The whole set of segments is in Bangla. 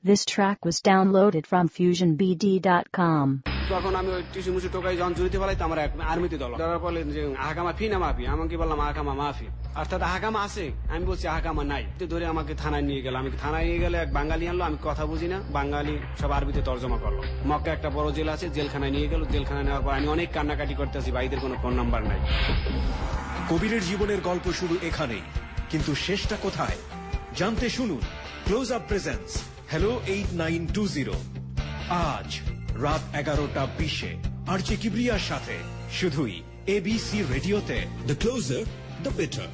This track was downloaded from FusionBD.com. তখন আমি ওই টিসি মুসি টোকাই যখন জুড়িতে পালাই তো আমার আর্মিতে দল ধরার পরে যে আহকামা ফি না মাফি আমাকে বললাম আহকামা মাফি অর্থাৎ আহকামা আছে আমি বলছি আহকামা নাই ধরে আমাকে থানায় নিয়ে গেল আমি থানায় নিয়ে গেলে এক বাঙালি আনলো আমি কথা বুঝি না বাঙালি সব আরবিতে তর্জমা করলো মক্কা একটা বড় জেল আছে জেলখানায় নিয়ে গেল জেলখানায় নেওয়ার পর আমি অনেক কান্নাকাটি করতেছি ভাইদের কোনো ফোন নাম্বার নাই। কবিরের জীবনের গল্প শুরু এখানেই, কিন্তু শেষটা কোথায় জানতে শুনুন ক্লোজ আপ প্রেজেন্টস হ্যালো 8920 আজ রাত 11:20 আরজে কিবরিয়ার সাথে শুধুই এবিসি রেডিওতে। The closer the better.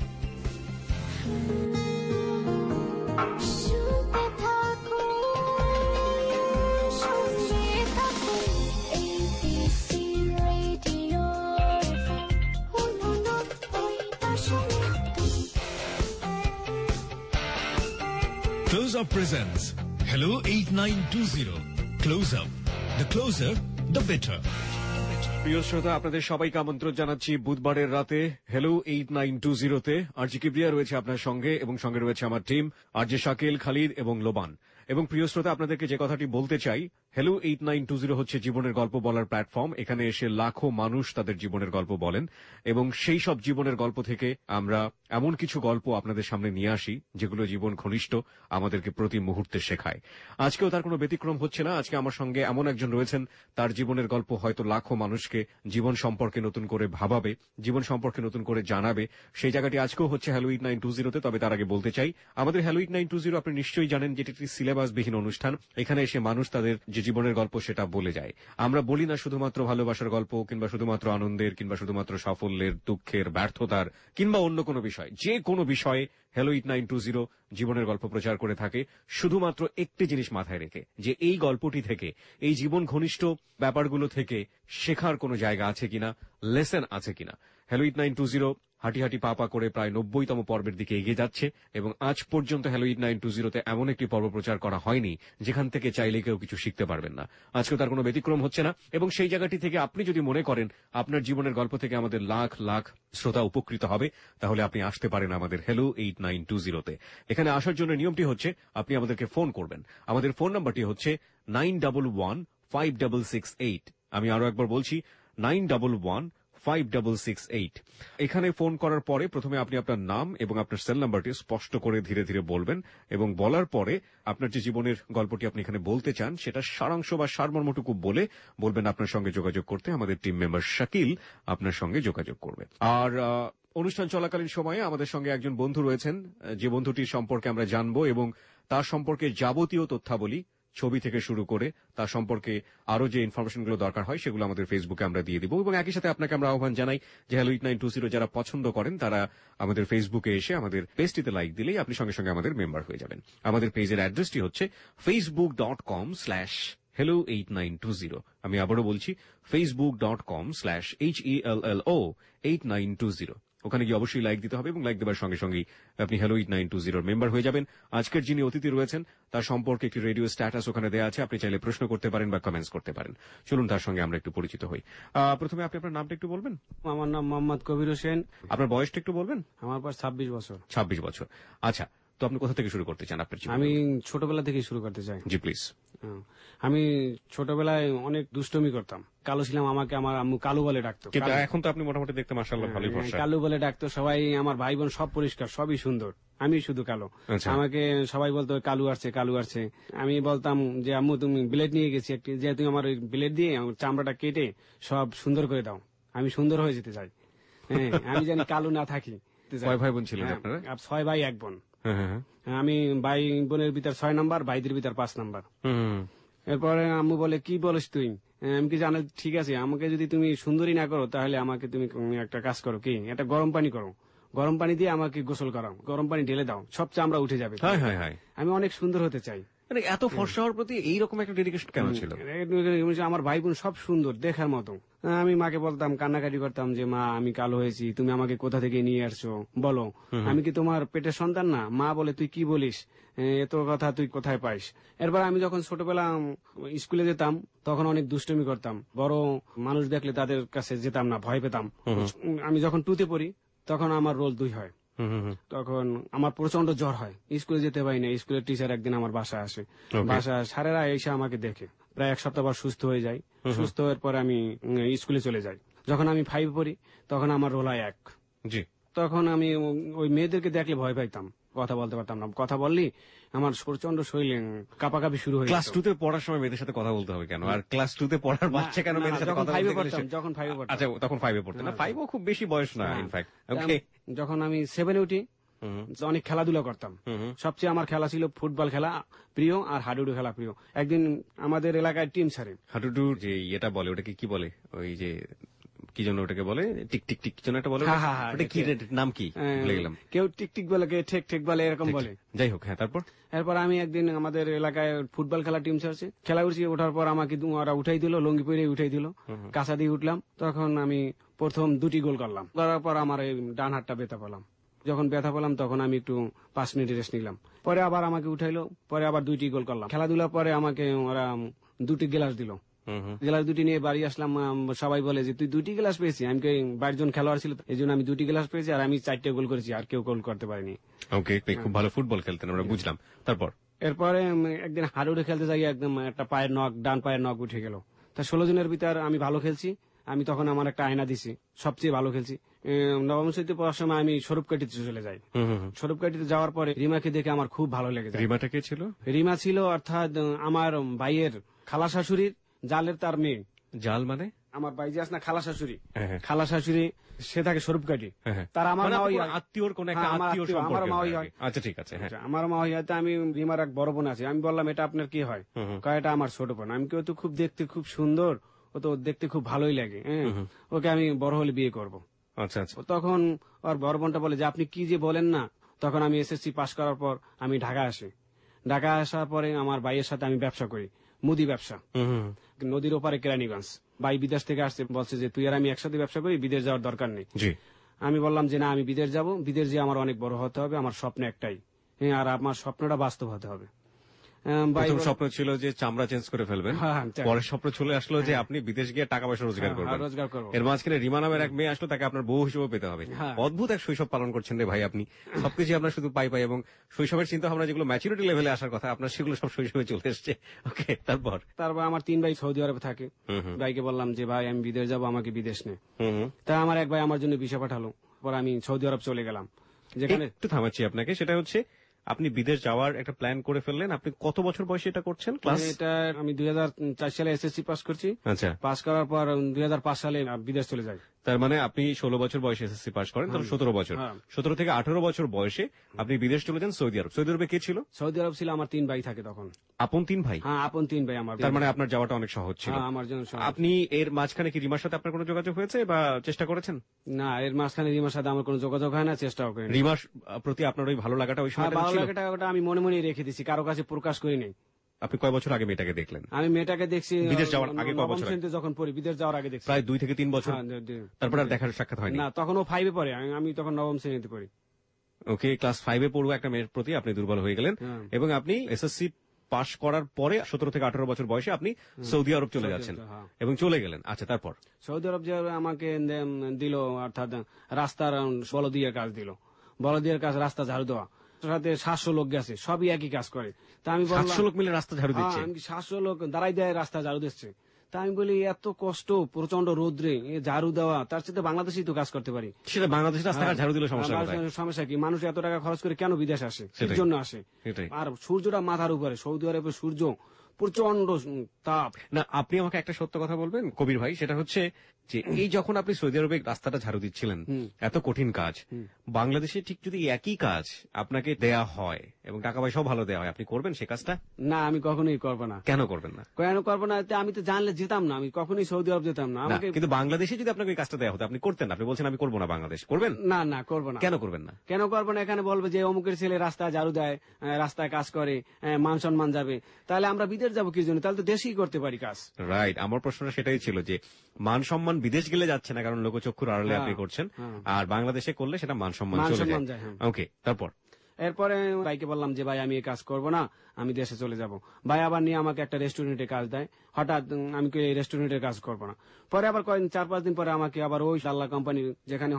Close Up presents Hello 8920 Close Up, the closer the better. প্রিয় শ্রোতা, আপনাদের সবাইকে আমন্ত্রণ জানাচ্ছি বুধবারের রাতে হ্যালো 8920 তে। আরজি কিবরিয়া রয়েছে আপনার সঙ্গে এবং সঙ্গে রয়েছে আমার টিম আরজে শাকিল, খালিদ এবং লোবান। এবং প্রিয় শ্রোতা, আপনাদেরকে যে কথাটি বলতে চাই, হ্যালো 8920 হচ্ছে জীবনের গল্প বলার প্ল্যাটফর্ম। এখানে এসে লাখো মানুষ তাদের জীবনের গল্প বলেন এবং সেই সব জীবনের গল্প থেকে আমরা এমন কিছু গল্প আপনাদের সামনে নিয়ে আসি যেগুলো জীবন ঘনিষ্ঠ, আমাদেরকে প্রতি মুহূর্তে শেখায়। আজকেও তার কোনো ব্যতিক্রম হচ্ছে না। আজকে আমার সঙ্গে এমন একজন রয়েছেন, তার জীবনের গল্প হয়তো লাখো মানুষকে জীবন সম্পর্কে নতুন করে ভাবাবে, জীবন সম্পর্কে নতুন করে জানাবে। সেই জায়গাটি আজকেও হচ্ছে হ্যালো 8920 তে। তবে তার আগে বলতে চাই, আমাদের হ্যালো 8920 আপনি নিশ্চয়ই জানেন যেটি একটি সিলেবাসবিহীন অনুষ্ঠান। এখানে এসে মানুষ তাদের যে জীবনের গল্প সেটা বলে যায়। আমরা বলি না শুধুমাত্র ভালোবাসার গল্প কিংবা শুধুমাত্র আনন্দের কিংবা শুধুমাত্র সাফল্যের, দুঃখের, ব্যর্থতার কিংবা অন্য কোনো বিষয়। যে কোনো বিষয়ে হ্যালো 8920 জীবনের গল্প প্রচার করে থাকে, শুধুমাত্র একটি জিনিস মাথায় রেখে যে এই গল্পটি থেকে, এই জীবন ঘনিষ্ঠ ব্যাপারগুলো থেকে শেখার কোনো জায়গা আছে কিনা, লেসন আছে কিনা। হ্যালো 8920 হাঁটি হাঁটি পা পা করে প্রায় 90তম পর্বের দিকে এগিয়ে যাচ্ছে এবং আজ পর্যন্ত হ্যালো 8920 তে এমন একটি পর্ব প্রচার করা হয়নি যেখান থেকে চাইলে কেউ কিছু শিখতে পারবেন না। আজকেও তার কোনো ব্যতিক্রম হচ্ছে না। এবং সেই জায়গাটি থেকে আপনি যদি মনে করেন আপনার জীবনের গল্প থেকে আমাদের লাখ লাখ শ্রোতা উপকৃত হবে, তাহলে আপনি আসতে পারেন আমাদের হ্যালো 8920 তে। এখানে আসার জন্য নিয়মটি হচ্ছে আপনি আমাদেরকে ফোন করবেন। আমাদের ফোন নাম্বারটি হচ্ছে 91156668। আমি আরো একবার বলছি 91156668। এখানে ফোন করার পরে প্রথমে আপনি আপনার নাম এবং আপনার সেল নাম্বারটি স্পষ্ট করে ধীরে ধীরে বলবেন এবং বলার পরে আপনার যে জীবনের গল্পটি আপনি এখানে বলতে চান সেটা সারাংশ বা সারমর্মটুকু বলবেন আপনার সঙ্গে যোগাযোগ করতে। আমাদের টিম মেম্বার শাকিল আপনার সঙ্গে যোগাযোগ করবে। আর অনুষ্ঠান চলাকালীন সময়ে আমাদের সঙ্গে একজন বন্ধু রয়েছেন, যে বন্ধুটির সম্পর্কে আমরা জানবো এবং তার সম্পর্কে যাবতীয় তথ্যাবলী, ছবি থেকে শুরু করে তার সম্পর্কে আরো যে ইনফরমেশনগুলো দরকার হয় সেগুলো আমাদের ফেসবুকে আমরা দিয়ে দিব। এবং একই সাথে আপনাকে আমরা আহ্বান জানাই যে হ্যালো 8920 যারা পছন্দ করেন তারা আমাদের ফেসবুকে এসে আমাদের পেজটিতে লাইক দিলেই আপনি সঙ্গে সঙ্গে আমাদের মেম্বার হয়ে যাবেন। আমাদের পেজের অ্যাড্রেসটি হচ্ছে facebook.com/hello8920। আমি আবারও বলছি facebook.com/HELLO8920। ওখানে গিয়ে অবশ্যই লাইক দিতে হবে এবং লাইক দেওয়ার সঙ্গে সঙ্গেই আপনি হ্যালো 8920 মেম্বার হয়ে যাবেন। আজকের যিনি অতিথি রয়েছেন তার সম্পর্কে একটি রেডিও স্ট্যাটাস ওখানে দেওয়া আছে, আপনি চাইলে প্রশ্ন করতে পারেন বা কমেন্টস করতে পারেন। চলুন তার সঙ্গে আমরা একটু পরিচিত হই। প্রথমে আপনি আপনার নামটা একটু বলবেন। আমার নাম মোহাম্মদ কবির হোসেন। আপনার বয়সটা একটু বলবেন। আমার বয়স 26 বছর। 26 বছর, আচ্ছা। তো আপনি কোথা থেকে শুরু করতে চান আপনার জীবন? আমি ছোটবেলা থেকে শুরু করতে চাই। জি প্লিজ। আমি ছোটবেলায় অনেক দুষ্টমি করতাম। কালো ছিলাম, আমাকে আমার আম্মু কালু বলে ডাকতো। কিন্তু এখন তো আপনি মোটামুটি দেখতে মাশাআল্লাহ ভালোই ফর্সা। কালু বলে ডাকতো সবাই, আমার ভাই বোন সব পরিষ্কার, সবই সুন্দর, আমি শুধু কালো। আমাকে সবাই বলতো কালু আসছে, কালু আসছে। আমি বলতাম যে আম্মু তুমি ব্লেড নিয়ে গেছি একটি, যে তুমি আমার ব্লেড দিয়ে আমার চামড়াটা কেটে সব সুন্দর করে দাও, আমি সুন্দর হয়ে যেতে চাই। হ্যাঁ, আমি জানি কালু না থাকি। কয় ভাই বোন ছিলেন আপনারা? 6 ভাই 1 বোন। আমি ভাই বোনের ভিতর 6 নাম্বার, ভাইদের ভিতর 5 নাম্বার। এরপরে আম্মু বলে কি বলিস তুই? আমি কি জানো, ঠিক আছে, আমাকে যদি তুমি সুন্দরী না করো তাহলে আমাকে তুমি একটা কাজ করো, কি একটা গরম পানি করো, গরম পানি দিয়ে আমাকে গোসল করাও, গরম পানি ঢেলে দাও, সব চামড়া উঠে যাবে। আমি অনেক সুন্দর হতে চাই। মানে এত ফর্সা হওয়ার প্রতি এইরকম একটা ডেডিকেশন কেন ছিল? আমার ভাই বোন সব সুন্দর দেখার মতো। আমি মাকে বলতাম, কান্নাকাটি করতাম যে মা আমি কালো হয়েছি, তুমি আমাকে কোথা থেকে নিয়ে আসছো বলো, আমি কি তোমার পেটের সন্তান না? মা বলে তুই কি বলিস, এত কথা তুই কোথায় পাইস? এরপর আমি যখন ছোটবেলা স্কুলে যেতাম তখন অনেক দুষ্টুমি করতাম, বড় মানুষ দেখলে তাদের কাছে যেতাম না, ভয় পেতাম। আমি যখন 2 তে পড়ি তখন আমার রোল 2 হয়। তখন আমার প্রচন্ড জ্বর হয়, স্কুলে যেতে পারি না। স্কুলের টিচার একদিন আমার বাসায় আসে, বাসায় স্যারেরা এসে আমাকে দেখে, প্রায় এক সপ্তাহ পর সুস্থ হয়ে যাই। সুস্থ হওয়ার পরে আমি স্কুলে চলে যাই। যখন আমি 5 পড়ি তখন আমার রোল হয় 1। জি। তখন আমি ওই মেয়েদেরকে দেখলে ভয় পাইতাম, কথা বলতে পারতাম না। কথা বললি আমার প্রচন্ড শরীরে কাঁপাকাঁপি শুরু হয়ে। ক্লাস 2 তে পড়ার সময় মেয়েদের সাথে কথা বলতে হবে কেন? আর ক্লাস 2 তে পড়ার বাচ্চা কেন মেয়েদের সাথে কথা বলতে গেলে? যখন 5 পড়তাম। আচ্ছা, তখন 5 এ পড়তেন না? 5 ও খুব বেশি বয়স না ইনফ্যাক্ট। ওকে। যখন আমি 7 এ উঠি অনেক খেলাধুলা করতাম। সবচেয়ে আমার খেলা ছিল ফুটবল খেলা প্রিয়, আর হাডুডু খেলা প্রিয়। একদিন আমাদের এলাকায় টিম ছাড়ে। হাডুডু যে এটা বলে, ওটাকে কি বলে? ওই যে কি জন্য ওটাকে বলে, টিক টিক টিক যেন একটা বলে, ওটা কি নাম কি ভুলে গেলাম। কেউ টিক টিক বলে, কেউ ঠেক ঠেক বলে, এরকম বলে। যাই হোক, হ্যাঁ। এরপর আমি একদিন আমাদের এলাকায় ফুটবল খেলা টিম ছাড়ছে, খেলা উঠছি। ওঠার পর আমাকে ওরা উঠাই দিল, লঙ্গি পরে উঠাই দিল, কাঁচা দিয়ে উঠলাম। তখন আমি প্রথম 2টি গোল করলাম। করার পর আমার এই ডান হাতটা ব্যথা পেলাম। যখন ব্যথা পেলাম তখন আমি একটু 5 মিনিট রেস্ট নিলাম। পরে আবার আমাকে উঠাইলো, পরে আবার 2টি গোল করলাম। খেলাধুলার পরে আমাকে ওরা 2টি গ্লাস দিল। গ্লাস 2টি নিয়ে বাড়ি আসলাম। সবাই বলে যে তুই 2টি গ্লাস পেয়েছি। আমি 22 জন খেলোয়াড় ছিল, এই জন্য আমি 2টি গ্লাস পেয়েছি, আর আমি 4টে গোল করেছি, আর কেউ গোল করতে পারিনি। ওকে, খুব ভালো ফুটবল খেলতেন, আমরা বুঝলাম। তারপর এরপরে একদিন হাডুডু খেলতে যাই, একদম একটা পায়ের নখ, ডান পায়ের নখ উঠে গেল। তা 16 জনের ভিতর আমি ভালো খেলছি। আমি তখন আমার একটা আয়না দিছি, সবচেয়ে ভালো খেলছি। নবম শ্রেণীতে পড়ার সময় আমি স্বরূপকাঠিতে চলে যাই। স্বরূপকাঠিতে যাওয়ার পরে রিমাকে দেখে আমার খুব ভালো লেগে যায়। রিমাটা কে ছিল? রিমা ছিল অর্থাৎ আমার ভাইয়ের খালা শাশুড়ির জালের তার মেয়ে। জাল মানে? আমার ভাই যে আছে না, খালা শাশুড়ি, খালা শাশুড়ি, সে থাকে স্বরূপকাঠি। তার আমার আত্মীয়র কোন একটা আত্মীয় সম্পর্ক। আমার মা হয়। আচ্ছা, ঠিক আছে। আমার মা হয়। আমি রিমার এক বড় বোন আছে। আমি বললাম এটা আপনার কি হয়? এটা আমার ছোট বোন। আমি কেউ তো খুব দেখতে খুব সুন্দর, ও তো দেখতে খুব ভালোই লাগে, ওকে আমি বড় হলে বিয়ে করব। আচ্ছা আচ্ছা। তখন ওর বড় বোনটা বলে যে আপনি কি যে বলেন না। তখন আমি এসএসসি পাস করার পর আমি ঢাকা আসি। ঢাকা আসার পরে আমার ভাইয়ের সাথে আমি ব্যবসা করি, মুদি ব্যবসা, নদীর ওপারে কেরানীগঞ্জ। ভাই বিদেশ থেকে আসছে, বলছে যে তুই আর আমি একসাথে ব্যবসা করি, বিদেশ যাওয়ার দরকার নেই। আমি বললাম যে না, আমি বিদেশ যাব, বিদেশ যেয়ে আমার অনেক বড় হতে হবে, আমার স্বপ্ন একটাই, আর আমার স্বপ্নটা বাস্তব হতে হবে। প্রথম স্বপ্ন ছিল যে চামড়া চেঞ্জ করে ফেলবেন, পরের স্বপ্ন চলে আসলো যে আপনি বিদেশ গিয়ে টাকা পয়সা রোজগার করবেন। এর মাঝখানে রিমা নামের এক মেয়ে আসলো, তাকে আপনার বউ হিসেবে পেতে হবে। অদ্ভুত এক শৈশব পালন করছেন রে ভাই আপনি। সবকিছু আপনার শুধু পাই পাই, এবং শৈশবের চিন্তা ভাবনা যেগুলো ম্যাচুরিটি লেভেলে আসার কথা, আপনার সেগুলো সব শৈশবে চলে এসছে। ওকে, তারপর আমার 3 ভাই সৌদি আরবে থাকে। ভাইকে বললাম যে ভাই আমি বিদেশ যাবো, আমাকে বিদেশ নে। তা আমার এক ভাই আমার জন্য ভিসা পাঠালো, পর আমি সৌদি আরব চলে গেলাম। যেখানে একটু থামাচ্ছি আপনাকে, সেটা হচ্ছে আপনি বিদেশ যাওয়ার একটা প্ল্যান করে ফেললেন। আপনি কত বছর বয়সে এটা করছেন? ক্লাস? এটা আমি 2004 সালে এসএসসি পাস করছি। আচ্ছা। পাস করার পর 2005 সালে বিদেশ চলে যাই। তার মানে আপনি 16 বছর বয়সে এসএসসি পাস করেন, তাহলে 17 বছর। 17 থেকে 18 বছর বয়সে আপনি বিদেশ চলে যান সৌদি আরব। সৌদি আরবে কে ছিল? সৌদি আরব ছিল আমার 3 ভাই থাকে তখন। আপন 3 ভাই? হ্যাঁ, আপন 3 ভাই আমার। তার মানে আপনার যাওয়াটা অনেক সহজ ছিল। আমার জন্য। আপনি এর মাঝখানে কি রিমার সাথে আপনার কোনো যোগাযোগ হয়েছে বা চেষ্টা করেছেন? না, এর মাঝখানে রিমার সাথে আমার কোনো যোগাযোগ হয় না, চেষ্টাও করিনি। রিমার প্রতি আপনার ওই ভালো লাগাটা ওই সময়টা ছিল? ভালো লাগাটা ওটা আমি মনে মনে রেখে দিয়েছি, কারো কাছে প্রকাশ করিনি। আপনি কয় বছর আগে মেয়েটাকে দেখলেন? আমি মেয়েটাকে দেখছি বিদেশ যাওয়ার আগে। কয় বছর? যখন পড়ি, বিদেশ যাওয়ার আগে দেখছি। প্রায় 2 থেকে 3 বছর। তারপর আর দেখার সাক্ষাৎ হয়নি? না, তখন ও 5 এ পড়ে, আমি তখন নবম শ্রেণীতে পড়ি। ওকে, ক্লাস 5 এ পড়ুয়া একটা মেয়ের প্রতি আপনি দুর্বল হয়ে গেলেন, এবং আপনি এসএসসি পাশ করার পরে 17 থেকে 18 বছর বয়সে আপনি সৌদি আরব চলে যাচ্ছেন এবং চলে গেলেন। আচ্ছা, তারপর? সৌদি আরব যে আমাকে দিল, অর্থাৎ রাস্তার বলদিয়ার কাজ দিল। বলদিয়ার কাজ, রাস্তা ঝাড়ু দেওয়া। সাথে 700 লোক গেছে, সবই একই কাজ করে। তা আমি বললাম 700 লোক মিলে রাস্তা ঝাড়ু দিচ্ছে? 700 লোক দাঁড়াই দেয়, রাস্তা ঝাড়ু দিচ্ছে। তা আমি বলি এত কষ্ট, প্রচন্ড রোদ্রে ঝাড়ু দেওয়া, তার সাথে বাংলাদেশেই তো কাজ করতে পারি। সেটা বাংলাদেশের রাস্তাঘাট ঝাড়ু দিলে সমস্যা কি? মানুষ এত টাকা খরচ করে কেন বিদেশ আসে? এর জন্য আসে। আর সূর্যটা মাথার উপরে, সৌদি আরবের সূর্য প্রচন্ড তাপ। না, আপনি আমাকে একটা সত্য কথা বলবেন কবির ভাই, সেটা হচ্ছে যে এই যখন আপনি সৌদি আরবে রাস্তাটা ঝাড়ু দিচ্ছিলেন, এত কঠিন কাজ, বাংলাদেশে ঠিক যদি একই কাজ আপনাকে দেয়া হয় এবং টাকা পয়সাও ভালো দেওয়া হয়, আপনি করবেন সে কাজটা? না, আমি কখনোই করবো না। কেন করবেন না? কেন করবো না? আমি তো জানলে যেতাম না, আমি কখনোই সৌদি আরব যেতাম না। কিন্তু বাংলাদেশে যদি আপনাকে ওই কাজটা দেওয়া হতো, আপনি করতেন? আপনি বলছেন আমি করবো না, বাংলাদেশ করবেন? না না, করবো না। কেন করবেন না? কেন করবো না? এখানে বলবে যে অমুকের ছেলে রাস্তায় ঝাড়ু দেয়, রাস্তায় কাজ করে, মান সম্মান যাবে। তাহলে আমরা বিদেশ যাবো কি জন্য? তাহলে তো দেশেই করতে পারি কাজ। রাইট, আমার প্রশ্নটা সেটাই ছিল যে মান সম্মান বিদেশ গেলে যাচ্ছে না, কারণ লোকচক্ষুর আড়ালে আপনি করছেন, আর বাংলাদেশে করলে সেটা মান সম্মান চলে যায়। ওকে, তারপর? এরপরে ভাইকে বললাম যে ভাই আমি এই কাজ করবো না, আমি দেশে চলে যাব। ভাই আবার নিয়ে আমাকে একটা রেস্টুরেন্টে কাজ দেয়। হঠাৎ আমি এই রেস্টুরেন্টের কাজ করবো না। পরে আবার 4-5 দিন পরে আমাকে আবার ওই আল্লাহ কোম্পানি, যেখানে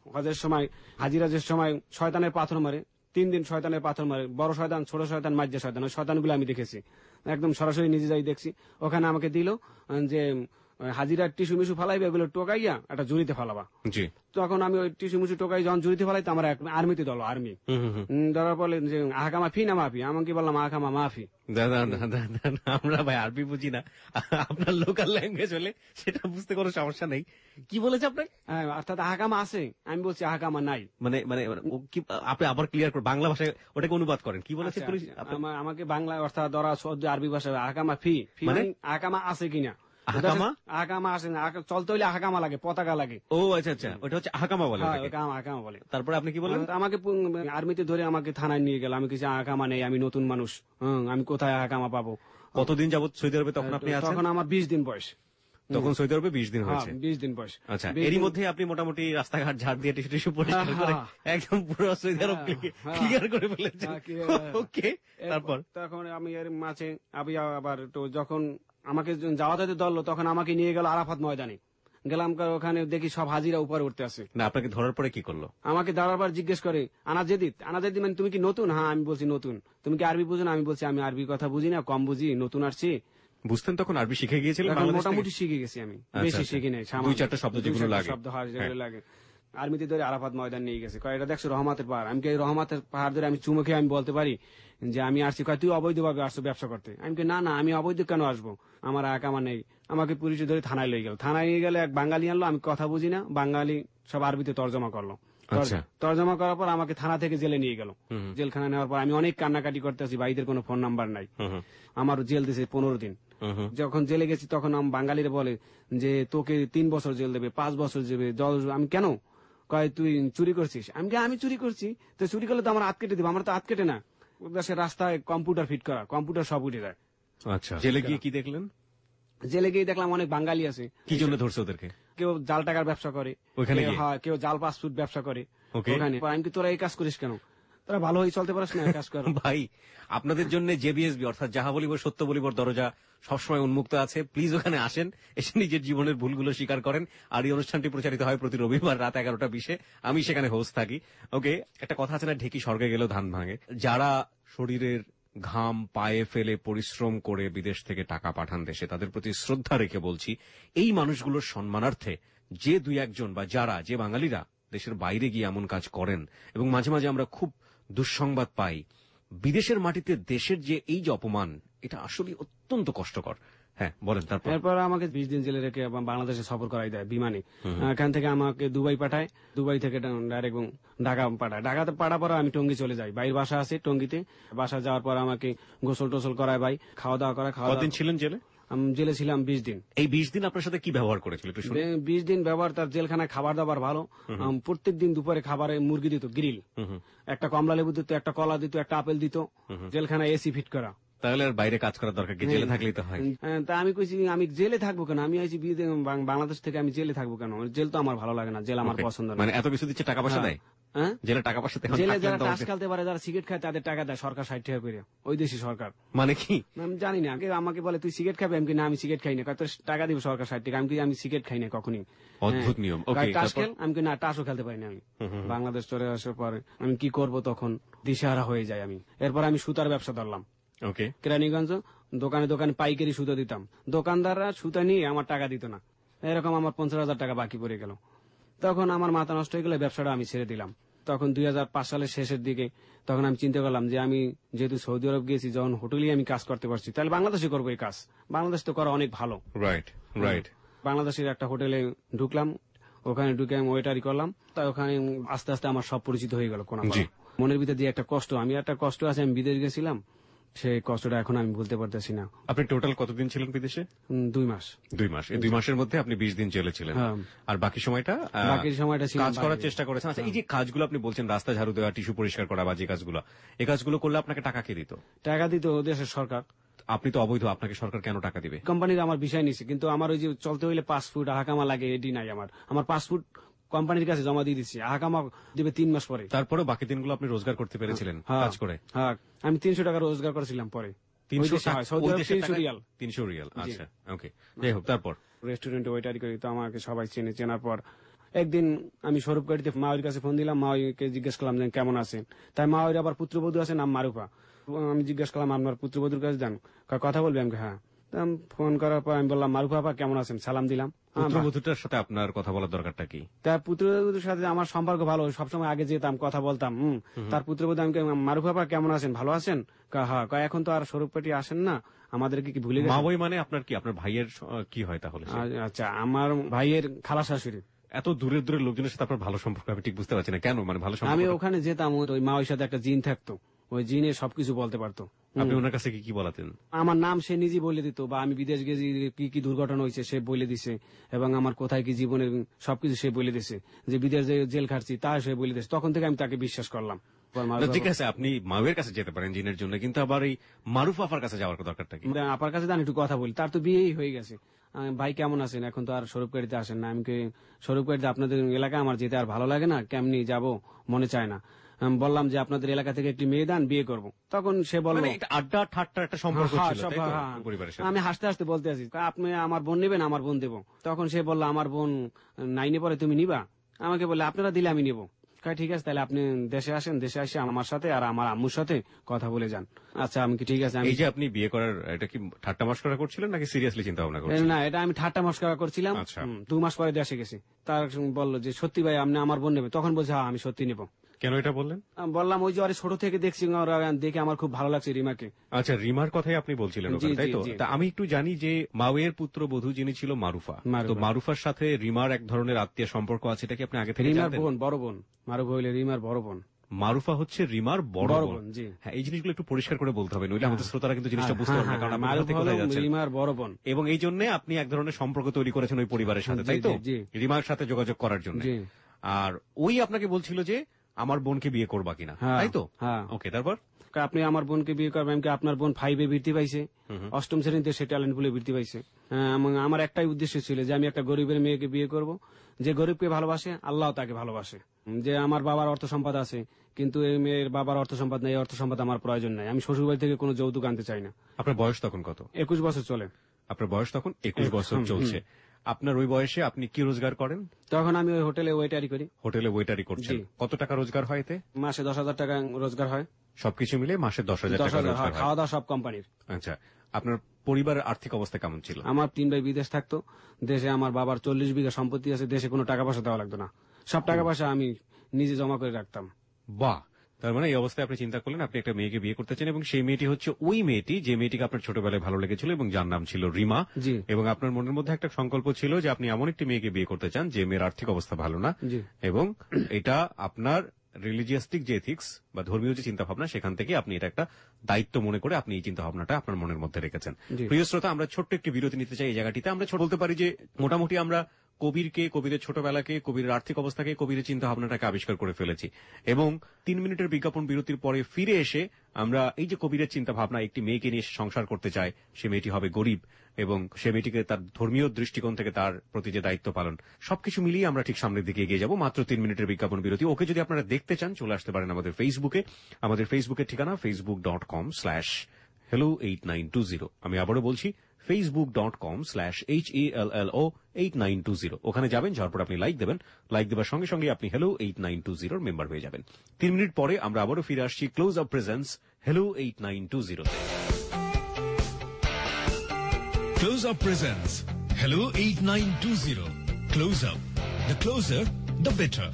হজের সময় হাজিরাজের সময় শয়তানের পাথর মারে, 3 দিন শয়তানের পাথর মারে, বড় শয়তান, ছোট শয়তান, মাঝে শয়তান, ওই শয়তানগুলো আমি দেখেছি, একদম সরাসরি নিজে যাই দেখছি। ওখানে আমাকে দিল যে হাজিরার টিস্যু মিশু ফালাইবে, এগুলো টোকাইয়া একটা জুড়িতে ফালাবা। জি। তখন আমি ওই টিস্যু মিশু টোকাই যখন জুড়িতে ফালাইতে আমার আর্মিতে দল, আর্মি ধরার পরে যে আহকামা ফি না মাফি, আমাকে বললাম আহকামা মাফি। দাদা আমরা ভাই আরবি বুঝি না, আপনার লোকাল ল্যাঙ্গুয়েজ হলে সেটা বুঝতে কোনো সমস্যা নেই। কি বলেছে আপনাকে? অর্থাৎ আহকামা আছে, আমি বলছি আহকামা নাই। মানে মানে আপনি আবার ক্লিয়ার করে বাংলা ভাষায় ওটাকে অনুবাদ করেন, কি বলেছে? আমাকে বাংলা অর্থাৎ ধরা আরবি ভাষায় আহকামা ফি, মানে আহকামা আছে কিনা। আহকামা আসে না, চলতে হইলে আহকামা লাগে, পতাকা লাগে। ও আচ্ছা আচ্ছা, ওটা হচ্ছে আহকামা বলে। আহকামা বলে। তারপরে আপনি কি বলেন? আমাকে আর্মিতে ধরে আমাকে থানায় নিয়ে গেল। আমি কিছু আহকামা নেই, আমি নতুন মানুষ, আমি কোথায় আহকামা পাবো? কতদিন যাবত সৌদি আরবে তখন আপনি আছেন? তখন আমার 20 দিন বয়স। তখন সৌদি আরবে 20 দিন হয়েছে? 20 দিন বয়স। আচ্ছা, এরই মধ্যে আপনি মোটামুটি রাস্তাঘাট ঝাড় দিয়ে টিস্যু টিস্যু পরিষ্কার করে একদম পুরো সৌদি আরব ক্লিয়ার করে ফেলেছেন। ওকে, তারপর তখন আমি এর মাঝে আবার তো যখন আমাকে যাওয়াতে দল, তখন আমাকে নিয়ে গেল আরাফাত ময়দানে। গেলাম, ওখানে দেখি সব হাজিরা উপরে উঠতে আসে। না, আপনাকে ধরার পরে কি করলো? আমাকে ধরার পর জিজ্ঞেস করে আনাজেদিত মানে তুমি কি নতুন? হ্যাঁ, আমি বলছি নতুন। তুমি কি আরবি বুঝো না? আমি বলছি আমি আরবি কথা বুঝি না, কম বুঝি, নতুন আসছি। বুঝতেন তখন আরবি শিখে গিয়েছিলেন? মোটামুটি শিখে গেছি আমি, বেশি শিখি নাই, 2-4টা শব্দ যেগুলো লাগে। লাগে। আর্মিতে ধরে আরাফাত ময়দান নিয়ে গেছে, কয় এটা দেখছো রহমাতের পাহাড়। আমি এই রহমাতের পাহাড় ধরে আমি চুমুকে আমি বলতে পারি যে আমি আসছি। কয় তুই অবৈধভাবে আসছো ব্যবসা করতে। আমি না না, আমি অবৈধ কেন আসবো, আমার আহকামা নেই। আমাকে পুলিশে ধরে থানায় লয়ে গেল। থানায় নিয়ে গেলে এক বাঙালি আনলো, আমি কথা বুঝি না, বাঙালি সব আরবিতে তর্জমা করলো। তর্জমা করার পর আমাকে থানা থেকে জেলে নিয়ে গেল। জেলখানা নেওয়ার পর আমি অনেক কান্নাকাটি করতে আছি, ভাইদের কোনো ফোন নাম্বার নাই। আমার জেল দিয়েছে 15 দিন। যখন জেলে গেছি তখন বাঙালিরা বলে যে তোকে 3 বছর জেল দেবে, 5 বছর দেবে। আমি কেন? কয় তুই চুরি করছিস। আমি চুরি করছি, তো চুরি করলে তো আমার হাত কেটে দেবে। আমার তো হাত কেটে না, দেশের রাস্তায় কম্পিউটার ফিট করা, কম্পিউটার সব উঠে যায়। আচ্ছা, জেলে গিয়ে কি দেখলেন? জেলে গিয়ে দেখলাম অনেক বাঙালি আছে। কি জন্য ধরছে ওদেরকে? কেউ জাল টাকার ব্যবসা করে, কেউ জাল পাসপোর্ট ব্যবসা করে ওখানে। আমি কি তোরা এই কাজ করিস কেন? তোরা ভালো হয়ে চলতে পারিস না, কাজ কর। ভাই, আপনাদের জন্য জেবিএসবি অর্থাৎ যাহা বলিব সত্য বলিবর দরজা সবসময় উন্মুক্ত আছে। প্লিজ ওখানে আসেন, এসে নিজের জীবনের ভুলগুলো স্বীকার করেন। আর এই অনুষ্ঠানটি প্রচারিত হয় প্রতি রবিবার রাত 11টা 20-এ। আমি সেখানে হোস্ট থাকি। ওকে, একটা কথা আছে না, ঢেকি স্বর্গে গেলেও ধান ভাঙে। যারা শরীরের ঘাম পায়ে ফেলে পরিশ্রম করে বিদেশ থেকে টাকা পাঠান দেশে, তাদের প্রতি শ্রদ্ধা রেখে বলছি, এই মানুষগুলোর সম্মানার্থে যে 2-1 বা যে বাঙালিরা দেশের বাইরে গিয়ে এমন কাজ করেন, এবং মাঝে মাঝে আমরা খুব দুঃসংবাদ পাই, বিদেশের মাটিতে দেশের যে এই যে অপমান, এটা আসলে অত্যন্ত কষ্টকর। হ্যাঁ, বলেন। তারপর আমাকে 20 দিন জেলে রেখে বাংলাদেশে সফর করাই দেয় বিমানে। এখান থেকে আমাকে দুবাই পাঠায়, দুবাই থেকে ডাইরেক্ট ঢাকা পাঠায়। ঢাকাতে পাঠার পর আমি টঙ্গী চলে যাই, ভাইয়ের বাসা আছে টঙ্গীতে। বাসা যাওয়ার পর আমাকে গোসল টোসল করায় ভাই, খাওয়া দাওয়া করায়। কতদিন ছিলেন জেলে? আমি জেলে ছিলাম 20 দিন। এই 20 দিন আপনার সাথে কি ব্যবহার করেছিল? 20 দিন ব্যবহার, তার জেলখানায় খাবার দাবার ভালো। প্রত্যেক দিন দুপুরে খাবারে মুরগি দিত, গ্রিল, একটা কমলা লেবু দিত, একটা কলা দিত, একটা আপেল দিত। জেলখানায় এসি ফিট করা। তাহলে আর বাইরে কাজ করার দরকার কি? জেলে থাকলেই তো হয়। তা আমি কইছি আমি জেলে থাকবো কেন? আমি আইছি বাংলাদেশ থেকে, আমি জেলে থাকবো কেন? জেল তো আমার ভালো লাগে না, জেল আমার পছন্দ না। মানে এত কিছু দিচ্ছে, টাকা পয়সা দেয়? জেলে টাকা পয়সা দেয়? জেলে যারা টাস খেলতে পারে, যারা সিগারেট খায়, তাদের টাকা দেয় সরকার 60 টাকা করে, ওই দেশি সরকার। মানে কি আমি জানি না। আমাকে বলে তুই সিগারেট খাবি, আমি না আমি সিগারেট খাই না। তোর টাকা দিব সরকার 60 টাকা। আমি সিগারেট খাই না কখনই। অদ্ভুত নিয়ম। টাস খেল, আমি না টাসও খেলতে পারি না। আমি বাংলাদেশ চলে আসার পরে আমি কি করব, তখন দিশেহারা হয়ে যায় আমি। এরপর আমি সুতার ব্যবসা ধরলাম। ওকে, কেরানীগঞ্জ দোকানে দোকানে পাইকারি সুতা দিতাম। দোকানদাররা সুতা নিয়ে আমার টাকা দিত না। এরকম আমার 50,000 টাকা বাকি পড়ে গেল। তখন আমার মাথা নষ্ট হয়ে গেল, ব্যবসাটা আমি ছেড়ে দিলাম। তখন 2005 সালের শেষের দিকে তখন আমি চিন্তা করলাম যে আমি যেহেতু সৌদি আরব গিয়েছি, যখন হোটেলেই আমি কাজ করতে পারছি, তাহলে বাংলাদেশে করবো এই কাজ। বাংলাদেশ তো করা অনেক ভালো। Right right. বাংলাদেশের একটা হোটেলে ঢুকলাম, ওখানে ঢুকে আমি ওয়েটারি করলাম। তাই ওখানে আস্তে আস্তে আমার সব পরিচিত হয়ে গেল। কোন মনের ভিতরে যে একটা কষ্ট, আমি একটা কষ্ট আছে, আমি বিদেশ গেছিলাম, সেই কষ্টটা এখন আমি বলতে পারতেছি না। আপনি টোটাল কতদিন ছিলেন বিদেশে? 2 মাস। 2 মাস। এই 2 মাসের মধ্যে আপনি 20 দিন জেলে ছিলেন, আর বাকি সময়টা কাজ করার চেষ্টা করেছেন। আচ্ছা, এই যে কাজগুলো আপনি বলছেন, রাস্তা ঝাড়ু দেওয়া, টিস্যু পরিষ্কার করা বা যে কাজগুলো, এই কাজগুলো করলে আপনাকে টাকা কে দিত? টাকা দিত দেশের সরকার। আপনি তো অবৈধ, আপনাকে সরকার কেন টাকা দিবে? কোম্পানির আমার বিষয় নিছে, কিন্তু আমার ওই যে চলতে হইলে পাসপোর্ট আহাকামা লাগে, এডি নাই। আমার পাসপোর্ট কোম্পানির কাছে জমা দিয়ে দিচ্ছি, আহাকামা দিবে 3 মাস পরে। তারপরে বাকি দিনগুলো আপনি রোজগার করতে পেরেছিলেন কাজ করে? হ্যাঁ, আমি 300 টাকা রোজগার করেছিলাম পরে। 300 রিয়াল। 300 রিয়াল। আচ্ছা, ওকে, যাই হোক। তারপর রেস্টুরেন্টে ওয়েটারি করি, তো আমাকে সবাই চেনে। চেনার পর একদিন আমি স্বরূপকাঠিতে মাওয়ের কাছে ফোন দিলাম, মাওকে জিজ্ঞেস করলাম যে কেমন আছেন। তাই মাওয়ের আবার পুত্রবধূ আছে, নাম মারুফা। আমি জিজ্ঞেস করলাম আপনার পুত্রবধূর কাছে যান, কথা বলবে? আমি হ্যাঁ। ফোন করার পর আমি বললাম মারুফা আপা কেমন আছেন, সালাম দিলাম। পুত্রবধূটার সাথে আপনার কথা বলার দরকারটা কি? তার পুত্রবধূর সাথে আমার সম্পর্ক ভালো, সবসময় আগে যেতাম, কথা বলতাম। তার পুত্রবধূ আমি মারুফা আপা কেমন আছেন, ভালো আছেন? হ্যাঁ। এখন তো আর স্বরূপকাঠি আসেন না, আমাদেরকে কি ভুলে গেছেন? মাওই মানে আপনার কি, আপনার ভাইয়ের কি হয় তাহলে? আচ্ছা, আমার ভাইয়ের খালা শাশুড়ি। এত দূরের দূরের লোকজনের সাথে আপনার ভালো সম্পর্ক, আমি ঠিক বুঝতে পারছি না কেন, মানে ভালো সম্পর্ক? আমি ওখানে যেতাম, ওই মাওয়ের সাথে একটা জিন থাকতো, ওই জিনে সবকিছু বলতে পারতো। আপনি ওনার কাছে কি বলাতেন? আমার নাম সে নিজে বলে দিত, বা আমি বিদেশ গেছি কি কি দুর্ঘটনা হয়েছে সে বলে দিছে, এবং আমার কোথায় কি জীবনের সবকিছু সে বলে দিছে, যে বিদেশ জেল খাটছি তা সে বলে দিছে। তখন থেকে আমি তাকে বিশ্বাস করলাম। ঠিক আছে, আপনি মাওয়ের কাছে যেতে পারেন জিনের জন্য, কিন্তু আবার এই মারুফ আপার কাছে যাওয়ার দরকারটা কি? আপার কাছে আমি একটু কথা বলি, তার তো বিয়েই হয়ে গেছে। ভাই কেমন আছেন, এখন তো আর স্বরূপকাঠিতে আসেন না। আমি স্বরূপকাঠিতে আপনাদের এলাকায় আমার যেতে আর ভালো লাগে না, কেমনি যাব মনে চায় না। বললাম যে আপনাদের এলাকা থেকে একটি মেয়ে দান, বিয়ে করব। তখন সে বলল, আড্ডা ঠাট্টা একটা সম্পর্ক ছিল পরিবারের সাথে। আমি হাসতে হাসতে বলতে আছি, আপনি আমার বোন নেবেন? আমার বোন দেবো। তখন সে বলল আমার বোন 9 পরে, তুমি নিবা? আমাকে বললে আপনারা দিলে আমি নেবো। ঠিক আছে, তাহলে আপনি দেশে আসেন, দেশে আসে আমার সাথে আর আমার আম্মুর সাথে কথা বলে যান। আচ্ছা, আমি কি ঠিক আছে। এই যে আপনি বিয়ে করার, এটা কি ঠাট্টা মশকরা করছিলেন নাকি সিরিয়াসলি চিন্তা ভাবনা করছিলেন? না, এটা আমি ঠাট্টা মশকরা করছিলাম। 2 মাস পরে দেশে গেছি। তার বললো যে সত্যি ভাই আপনি আমার বোন নেবে? তখন বলছে হ্যাঁ আমি সত্যি নেবো। কেন এটা বললেন? বললাম ওই যে আরে ছোট থেকে দেখছি, দেখে আমার খুব ভালো লাগছে রিমাকে। আচ্ছা, রিমার কথাই আপনি বলছিলেন ওখানে, তাই তো? তা আমি একটু জানি যে মাওয়ের পুত্রবধূ যিনি ছিল মারুফা, তো মারুফার সাথে রিমার এক ধরনের আত্মীয় সম্পর্ক আছে, এটা কি আপনি আগে থেকে জানতেন? বোন, বড় বোন। মারুফা হইলে রিমার বড় বোন। মারুফা হচ্ছে রিমার বড় বোন। হ্যাঁ, এই জিনিসগুলো একটু পরিষ্কার করে বলতে হবে, নইলে আমাদের শ্রোতারা কিন্তু জিনিসটা বুঝতে পারবে না, কারণ রিমার বড় বোন। এবং এই জন্য আপনি এক ধরনের সম্পর্ক তৈরি করেছেন ওই পরিবারের সাথে, তাই তো? রিমার সাথে যোগাযোগ করার জন্য। আর ওই আপনাকে বলছিল যে আমার বোনকে বিয়ে করবা কিনা, তাই তো? ওকে, তারপর আপনি আমার বোনকে বিয়ে করবেন কি? আপনার বোন 5 বৃত্তি পাইছে, 8ম শ্রেণীতে সে ট্যালেন্ট বলে বৃত্তি পাইছে। আমার একটাই উদ্দেশ্য ছিল যে আমি একটা গরিবের মেয়েকে বিয়ে করব, যে গরিবকে ভালোবাসে আল্লাহ তাকে ভালোবাসে। যে আমার বাবার অর্থ সম্পদ আছে, কিন্তু এই মেয়ের বাবার অর্থ সম্পদ নেই, অর্থ সম্পদ আমার প্রয়োজন নাই। আমি শ্বশুরবাড়ি থেকে কোনো যৌতুক আনতে চাই না। আপনার বয়স তখন কত? 21 বছর চলে। আপনার বয়স তখন 21 বছর চলছে। আপনার ওই বয়সে আপনি কি রোজগার করেন? তখন আমি ওই হোটেলে ওয়েটারি করি। হোটেলে ওয়েটারি করছেন? কত টাকা রোজগার হয় এতে? মাসে 10,000 টাকা রোজগার হয়। সবকিছু মিলে মাসে 10,000 টাকা রোজগার হয়, খাওয়া দাওয়া সব কোম্পানির। আচ্ছা, আপনার পরিবারের আর্থিক অবস্থা কেমন ছিল? আমার 3 ভাই বিদেশ থাকতো। দেশে আমার বাবার 40 বিঘা সম্পত্তি আছে, দেশে কোনো টাকা পয়সা দেওয়া লাগতো না, সব টাকা পয়সা আমি নিজে জমা করে রাখতাম। বাহ, তার মানে এই অবস্থায় আপনি চিন্তা করলেন আপনি একটা মেয়েকে বিয়ে করতে চান, এবং সেই মেয়েটি হচ্ছে ওই মেয়েটি যে মেয়েটিকে আপনার ছোটবেলায় ভালো লেগেছিল, এবং যার নাম ছিল রিমা। এবং আপনার মনের মধ্যে একটা সংকল্প ছিল যে আপনি এমন একটি মেয়েকে বিয়ে করতে চান যে মেয়ের আর্থিক অবস্থা ভালো না, এবং এটা আপনার রিলিজিয়াস্টিক যে এথিক্স বা ধর্মীয় যে চিন্তা ভাবনা, সেখান থেকে আপনি এটা একটা দায়িত্ব মনে করে আপনি এই চিন্তা ভাবনাটা আপনার মনের মধ্যে রেখেছেন। প্রিয় শ্রোতা, আমরা ছোট্ট একটি বিরতি নিতে চাই এই জায়গাটিতে। আমরা বলতে পারি যে মোটামুটি আমরা কবিরের ছোটবেলাকে, কবিরের আর্থিক অবস্থাকে, কবিরের চিন্তা ভাবনাটাকে আবিষ্কার করে ফেলেছি, এবং 3 মিনিটের বিজ্ঞাপন বিরতির পরে ফিরে এসে আমরা এই যে কবিরের চিন্তা ভাবনা, একটি মেয়েকে নিয়ে সংসার করতে চায়, সে মেয়েটি হবে গরিব, এবং সে মেয়েটিকে তার ধর্মীয় দৃষ্টিকোণ থেকে তার প্রতি যে দায়িত্ব পালন, সবকিছু মিলিয়ে আমরা ঠিক সামনের দিকে এগিয়ে যাব। মাত্র 3 মিনিটের বিজ্ঞাপন বিরতি। ওকে যদি আপনারা দেখতে চান চলে আসতে পারেন আমাদের ফেসবুকে। আমাদের ফেসবুকের ঠিকানা facebook.com/hello8920। আমি আবারও বলছি facebook.com/HELLO8920। ওখানে যাবেন, যাওয়ার পর আপনি লাইক দেবেন। লাইক দেওয়ার সঙ্গে সঙ্গে আপনি Hello 8920 মেম্বার হয়ে যাবেন। 3 মিনিট পরে আমরা আবারও ফিরে আসছি close up presents Hello 8920। Close Up presents Hello 8920. Close Up. The closer, the better.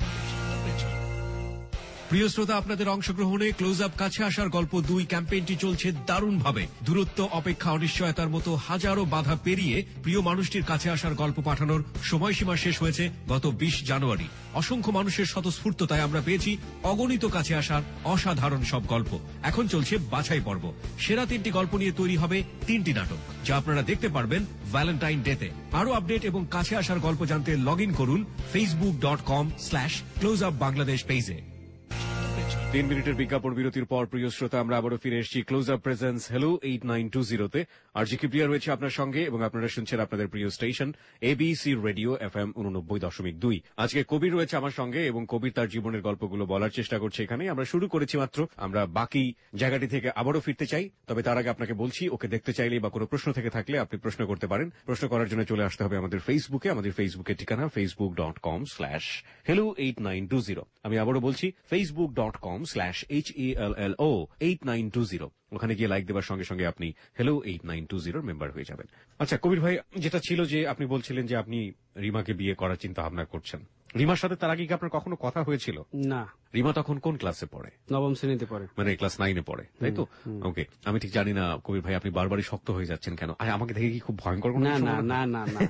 প্রিয় শ্রোতা, আপনাদের অংশগ্রহণে ক্লোজ আপ কাছে আসার গল্প 2 ক্যাম্পেইনটি চলছে দারুণভাবে। দূরত্ব, অপেক্ষা, অনিশ্চয়তার মতো হাজারো বাধা পেরিয়ে প্রিয় মানুষটির কাছে আসার গল্প পাঠানোর সময়সীমা শেষ হয়েছে গত 20 জানুয়ারি। অসংখ্য মানুষের স্বতঃস্ফূর্ততায় আমরা পেয়েছি অগণিত কাছে আসার অসাধারণ সব গল্প। এখন চলছে বাছাই পর্ব। সেরা 3টি গল্প নিয়ে তৈরি হবে 3টি নাটক, যা আপনারা দেখতে পারবেন ভ্যালেন্টাইন ডেতে। আরো আপডেট এবং কাছে আসার গল্প জানতে লগ ইন করুন facebook.com/closeupbangladesh পেজে। 3 মিনিটের বিজ্ঞাপন বিরতির পর প্রিয় শ্রোতা আমরা আবারও ফিরে এসেছি ক্লোজ আপ প্রেজেন্স হ্যালো 8920-তে। আর জি কিপ্রিয়া রয়েছে আপনার সঙ্গে এবং আপনারা শুনছেন আপনাদের প্রিয় স্টেশন এবিসি রেডিও FM 89.2। আজকে কবির রয়েছে আমার সঙ্গে এবং কবির তার জীবনের গল্পগুলো বলার চেষ্টা করছে এখানে। আমরা শুরু করেছি মাত্র, আমরা বাকি জায়গাটি থেকে আবারও ফিরতে চাই। তবে তার আগে আপনাকে বলছি, ওকে দেখতে চাইলে বা কোনো প্রশ্ন থেকে থাকলে আপনি প্রশ্ন করতে পারেন। প্রশ্ন করার জন্য চলে আসতে হবে আমাদের ফেসবুকে। আমাদের ফেসবুকের ঠিকানা facebook.com/hello8920। আমি আবারও বলছি facebook.com/HELLO8920। ওখানে গিয়ে লাইক দেওয়ার সঙ্গে সঙ্গে আপনি হ্যালো 8920 মেম্বার হয়ে যাবেন। আচ্ছা কবির ভাই, যেটা ছিল যে আপনি বলছিলেন যে আপনি রিমাকে বিয়ে করার চিন্তা ভাবনা করছেন। রিমার সাথে তার আগে কি আপনার কখনো কথা হয়েছিল? না। রিমা তখন কোন ক্লাসে পড়ে? 9ম শ্রেণীতে পড়ে। মানে ক্লাস 9-এ পড়ে, তাই তো? ওকে, আমি ঠিক জানি না কবির ভাই আপনি বারবারই শক্ত হয়ে যাচ্ছেন কেন? আমাকে দেখে কি খুব ভয়ঙ্কর? না না না না না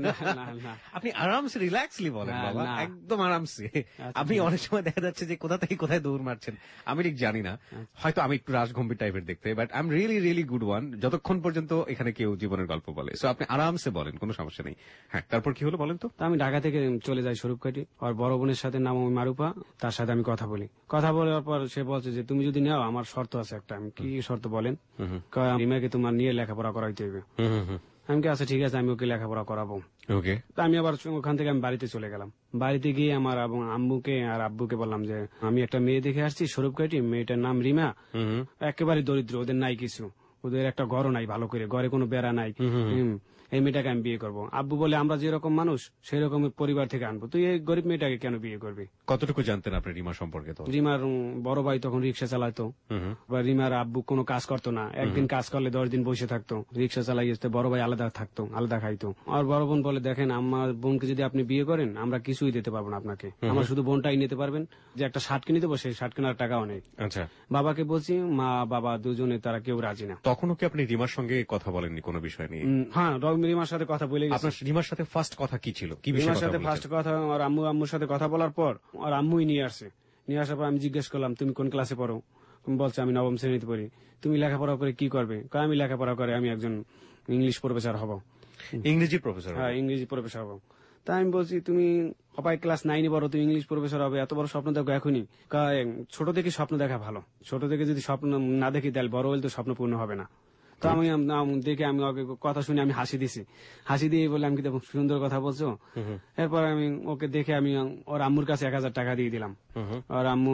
না, আপনি আরামসে রিল্যাক্সলি বলেন বাবা, একদম আরামসে। আপনি অনেক সময় দেখা যাচ্ছে যে কোথা থেকে কোথায় দৌড় মারছেন, আমি ঠিক জানি না। হয়তো আমি একটু রাজগম্ভীর টাইপের দেখতে, but I am really really good one, যতক্ষণ পর্যন্ত এখানে কেউ জীবনের গল্প বলে। সো আপনি আরামসে বলেন, কোনো সমস্যা নেই। হ্যাঁ, তারপর কি হলো বলেন তো? আমি ঢাকা থেকে চলে যাই স্বরূপকাঠি। আর বড় বোনের সাথে নাম মারুপা, তার সাথে আমি কথা বলি। কথা বলার পর সে বলছে যে তুমি যদি নাও আমার শর্ত আছে একটা। আমি কি শর্ত বলেন? রিমাকে তোমার নিয়ে লেখাপড়া করাইতে হবে। আমি কি আচ্ছা ঠিক আছে, আমি ওকে লেখাপড়া করাবো। ওকে। আমি আবার ওখান থেকে আমি বাড়িতে চলে গেলাম। বাড়িতে গিয়ে আমার আম্মুকে আর আব্বুকে বললাম যে আমি একটা মেয়ে দেখে আসছি স্বরূপকাঠি, মেয়েটার নাম রিমা, একেবারে দরিদ্র, ওদের নাই কিছু, ওদের একটা ঘরও নাই ভালো করে, ঘরে কোনো বেড়া নাই, এই মেয়েটাকে আমি বিয়ে করবো। আব্বু বলে আমরা যেরকম মানুষ সেই রকম পরিবার থেকে আনবো, তুই এই গরিব মেয়েটাকে কেন বিয়ে করবি? কতটুকু জানতেন আপনি রিমা সম্পর্কে? তো রিমার বড় ভাই তখন রিক্সা চালাতো। রিমার আব্বু কোনো কাজ করতো না, একদিন কাজ করলে 10 দিন বসে থাকতো, রিক্সা চালাই আসতে। বড় ভাই আলাদা থাকতো, আলাদা খাইতো। আর বড় বোন বলে দেখেন আমার বোনকে যদি আপনি বিয়ে করেন আমরা কিছুই দিতে পারবো না আপনাকে, আমার শুধু বোনটাই নিতে পারবেন। যে একটা শার্ট কিনে দেবো, সেই শার্ট কেনার টাকাও নেই। আচ্ছা, বাবাকে বলছি, মা বাবা দুজনে তারা কেউ রাজি না। তখনও কি আপনি রিমার সঙ্গে কথা বলেননি কোনো বিষয় নিয়ে? হ্যাঁ, রিমার সাথে কথা বলে। আপনার রিমার সাথে ফার্স্ট কথা কি ছিল? কি বিষয়? রিমার সাথে ফার্স্ট কথা আর আম্মুর সাথে কথা বলার পর আর আম্মুই নিয়ে আসে। নিয়ে আসার পর আমি জিজ্ঞেস করলাম তুমি কোন ক্লাসে পড়ো? বলছে আমি 9ম শ্রেণীতে পড়ি। তুমি লেখাপড়া করে কি করবে? আমি লেখাপড়া করে আমি একজন ইংলিশ প্রফেসর হব। ইংরেজি প্রফেসর? হ্যাঁ, ইংরেজি প্রফেসর হব। তাই আমি বলছি তুমি সবাই ক্লাস 9-এ পড়ো, তুমি ইংলিশ প্রফেসর হবে, এত বড় স্বপ্ন দেখো এখনই? ছোট থেকে স্বপ্ন দেখা ভালো, ছোট থেকে যদি স্বপ্ন না দেখি তাহলে বড় হলে তো স্বপ্ন পূর্ণ হবে না। তো আমি দেখে আমি কথা শুনে আমি হাসি দিছি। হাসি দিয়ে বলে আমি কি সুন্দর কথা বলছো। এরপর আমি ওকে দেখে আমি ওর আম্মুর কাছে 1000 টাকা দিয়ে দিলাম। আর আম্মু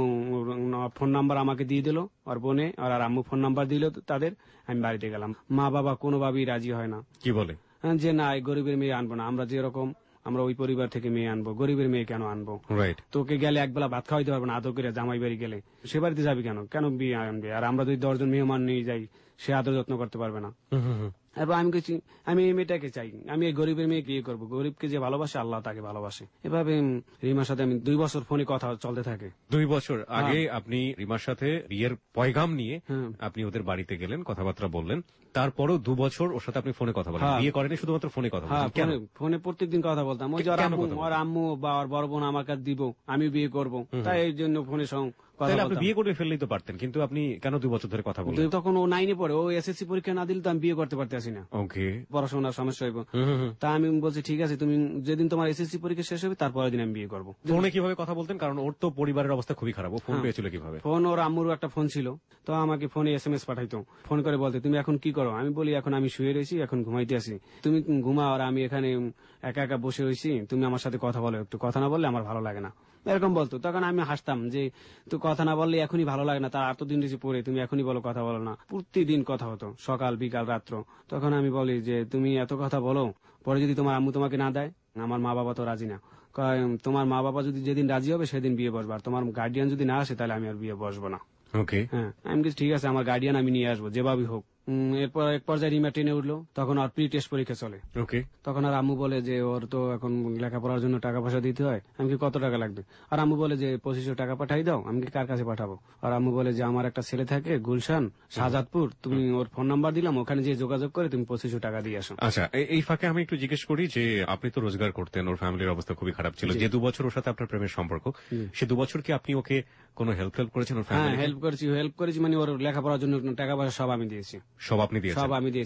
ফোন নাম্বার আমাকে দিয়ে দিল, আর বোনে আর আম্মু ফোন নাম্বার দিল তাদের। আমি বাড়িতে গেলাম। মা বাবা কোনোভাবেই রাজি হয় না। কি বলে? যে না, গরিবের মেয়ে আনবো না, আমরা যেরকম আমরা ওই পরিবার থেকে মেয়ে আনবো, গরিবের মেয়ে কেন আনবো? রাইট। তোকে গেলে একবেলা ভাত খাওয়াইতে পারবো না, আদর করে জামাই বাড়ি গেলে সে বাড়িতে যাবি কেন বিয়ে আনবে? আর আমরা যদি 10 জন মেহমান নিয়ে যাই, সে আদর যত্ন করতে পারবে না। এবার আমি কিছু আমি এই মেয়েটাকে চাই, আমি এই গরিবের মেয়ে বিয়ে করবো। গরিবকে যে ভালোবাসে আল্লাহ তাকে ভালোবাসে। এভাবে রিমার সাথে আমি 2 বছর ফোনে কথা চলতে থাকে। 2 বছর আগে আপনি রিমার সাথে বিয়ের পয়গাম নিয়ে আপনি ওদের বাড়িতে গেলেন, কথাবার্তা বললেন, তারপরও 2 বছর ওর সাথে আপনি ফোনে কথা বলেন? বিয়ে করেনি, শুধুমাত্র ফোনে কথা বলেন? কেন? ফোনে প্রত্যেকদিন কথা বলতাম। ওই যে আর আম্মু বা আর বড় বোন আমাকে দিব, আমি বিয়ে করবো, তাই এই জন্য ফোনের সঙ্গে আপনি বিয়ে করে ফেললেই তো পারতেন, কিন্তু আপনি কেন 2 বছর ধরে কথা বললেন? তখন ও 9-এ পড়ে, ও এসএসসি পরীক্ষা না দিলে তো আমি বিয়ে করতে পারতেছি না। ওকে, পড়াশোনার সমস্যা হইব। তা আমি বলছি ঠিক আছে, তুমি যেদিন তোমার এসএসসি পরীক্ষা শেষ হবে তারপরের দিন আমি বিয়ে করবো। ফোনে কিভাবে কথা বলতেন? কারণ ওর তো পরিবারের অবস্থা খুবই খারাপ, ও ফোন পেয়েছিল কিভাবে? ফোন ওর আম্মুরও একটা ফোন ছিল, তো আমাকে ফোনে SMS পাঠাইতো। ফোন করে বলতে তুমি এখন কি করো? আমি বলি এখন আমি শুয়ে রয়েছি, এখন ঘুমাইতে আসি, তুমি ঘুমাও আর আমি এখানে একা একা বসে রয়েছি, তুমি আমার সাথে কথা বলো, একটু কথা না বললে আমার ভালো লাগে না, এরকম বলতো। তখন আমি হাসতাম যে তুই কথা না বললে এখনই ভালো লাগে না, তার এতদিন রয়েছে পড়ে, তুমি এখনই বলো, কথা বলো না। প্রতিদিন কথা হতো, সকাল বিকাল রাত্র। তখন আমি বলি যে তুমি এত কথা বলো, পরে যদি তোমার আম্মু তোমাকে না দেয়? আমার মা বাবা তো রাজি না। তোমার মা বাবা যদি যেদিন রাজি হবে সেদিন বিয়ে বসবো, আর তোমার গার্ডিয়ান যদি না আসে তাহলে আমি আর বিয়ে বসবো না। ওকে, হ্যাঁ। আমি কিছু ঠিক আছে, আমার গার্ডিয়ান আমি নিয়ে আসবো যেভাবেই হোক। এরপর এক পর্যায়ে রিমা ট্রেনে উঠলো, তখন আর প্রি টেস্ট পরীক্ষা চলে। ওকে। তখন আর আম্মু বলে যে ওর তো এখন লেখাপড়ার জন্য টাকা পয়সা দিতে হয়। আমি কি কত টাকা লাগবে? আর আম্মু বলে যে 2500 টাকা পাঠাই দাও। আমি কি কার কাছে পাঠাবো? আর আম্মু বলে যে আমার একটা ছেলে থাকে গুলশান, শাহজাদপুর, তুমি ওর ফোন নাম্বার দিলাম, ওখানে যে যোগাযোগ করে তুমি 2500 টাকা দিয়ে আসো। আচ্ছা, এই ফাঁকে আমি একটু জিজ্ঞেস করি যে আপনি তো রোজগার করতেন, ওর ফ্যামিলির অবস্থা খুবই খারাপ ছিল, যে 2 বছর ওর সাথে আপনার প্রেমের সম্পর্ক, সে 2 বছর কি আপনি ওকে কোনো হেল্প করেছেন? ওর ফ্যামিলি? হেল্প করেছি মানে ওর লেখাপড়ার জন্য টাকা পয়সা সব আমি দিয়েছি। সব আপনি দিয়েছেন? সব আমি দিয়েছি।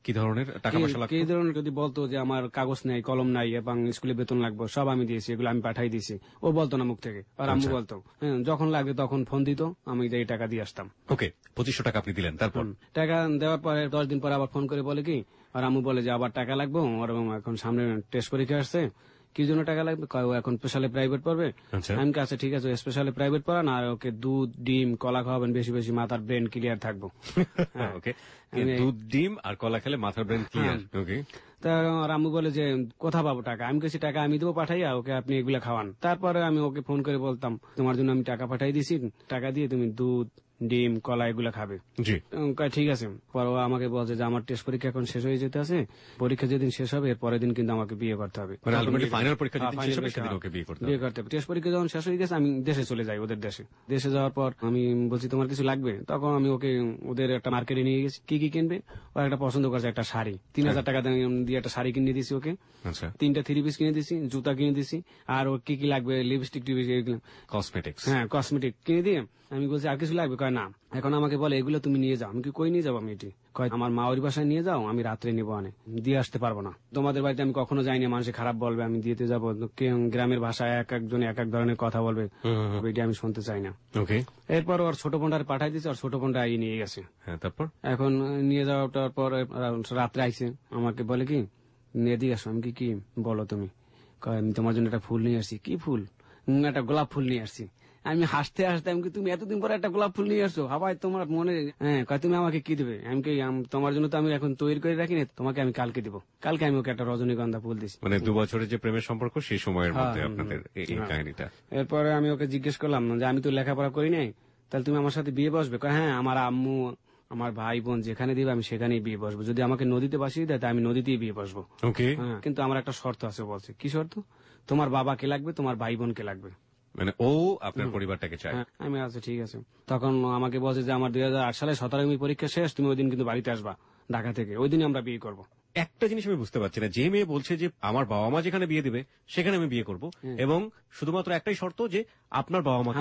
কি ধরনের টাকা পয়সা লাগতো? কি ধরনের যদি বলতো যে আমার কাগজ নাই, কলম নাই এবং স্কুলে বেতন লাগবে, সব আমি দিয়েছি, এগুলো আমি পাঠাই দিয়েছি। ও বলতো না মুখ থেকে, আর আম্মু বলতো। যখন লাগবে তখন ফোন দিত, আমি এই টাকা দিয়ে আসতাম। ওকে, 2500 টাকা আপনি দিলেন, তারপর? টাকা দেওয়ার পরে 10 দিন পরে আবার ফোন করে বলে কি, আর আম্মু বলে যে আবার টাকা লাগবে, ওর এখন সামনে টেস্ট পরীক্ষা আসছে, কি জন্য টাকা লাগবে, এখন স্পেশালে প্রাইভেট পড়বে। আমি কাছে ঠিক আছে, স্পেশালে প্রাইভেট পড়ান, আর ওকে দুধ ডিম কলা খাওয়াবেন বেশি বেশি, মাথার ব্রেন ক্লিয়ার থাকবো। ওকে, দুধ ডিম আর কলা খেলে মাথার ব্রেন ক্লিয়ার। ওকে, তা আম্মু বলে যে কোথা পাবো টাকা, আমি কেছি টাকা আমি দেবো পাঠাইয়া, ওকে আপনি এগুলা খাওয়ান। তারপরে আমি ওকে ফোন করে বলতাম তোমার জন্য আমি টাকা পাঠাই দিছি, টাকা দিয়ে তুমি দুধ ডিম কলা এগুলা খাবে। জি, ঠিক আছে। পর ও আমাকে বলছে যে আমার টেস্ট পরীক্ষা এখন শেষ হয়ে যেতে আছে, পরীক্ষা যেদিন শেষ হবে এর পরের দিন কিন্তু আমাকে বিয়ে করতে হবে, ফাইনাল পরীক্ষা যেদিন শেষ হবে সেদিন ওকে বিয়ে করতে হবে। টেস্ট পরীক্ষা যখন শেষ হয়ে গেছে আমি দেশে চলে যাই, ওদের দেশে যাওয়ার পর আমি বলছি তোমার কিছু লাগবে, তখন আমি ওকে ওদের একটা মার্কেটে নিয়ে গেছি, কি কি কিনবে, ও একটা পছন্দ করছে একটা শাড়ি, 3000 টাকা দিয়ে একটা শাড়ি কিনে দিয়েছি ওকে। আচ্ছা, 3টা 3 পিস কিনে দিয়েছি, জুতা কিনে দিয়েছি, আর ওর কি কি লাগবে লিপস্টিক টিপস্টিক কসমেটিক্স, হ্যাঁ কসমেটিক কিনে দিয়ে আমি বলছি আর কিছু লাগবে, কয় না। এখন আমাকে বলে এগুলো তুমি নিয়ে যাও, আমি কি কই নিয়ে যাবো, আমি এটি কয় আমার মা ওর বাসায় নিয়ে যাও, আমি রাত্রে নিবো, আনে দিয়ে আসতে পারবো না, তোমাদের বাড়িতে আমি কখনো যাইনি, মানুষে খারাপ বলবে, আমি দিতে যাবো, গ্রামের ভাষায় এক একজন এক এক ধরনের কথা বলবে, এটি আমি শুনতে চাই না। ওকে, এরপর ওর ছোট বোনটার পাঠাই দিয়েছে, ওর ছোট বোনটা নিয়ে গেছে। হ্যাঁ, তারপর এখন নিয়ে যাওয়ার পর রাত্রে আইসে আমাকে বলে কি নিয়ে দিয়ে আসো, আমি কি বলো তুমি, আমি তোমার জন্য একটা ফুল নিয়ে আসছি। কি ফুল? একটা গোলাপ ফুল নিয়ে আসছি। আমি হাসতে হাসতে আমি তুমি এতদিন পরে একটা গোলাপ ফুল নিয়ে আসছো, হাবাই তোমার মনে, হ্যাঁ তুমি আমাকে কি দেবে, আমি কি তোমার জন্য তো আমি এখন তৈরি করে রাখিনি, তোমাকে আমি কালকে দিব। কালকে আমি ওকে একটা রজনীগন্ধা ফুল দিচ্ছি। মানে 2 বছরের যে প্রেমের সম্পর্ক সেই সময়ের মধ্যে আপনাদের এই কাহিনীটা। এরপরে আমি ওকে জিজ্ঞেস করলাম যে আমি তো লেখাপড়া করি নাই, তাহলে তুমি আমার সাথে বিয়ে বসবে? হ্যাঁ, আমার আম্মু আমার ভাই বোন যেখানে দিবে আমি সেখানেই বিয়ে বসবো, যদি আমাকে নদীতে বাসিয়ে দেয় আমি নদীতেই বিয়ে বসবো। ওকে, কিন্তু আমার একটা শর্ত আছে। বলছে কি শর্ত? তোমার বাবা কে লাগবে, তোমার ভাই বোন কে লাগবে, মানে ও আপনার পরিবারটাকে চায়। আমি আচ্ছা ঠিক আছে। তখন আমাকে বলছে যে আমার 2008 সালে 17 পরীক্ষা শেষ, তুমি ওই দিন কিন্তু বাড়িতে আসবা ঢাকা থেকে, ওই দিন আমরা বিয়ে করবো। একটা জিনিস আমি বুঝতে পারছি না, যে মেয়ে বলছে যে আমার বাবা মা যেখানে বিয়ে দিবে সেখানে আমি বিয়ে করব, এবং শুধুমাত্র একটাই শর্ত যে আপনার বাবা মাকে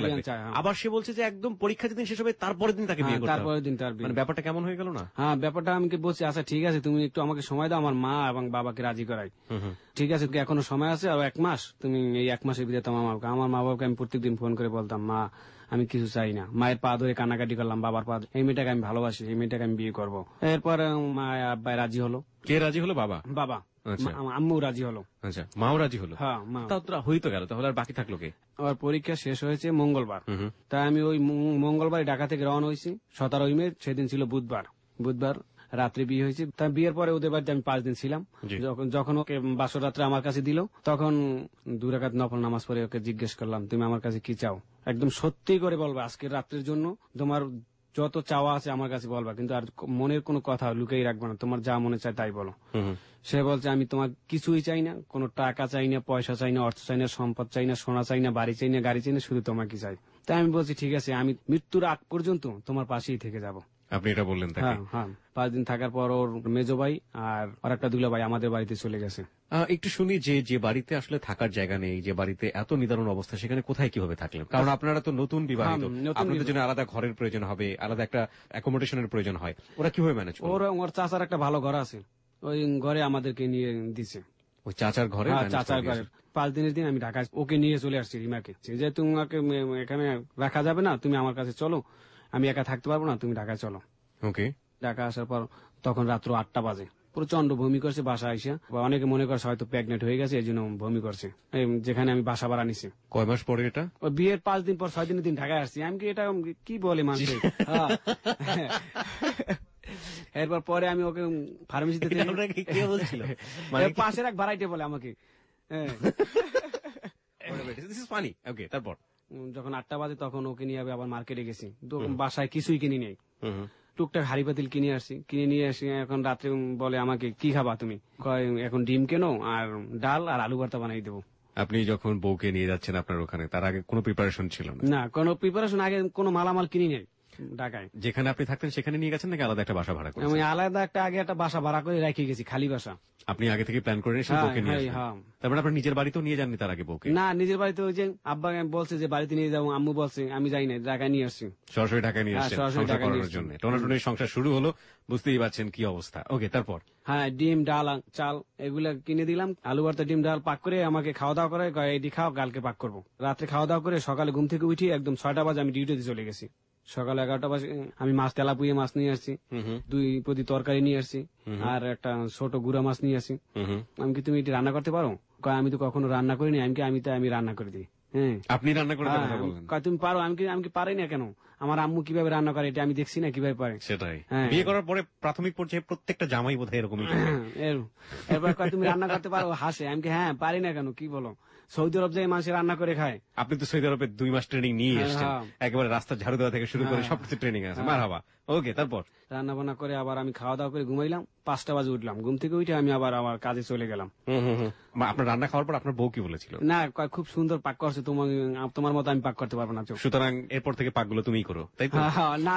আবার সে বলছে যে একদম পরীক্ষা যেদিন শেষ হবে তারপরের দিন তাকে বিয়ে করতে হবে, তারপরের দিন তার বিয়ে। মানে ব্যাপারটা কেমন হয়ে গেল না? হ্যাঁ, ব্যাপারটা আমি বলছি আচ্ছা ঠিক আছে তুমি একটু আমাকে সময় দাও, আমার মা এবং বাবাকে রাজি করাই। ঠিক আছে, এখনো সময় আছে, আর 1 মাস, তুমি এই 1 মাসের ভিতরে আমার মা বাবাকে আমি প্রত্যেকদিন ফোন করে বলতাম মা আমি কিছু চাই না, মায়ের পা ধরে কান্নাকাটি করলাম, বাবার পা, এই মেয়েটাকে আমি ভালোবাসি, এই মেয়েটাকে আমি বিয়ে করবো। এরপর মা আব্বাই রাজি হলো। কে রাজি হলো? বাবা। আম্মু রাজি হলো। আচ্ছা, মাও রাজি হলো। হ্যাঁ, হইতো গেল, তাহলে আর বাকি থাকলো কে? আমার পরীক্ষা শেষ হয়েছে মঙ্গলবার, তাই আমি ওই মঙ্গলবার ঢাকা থেকে রওনা হয়েছি। 17 মে সেদিন ছিল বুধবার রাত্রে বিয়ে হয়েছে। তাই বিয়ের পরে ওদের বাড়িতে আমি 5 দিন ছিলাম। যখন ওকে বাসর রাত্রে আমার কাছে দিল, তখন 2 রাকাত নফল নামাজ পড়ে ওকে জিজ্ঞেস করলাম তুমি আমার কাছে কি চাও, একদম সত্যি করে বলবা, আজকের রাত্রের জন্য তোমার যত চাওয়া আছে আমার কাছে বলবা, কিন্তু আর মনের কোনো কথা লুকিয়ে রাখবা না, তোমার যা মনে চায় তাই বলো। সে বলছে আমি তোমার কিছুই চাই না, কোনো টাকা চাই না, পয়সা চাই না, অর্থ চাই না, সম্পদ চাই না, সোনা চাই না, বাড়ি চাই না, গাড়ি চাই না, শুধু তোমাকে চাই। তাই আমি বলছি ঠিক আছে, আমি মৃত্যুর আগ পর্যন্ত তোমার পাশেই থেকে যাব। আপনি এটা বললেন? হ্যাঁ, 5 দিন থাকার পর ওর মেজো ভাই আর একটা দুলা ভাই আমাদের বাড়িতে চলে গেছে। একটু শুনি যে বাড়িতে আসলে থাকার জায়গা নেই, যে বাড়িতে এত নিদারুণ অবস্থা, সেখানে কোথায় কিভাবে থাকলেন? কারণ আপনারা তো নতুন বিবাহিত, আপনাদের জন্য আলাদা ঘরের প্রয়োজন হবে, আলাদা একটা অ্যাকোমোডেশনের প্রয়োজন হয়, ওরা কিভাবে ম্যানেজ করে? ওর চাচার একটা ভালো ঘর আছে, ওই ঘরে আমাদেরকে নিয়ে দিছে। ওই চাচার ঘরে? চাচার ঘরে 5 দিনের দিন আমি ঢাকায় ওকে নিয়ে চলে আসছি, রিমাকে, যে তোমাকে এখানে রাখা যাবে না, তুমি আমার কাছে চলো, আমি একা থাকতে পারবো না, তুমি ঢাকায় চলো। ওকে, ঢাকা আসার পর তখন রাত্র 8টা বাজে, প্রচন্ড বমি করছে বাসা আইসা, অনেকে মনে করছে হয়তো প্রেগনেন্ট হয়ে গেছে এই জন্য বমি করছে, যেখানে আমি বাসা ভাড়া নিছি। কয় মাস পরে এটা? বিয়ের 5 দিন পর 6 দিনের দিন ঢাকায় আসছি। আমি কি এটা কি বলে মানুষ? এরপর পরে আমি ওকে ফার্মেসিতে বলছিল, পাশের এক ভাড়াইটে বলে আমাকে, তারপর যখন 8টা বাজে তখন ওকে নিয়ে আবার মার্কেটে গেছি, বাসায় কিছুই কিনি নেই, টুকটাক হাড়ি পাতিল কিনে আসছি, কিনে নিয়ে আসি। এখন রাত্রে বলে আমাকে কি খাবা তুমি, এখন ডিম কেনো আর ডাল আর আলু ভর্তা বানাই দেবো। আপনি যখন বউকে নিয়ে যাচ্ছেন আপনার ওখানে, তার আগে কোনো প্রিপারেশন ছিল না? না, কোনো প্রিপারেশন, আগে কোনো মালামাল কিনি নেই, ঢাকায়। যেখানে আপনি থাকতেন সেখানে নিয়ে গেছেন নাকি আলাদা একটা বাসা ভাড়া করে? আমি আলাদা আগে একটা বাসা ভাড়া করে রেখে গেছি, খালি বাসা। আপনি আগে থেকে প্ল্যান করে এসে বউকে নিয়ে আসেন? হ্যাঁ। তারপরে আপনার নিজের বাড়িতেও নিয়ে যাননি তার আগে বউকে? না, নিজের বাড়িতে ওই যে আব্বা বলছে যে বাড়িতে নিয়ে যাবো, আম্মু বলছে, আমি যাই না, ঢাকায় নিয়ে আসছি। সরাসরি ঢাকায় নিয়ে আসছেন সরাসরি সংসার ঢাকায় নিয়ে করানোর আসছি। জন্য। টোনাটুনির সংসার শুরু হলো, বুঝতেই পারছেন কি অবস্থা। ওকে, তারপর? হ্যাঁ, ডিম, ডাল, চাল এগুলা কিনে দিলাম। আলু ভর্তা, ডিম, ডাল পাক করে আমাকে খাওয়া দাওয়া করে, এটি খাও, কালকে পাক করবো। রাত্রে খাওয়া দাওয়া করে সকালে ঘুম থেকে উঠি একদম 6টা বাজে আমি ডিউটিতে চলে গেছি। সকাল 11টা বাজে আমি মাছ, তেলাপুয়ে মাছ নিয়ে আসছি, 2 প্রতি তরকারি নিয়ে আসছি, আর একটা ছোট গুড়া মাছ নিয়ে আসছি। আমি কি তুমি এটি রান্না করতে পারো? আমি তো কখনো রান্না করিনি। আমি রান্না করে দিই। হ্যাঁ, আপনি রান্না করে দেওয়ার কথা বললেন? তুমি পারো? আমি কি পারি না কেন? আমার আম্মু কিভাবে রান্না করে এটা আমি দেখছি না কিভাবে পারে। সেটাই, বিয়ে করার পরে প্রাথমিক পর্যায়ে প্রত্যেকটা জামাই বোধহয় এরকমই। এরপর তুমি রান্না করতে পারো? হাসে। আমি হ্যাঁ পারি না কেন, কি বলো? সৌদি আরব যাই মানুষ রান্না করে খায়। আপনি তো সৌদি আরবে 2 মাস ট্রেনিং নিয়ে এসেছেন, একেবারে রাস্তা ঝাড়ু দেওয়া থেকে শুরু করে সবকিছু ট্রেনিং আছে। মারহাবা। ওকে, তারপর? রান্না বান্না করে আবার আমি খাওয়া দাওয়া করে ঘুমাইলাম। 5টা বাজে উঠলাম, ঘুম থেকে উঠে আমি আবার কাজে চলে গেলাম। আপনার রান্না খাওয়ার পর আপনার বউ কি বলেছিল? না, খুব সুন্দর পাক করছে, তোমার মতো আমি পাক করতে পারবো না। সুতরাং এরপর থেকে পাকগুলো তুমিই করো, তাই তো? না,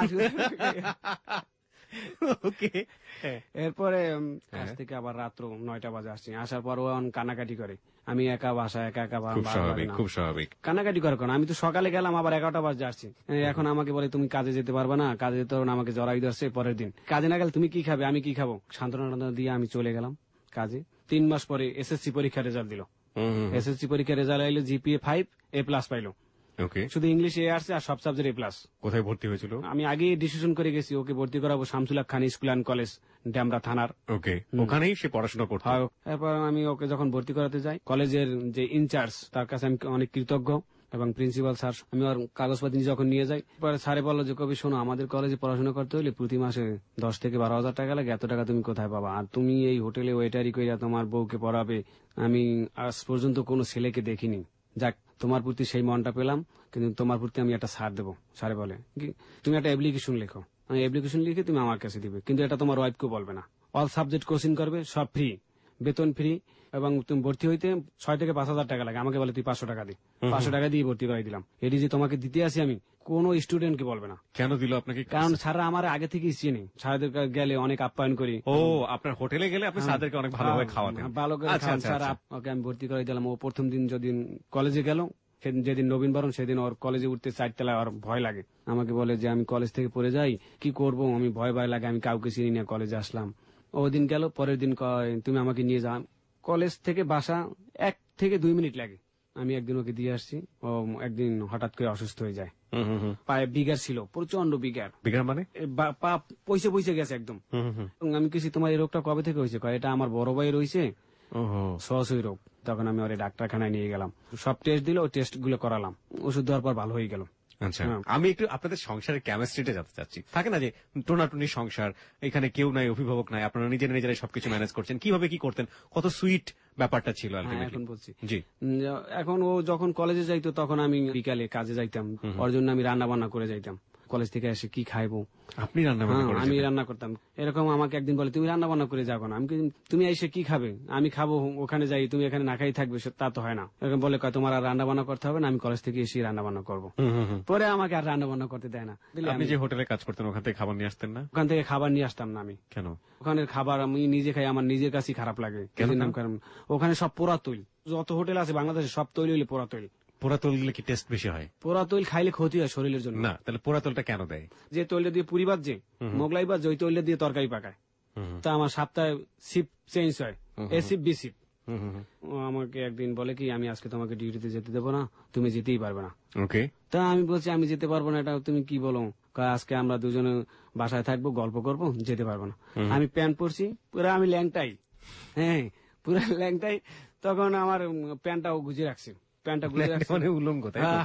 ওকে। এরপরে কাজ থেকে আবার রাত্র 9টা বাজে আসছি। আসার পর ও কানাকাটি করে, আমি একা বাসা, একা খুব স্বাভাবিক, খুব স্বাভাবিক। কানাকাটি করে কেন? আমি তো সকালে গেলাম, আবার 11টা বাজে আসছি। এখন আমাকে বলে তুমি কাজে যেতে পারবে না, কাজে যেতে পারবে না, আমাকে জড়াই ধরছে। পরের দিন কাজে না গেলে তুমি কি খাবে, আমি কি খাবো? সান্ত্বনা দিয়ে আমি চলে গেলাম কাজে। 3 মাস পরে এসএসসি পরীক্ষার রেজাল্ট দিল। এসএসসি পরীক্ষার রেজাল্ট আইলো, জিপিএ 5, A+ পাইলো। শুধু ইংলিশ এ আসছে, আর সব সাবজেক্ট A+। কোথায় ভর্তি হয়েছিল? আমি আগে ডিসিশন করে গেছি ওকে ভর্তি করাবো Shamsul Haque Khan school and college, Demra থানার। ওকে, ওখানেই সে পড়াশোনা করতো। এরপর আমি ওকে যখন ভর্তি করাতে যাই, কলেজের যে ইনচার্জ তার কাছে আমি অনেক কৃতজ্ঞ, এবং প্রিন্সিপাল স্যার। আমি ওর কাগজপাতি যখন নিয়ে যাই, পরে স্যারে বললো যে কবি শোনো, আমাদের কলেজে পড়াশোনা করতে হলে প্রতি মাসে 10 থেকে 12,000 টাকা লাগে, এত টাকা তুমি কোথায় পাবা? আর তুমি এই হোটেলে ওয়েটারি কইরা তোমার বউকে পড়াবে? আমি আজ পর্যন্ত কোনো ছেলেকে দেখিনি। যাক, তোমার প্রতি সেই মনটা পেলাম, কিন্তু তোমার প্রতি আমি একটা ছাড় দেবো। স্যারে বলে তুমি একটা অ্যাপ্লিকেশন লেখো, অ্যাপ্লিকেশন লিখে তুমি আমার কাছে দিবে, কিন্তু এটা তোমার ওয়াইফকেও বলবে না। অল সাবজেক্ট কোচিং করবে, সব ফ্রি, বেতন ফ্রি, এবং তুমি ভর্তি হইতে 6 থেকে 5,000 টাকা লাগে। আমাকে বলে তুই 500 টাকা দিই। 500 টাকা দিয়ে ভর্তি করাই দিলাম। এটি যে তোমাকে দিতে আসি আমি, কোনো স্টুডেন্টকে বলবে না। কেন দিল আপনাকে? কারণ স্যাররা আমার আগে থেকেই চিনি, স্যারদের গেলে অনেক আপ্যায়ন করি। ও, আপনার হোটেলে গেলে আপনি স্যারদেরকে অনেক ভালোভাবে খাওয়াতেন? ভালো করে খাওয়ান স্যার। ওকে আমি ভর্তি করাই দিলাম। ও প্রথম দিন যেদিন কলেজে গেল, যেদিন নবীনবরণ, সেদিন ওর কলেজে উঠতে 4 তলায় ওর ভয় লাগে। আমাকে বলে যে আমি কলেজ থেকে পড়ে যাই, কি করব, আমি ভয় লাগে, আমি কাউকে চিনি না, কলেজে আসলাম। ওদিন গেল, পরের দিন তুমি আমাকে নিয়ে যাও। কলেজ থেকে বাসা 1 থেকে 2 মিনিট লাগে। আমি একদিন ওকে দিয়ে আসছি। ও একদিন হঠাৎ করে অসুস্থ হয়ে যায়। পায়ে বিগার ছিল, প্রচন্ড বিগার। বিগার মানে? পা পয়সে গেছে একদম। আমি কিছু তোমার এই রোগটা কবে থেকে হয়েছে? এটা আমার বড় ভাই রয়েছে, সহসই রোগ। তখন আমি ওর ডাক্তারখানায় নিয়ে গেলাম, সব টেস্ট দিল, ওই টেস্ট গুলো করালাম, ওষুধ দেওয়ার পর ভালো হয়ে গেল। আচ্ছা, আমি একটু আপনাদের সংসারের কেমিস্ট্রিতে যেতে চাচ্ছি। থাকে না যে টোনাটুনি সংসার, এখানে কেউ নাই, অভিভাবক নাই, আপনারা নিজেরাই সবকিছু ম্যানেজ করছেন, কিভাবে কি করতেন? কত সুইট ব্যাপারটা ছিল। এখন বলছি, জি। এখন ও যখন কলেজে যাইতো, তখন আমি বিকালে কাজে যাইতাম, ওর জন্য আমি রান্না বান্না করে যাইতাম। কলেজ থেকে এসে কি খাইবো? আপনি রান্না বান্না করেন? আমি রান্না করতাম। এরকম আমাকে একদিন বলে তুমি রান্না বান্না করে যাবো না। আমি তুমি এসে কি খাবে? আমি খাবো, ওখানে যাই, তুমি এখানে না খাই থাকবে, তা তো হয় না। এরকম বলে তোমার আর রান্না বান্না করতে হবে না, আমি কলেজ থেকে এসে রান্না বান্না করবো। পরে আমাকে আর রান্না বান্না করতে দেয় না। আপনি যে হোটেলে কাজ করতেন, ওখান থেকে খাবার নিয়ে আসতেন না? ওখান থেকে খাবার নিয়ে আসতাম না আমি। কেন? ওখানের খাবার আমি নিজে খাই, আমার নিজের কাছেই খারাপ লাগে। ওখানে সব পোড়া তৈল, যত হোটেল আছে বাংলাদেশে সব তৈল হইলে পোড়া তৈল। পোড়া তৈল দিলে কি টেস্ট বেশি হয়? পোড়া তৈল খাইলে ক্ষতি হয় শরীরের জন্য। না, তাহলে পোড়া তৈলটা কেন দেয়? যে তৈলটা দিয়ে পুরি বাজছে, মোগলাই বাজছে, ওই তৈলটা দিয়ে তরকারি পাকায়। তা আমার সপ্তাহে শিফট চেঞ্জ হয়, এ শিফট বি শিফট। আমাকে একদিন বলে কি আমি আজকে তোমাকে ডিউটিতে যেতে দেবো না, তুমি যেতেই পারবে না। ওকে। তা আমি বলছি আমি যেতে পারবো না, এটা তুমি কি বলো? আজকে আমরা দুজনে বাসায় থাকবো, গল্প করবো, যেতে পারবো না। আমি প্যান্ট পরছি, পুরো আমি ল্যাংটাই, হ্যাঁ পুরো ল্যাংটাই। তখন আমার প্যান্টটাও গুজিয়ে রাখছি, প্যান্টটা গুজিয়ে রাখছি, মানে উলঙ্গ।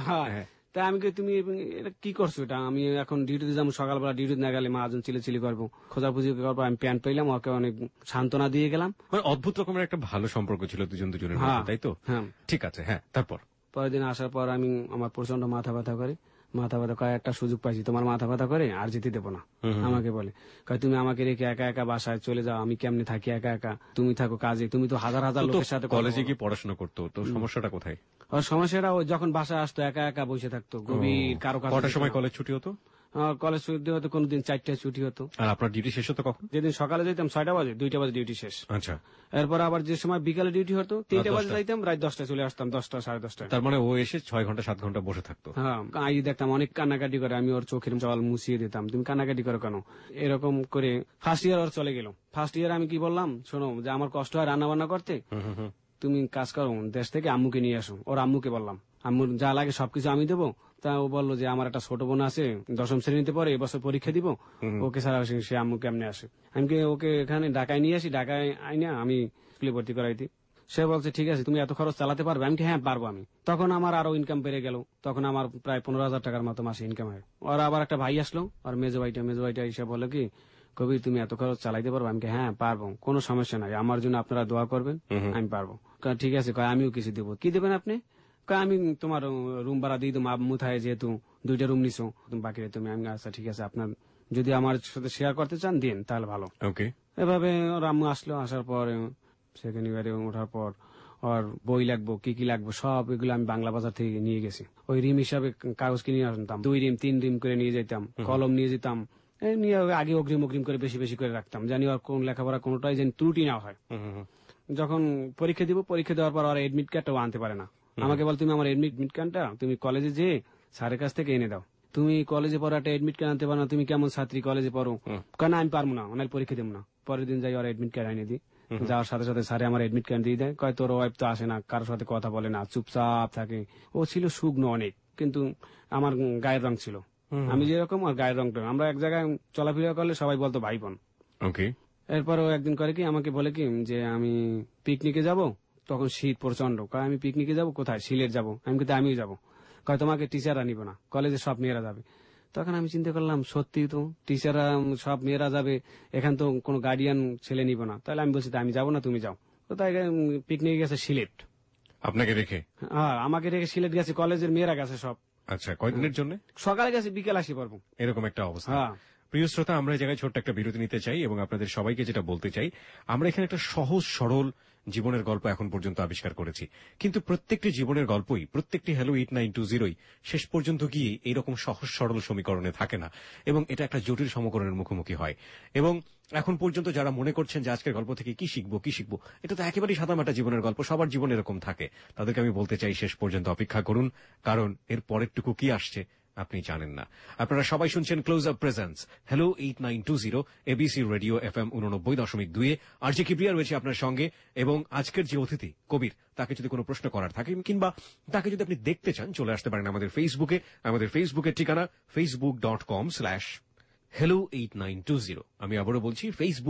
তা আমি তুমি কি করছো? এটা আমি এখন ডিউটিতে যাবো, সকালবেলা ডিউটিতে না গেলে মা চিলি করবো, খোঁজাখুঁজি করবো। আমি প্যান্ট পাইলাম, ওকে অনেক সান্ত্বনা দিয়ে গেলাম। মানে অদ্ভুত রকমের একটা ভালো সম্পর্ক ছিল দুজনের মধ্যে, তাই তো? হ্যাঁ, ঠিক আছে। হ্যাঁ, তারপর পরের দিন আসার পর আমি আমার প্রচন্ড মাথা ব্যথা করে, একটা সুযোগ পাইছি, তোমার মাথা ব্যথা করে আর যেতে দেবো না। আমাকে বলে তুমি আমাকে রেখে একা একা বাসায় চলে যাও, আমি কেমনে থাকি একা একা, তুমি থাকো কাজে, তুমি তো হাজার হাজার লোকের সাথে। কলেজে কি পড়াশোনা করতো? তো সমস্যাটা কোথায়? সমস্যাটা যখন বাসায় আসতো একা একা বসে থাকতো, গভীর কারো কাছে। কটার সময় কলেজ ছুটি হতো? কলেজ ছুটি হতো, কোনদিন 4টায় ছুটি হতো। আর আপনার ডিউটি শেষ হতো কখন? যেদিন সকালে যেতাম 6টা বাজে, 2টা বাজে ডিউটি শেষ। আচ্ছা, এরপর আবার যে সময় বিকালে ডিউটি হতো 3টা বাজে 10টা। যাইতাম, রাত 10টায় চলে আসতাম, 10টা 10:30টায়। তার মানে ও এসে 6 ঘন্টা 7 ঘন্টা বসে থাকতো। হ্যাঁ, আই দেখতাম অনেক কান্নাকাটি করে, আমি ওর চোখের জল মুছিয়ে দিতাম, তুমি কান্নাকাটি করো কেন, এরকম করে। ফার্স্ট ইয়ার ওর চলে গেল। ফার্স্ট ইয়ার আমি কি বললাম, শোনো যে আমার কষ্ট হয় রান্না বান্না করতে, তুমি কাজ করো, দেশ থেকে আম্মুকে নিয়ে আসো। ওর আম্মুকে বললাম, আম্মুর যা লাগে সবকিছু আমি দেবো। তা ও বললো যে আমার একটা ছোট বোন আছে, 10ম শ্রেণীতে পড়ে, এবছর পরীক্ষা দিব, ওকে ছাড়া সে আম্মু কেমনে আসে। আমি ওকে এখানে ঢাকায় নিয়ে আসি, ঢাকায় আইনা আমি স্কুলে ভর্তি করাই দিই। সে বলছে ঠিক আছে, তুমি এত খরচ চালাতে পারবে? আমি হ্যাঁ পারবো। আমি তখন আমার আরো ইনকাম বেড়ে গেল, তখন আমার প্রায় 15,000 টাকার মতো মাসে ইনকাম হয়। ওর আবার একটা ভাই আসলো, আর মেজো ভাইটা এসে বলে কি, কবি তুমি এত খরচ চালাইতে পারবো? আমি হ্যাঁ পারবো, কোনো সমস্যা নাই, আমার জন্য আপনারা দোয়া করবেন, আমি পারবো। ঠিক আছে, আমিও কিছু দেবো। কি দেবেন আপনি? আমি তোমার রুম ভাড়া দিয়ে দেবো, আম্মু থাকে যেহেতু 2টা রুম নিছো, বাকি তুমি। আমি আচ্ছা ঠিক আছে, আপনার যদি আমার সাথে শেয়ার করতে চান দিন, তাহলে ভালো। ওকে। এভাবে ওর আম্মু আসলো, আসার পর সেকেন্ড ইয়ারে ওঠার পর ওর বই লাগবো, কি কি লাগবো সব এগুলো আমি বাংলা বাজার থেকে নিয়ে গেছি। ওই রিম হিসাবে কাগজ কিনে আনতাম, 2 রিম 3 রিম করে নিয়ে যেতাম, কলম নিয়ে যেতাম, নিয়ে আগে অগ্রিম করে বেশি বেশি করে রাখতাম, জানি ওর কোন লেখাপড়া কোনটাই যেন ত্রুটি না হয়। যখন পরীক্ষা দিব, পরীক্ষা দেওয়ার পর ওর এডমিট কার্ডটাও আনতে পারে না। আমাকে বল, তুমি আমার এডমিট কার্ডটা তুমি কলেজে যেয়ে স্যারের কাছ থেকে এনে দাও। তুমি কলেজে পড়ো, একটা এডমিট কার্ড আনতে পারো না, তুমি কেমন ছাত্রী, কলেজে পড়ো? কারণ আমি পারবো না, ওনার পরীক্ষা দেবো না। পরের দিন যাই ওর এডমিট কার্ড এনে দিই, যাওয়ার সাথে সাথে স্যারে আমার এডমিট কার্ড দিয়ে দেয়, কয় তোর ওয়াইফ তো আসে না, কারোর সাথে কথা বলে না, চুপচাপ থাকে। ও ছিল শুকনো অনেক, কিন্তু আমার গায়ের রং ছিল, আমি যেরকম আর গায়ের রংটা। আমরা এক জায়গায় চলাফেরা করলে সবাই বলতো ভাই বোন। ওকে। এরপর ও একদিন করে কি, আমাকে বলে কি যে আমি পিকনিকে যাব, তখন শীত প্রচন্ড। কয় আমি পিকনিকে যাব কোথায়? সিলেট যাব। আমি কিন্তু আমিও যাবো। কয় তোমাকে টিচাররা নিব না, কলেজে সব মেয়েরা যাবে। তখন আমি চিন্তা করলাম সত্যি তো, টিচাররা সব মেয়েরা যাবে, এখান তো কোনো গার্ডিয়ান ছেলে নিব না। তাহলে আমি বলছি আমি যাবো না, তুমি যাও। তো তাই পিকনিকে গেছে সিলেট। আপনাকে রেখে? হ্যাঁ, আমাকে রেখে সিলেট গেছে, কলেজের মেয়েরা গেছে সব। আচ্ছা, কয়দিনের জন্য? সকালে গেছে, বিকেল আসি পারবো, এরকম একটা অবস্থা। হ্যাঁ। প্রিয় শ্রোতা, আমরা এই জায়গায় ছোট্ট একটা বিরতি নিতে চাই এবং আপনাদের সবাইকে যেটা বলতে চাই, আমরা এখানে একটা সহজ সরল জীবনের গল্প এখন পর্যন্ত আবিষ্কার করেছি, কিন্তু প্রত্যেকটি জীবনের গল্পই, প্রত্যেকটি হ্যালো 8920 শেষ পর্যন্ত গিয়ে এইরকম সহজ সরল সমীকরণে থাকে না, এবং এটা একটা জটিল সমীকরণের মুখোমুখি হয়। এবং এখন পর্যন্ত যারা মনে করছেন যে আজকের গল্প থেকে কি শিখবো, এটা তো একেবারেই সাদামাটা জীবনের গল্প, সবার জীবন এরকম থাকে, তাদেরকে আমি বলতে চাই শেষ পর্যন্ত অপেক্ষা করুন, কারণ এর পরেরটুকু কি আসছে আপনি জানেন না। আপনারা সবাই শুনছেন close up presents hello 8920 ABC radio FM 89.2 R J Kibria রয়েছে আপনার সঙ্গে। এবং আজকের যে অতিথি কবির, তাকে যদি কোনো প্রশ্ন করার থাকে কিংবা তাকে যদি আপনি দেখতে চান, চলে আসতে পারেন আমাদের ফেসবুকে। আমাদের ফেসবুকের ঠিকানা facebook.com/hello8920। আমি আবারও বলছি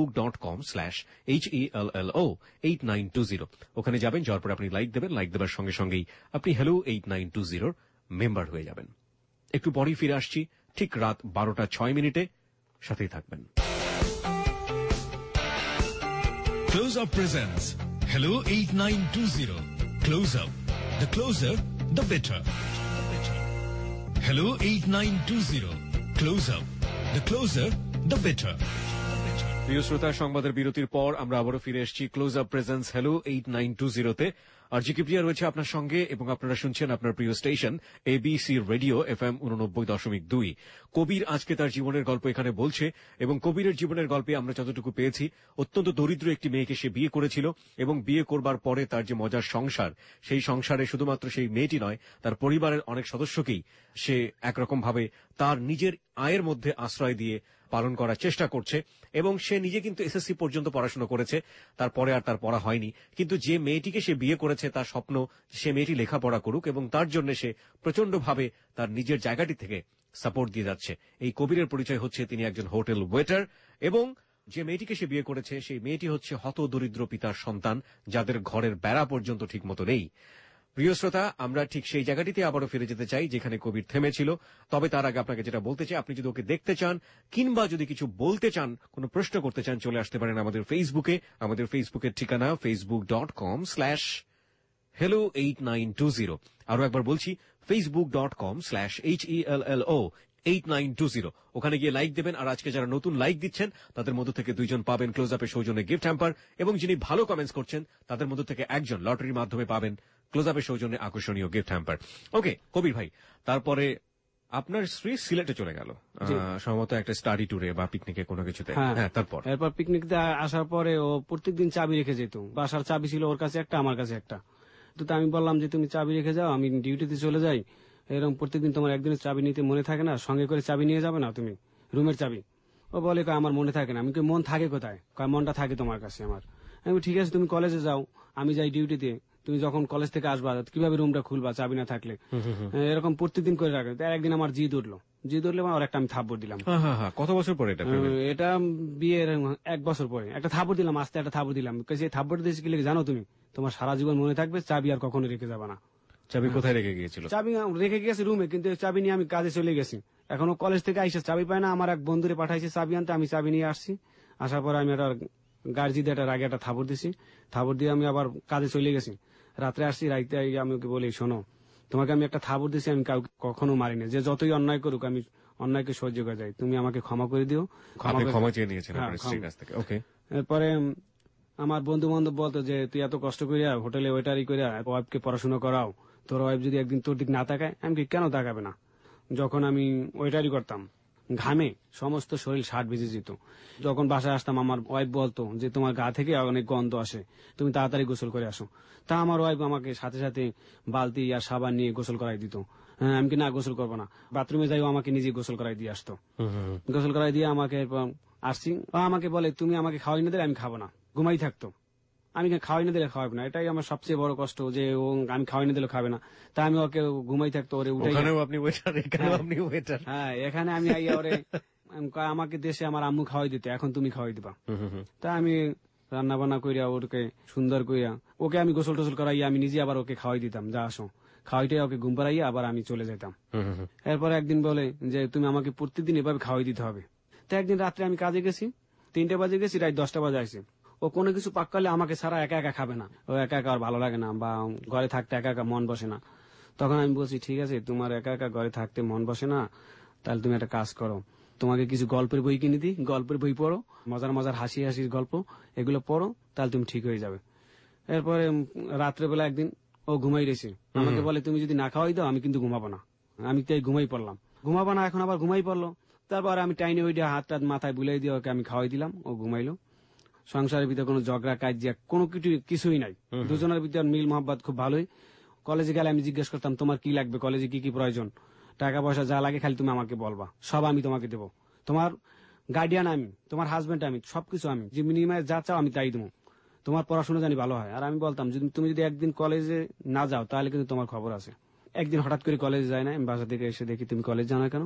facebook.com/HELLO8920। ওখানে যাবেন, যাওয়ার পর আপনি লাইক দেবেন, লাইক দেবার সঙ্গে সঙ্গেই আপনি হ্যালো 8920 মেম্বার হয়ে যাবেন। একটু পরেই ফিরে আসছি, ঠিক রাত 12:06 সাথেই থাকবেন। Close Up presents Hello 8920. Close Up. The closer, the better. Hello 8920. Close Up. The closer, the better. প্রিয় শ্রোতা, সংবাদের বিরতির পর আমরা আবারও ফিরে এসেছি ক্লোজ আপ প্রেজেন্স হ্যালো 8920-তে। আর জি কি প্রিয়া রয়েছে আপনার সঙ্গে এবং আপনারা শুনছেন আপনার প্রিয় station ABC radio FM 89.2। Kabir আজকে তার জীবনের গল্প এখানে বলছে, এবং কবিরের জীবনের গল্পে আমরা যতটুকু পেয়েছি, অত্যন্ত দরিদ্র একটি মেয়েকে সে বিয়ে করেছিল, এবং বিয়ে করবার পরে তার যে মজার সংসার, সেই সংসারে শুধুমাত্র সেই মেয়েটি নয়, তার পরিবারের অনেক সদস্যকেই সে একরকম ভাবে তার নিজের আয়ের মধ্যে আশ্রয় দিয়ে পালন করার চেষ্টা করছে। এবং সে নিজে কিন্তু এসএসসি পর্যন্ত পড়াশোনা করেছে, তারপরে আর তার পড়া হয়নি। কিন্তু যে মেয়েটিকে সে বিয়ে করেছে, তার স্বপ্ন সে মেয়েটি লেখাপড়া করুক, এবং তার জন্য সে প্রচন্ডভাবে তার নিজের জায়গাটি থেকে সাপোর্ট দিয়ে যাচ্ছে। এই কবিরের পরিচয় হচ্ছে তিনি একজন হোটেল ওয়েটার, এবং যে মেয়েটিকে সে বিয়ে করেছে সেই মেয়েটি হচ্ছে হত দরিদ্র পিতার সন্তান, যাদের ঘরের বেড়া পর্যন্ত ঠিক মতো নেই। প্রিয় শ্রোতা, আমরা ঠিক সেই জায়গাটিতে আবারও ফিরে যেতে চাই যেখানে কবির থেমেছিল। তবে তার আগে আপনাকে যেটা বলতে চাই, আপনি যদি ওকে দেখতে চান কিংবা যদি কিছু বলতে চান, কোনো প্রশ্ন করতে চান, চলে আসতে পারেন আমাদের ফেসবুকে। আমাদের ফেসবুকের ঠিকানা facebook.com/hello8920। আরো একবার বলছি, facebook.com/HELLO8920। ওখানে গিয়ে লাইক দেবেন, আর আজকে যারা নতুন লাইক দিচ্ছেন তাদের মধ্য থেকে 2 জন পাবেন ক্লোজ আপের সৌজন্যে গিফট হ্যাম্পার, এবং যিনি ভালো কমেন্টস করছেন তাদের মধ্য থেকে 1 জন লটারির মাধ্যমে পাবেন ক্লোজ আপের সৌজন্যে আকর্ষণীয় গিফট হ্যাম্পার। ওকে কবির ভাই, তারপরে আপনার স্ত্রী সিলেটে চলে গেল সম্ভবত একটা স্টাডি ট্যুরে বা পিকনিকে কোনো কিছুতে। হ্যাঁ, এরপর পিকনিক আসার পরে ও প্রত্যেকদিন চাবি রেখে যেত। বাসার চাবি ছিল ওর কাছে একটা, আমার কাছে একটা। তো আমি বললাম যে তুমি চাবি রেখে যাও, আমি ডিউটিতে চলে যাই, এরকম প্রত্যেকদিন তোমার একদিনের চাবি নিতে মনে থাকে না, সঙ্গে করে চাবি নিয়ে যাবে না তুমি, রুমের চাবি। ও বলে আমার মনে থাকে না। আমি মন থাকে কোথায়? মনটা থাকে তোমার কাছে আমার। আমি ঠিক আছে তুমি কলেজে যাও, আমি যাই ডিউটিতে, তুমি যখন কলেজ থেকে আসবা কিভাবে রুমটা খুলবা চাবি না থাকলে? এরকম প্রত্যেকদিন করে রাখে। একদিন আমার জিদ উঠলো আর একটা আমি থাপ্পড় দিলাম। কত বছর পরে এটা বিয়ের 1 বছর পরে একটা থাপ্পড় দিলাম, আস্তে একটা থাপ্পড় দিলাম। থাপ্পড় দিয়েছি কি জানো তুমি? তোমার সারা জীবন মনে থাকবে, চাবি আর কখনো রেখে যাবা না। চাবি কোথায় রেখে গিয়েছিল? চাবি রেখে গেছে রুমে, কিন্তু চাবি নিয়ে আমি কাজে চলে গেছি। এখনো কলেজ থেকে আইসে চাবি পায় না। আমার এক বন্ধুরে পাঠাইছে চাবি আনতে, আমি চাবি নিয়ে আসছি। আসার পর আমি একটা গার্জি দিয়ে একটা আগে একটা থাপড় দিছি। থাপড় দিয়ে আমি আবার কাজে চলে গেছি। রাত্রে আসছি, রাইতে আমি ওকে বলি শোনো, তোমাকে আমি একটা থাপড় দিছি, আমি কাউকে কখনো মারিনি। যে যতই অন্যায় করুক আমি অন্যায়কে সহ্য করে যাই, তুমি আমাকে ক্ষমা করে দিও। ক্ষমা চেয়ে নিয়েছেন আপনার স্ত্রীর কাছ থেকে? ওকে। এরপরে আমার বন্ধু বান্ধব বলতো যে তুই এত কষ্ট করিয়া হোটেলে ওয়েটারি করিয়া ওয়াইফকে পড়াশোনা করাও, তোর ওয়াইফ যদি একদিন তোর দিক না তাকায়, আমি কি কেন তাকাবে না? যখন আমি ওয়েটারি করতাম ঘামে সমস্ত শরীর শার্ট ভিজে যেত। যখন বাসায় আসতাম আমার ওয়াইফ বলতো যে তোমার গা থেকে অনেক গন্ধ আসে, তুমি তাড়াতাড়ি গোসল করে আসো। তা আমার ওয়াইফ আমাকে সাথে সাথে বালতি আর সাবান নিয়ে গোসল করাই দিত। হ্যাঁ, আমি কি না গোসল করবো না, বাথরুমে যাইও আমাকে নিজে গোসল করাই দিয়ে আসতো। গোসল করাই দিয়ে আমাকে আসছি, আমাকে বলে তুমি আমাকে খাওয়াই না দিলে আমি খাবো না, ঘুমাই থাকতো। আমি খাওয়াই না দিলে খাওয়াবো না, এটাই আমার সবচেয়ে বড় কষ্ট, যে ও আমি খাওয়াই না দিলে খাবে না। তা আমি ওকে ঘুমাই থাকতো, ওরে উঠে। হ্যাঁ, এখানে আমি আইয়া ওরে আমাকে দেশে আমার আম্মু খাওয়াই দিতে, এখন তুমি খাওয়াই দিবা। তা আমি রান্না বান্না করিয়া ওকে সুন্দর করিয়া ওকে আমি গোসল টোসল করাইয়া আমি নিজে আবার ওকে খাওয়াই দিতাম। যা আসো খাওয়াইতে ওকে ঘুম পাড়াইয়া আবার আমি চলে যেতাম। এরপর একদিন বলে যে তুমি আমাকে প্রত্যেকদিন এভাবে খাওয়াই দিতে হবে। তো একদিন রাত্রে আমি কাজে গেছি, 3টে বাজে গেছি, রাত 10টা বাজে আসি। ও কোনো কিছু পাক করলে আমাকে ছাড়া একা একা খাবে না, ও একা একা আর ভালো লাগে না, বা ঘরে থাকতে একা একা মন বসে না। তখন আমি বলছি ঠিক আছে, তোমার একা একা ঘরে থাকতে মন বসে না, তাহলে তুমি একটা কাজ করো, তোমাকে কিছু গল্পের বই কিনে দিই, গল্পের বই পড়ো, মজার মজার হাসি হাসির গল্প, এগুলো পড়ো, তাহলে তুমি ঠিক হয়ে যাবে। এরপরে রাত্রেবেলা একদিন ও ঘুমাই রয়েছে, আমাকে বলে তুমি যদি না খাওয়াই দাও আমি কিন্তু ঘুমাবো না। আমি তাই ঘুমাই পড়লাম, ঘুমাবো না, এখন আবার ঘুমাই পড়লো। তারপর আমি টাইনে ওইটা হাত টাত মাথায় বুলাই দিয়ে ওকে আমি খাওয়াই দিলাম, ও ঘুমাইলো। সংসারের ভিতরে কোনো ঝগড়া কাজিয়া কোনো কিছুই নাই, দুজনের ভিতরে মিল মহব্বত খুব ভালোই। কলেজে গেলে আমি জিজ্ঞেস করতাম তোমার কি লাগবে, কলেজে কি কি প্রয়োজন, টাকা পয়সা যা লাগে খালি তুমি আমাকে বলবা, সব আমি তোমাকে দেবো। তোমার গার্ডিয়ান আমি, তোমার হাজবেন্ড আমি, সবকিছু আমি, যে মিনিমাম যা চাও আমি তাই দেবো। তোমার পড়াশোনা জানি ভালো হয়। আর আমি বলতাম তুমি যদি একদিন কলেজে না যাও তাহলে কিন্তু তোমার খবর আছে। একদিন হঠাৎ করে কলেজে যায় না, আমি বাসা থেকে এসে দেখি তুমি কলেজ যাও না কেন।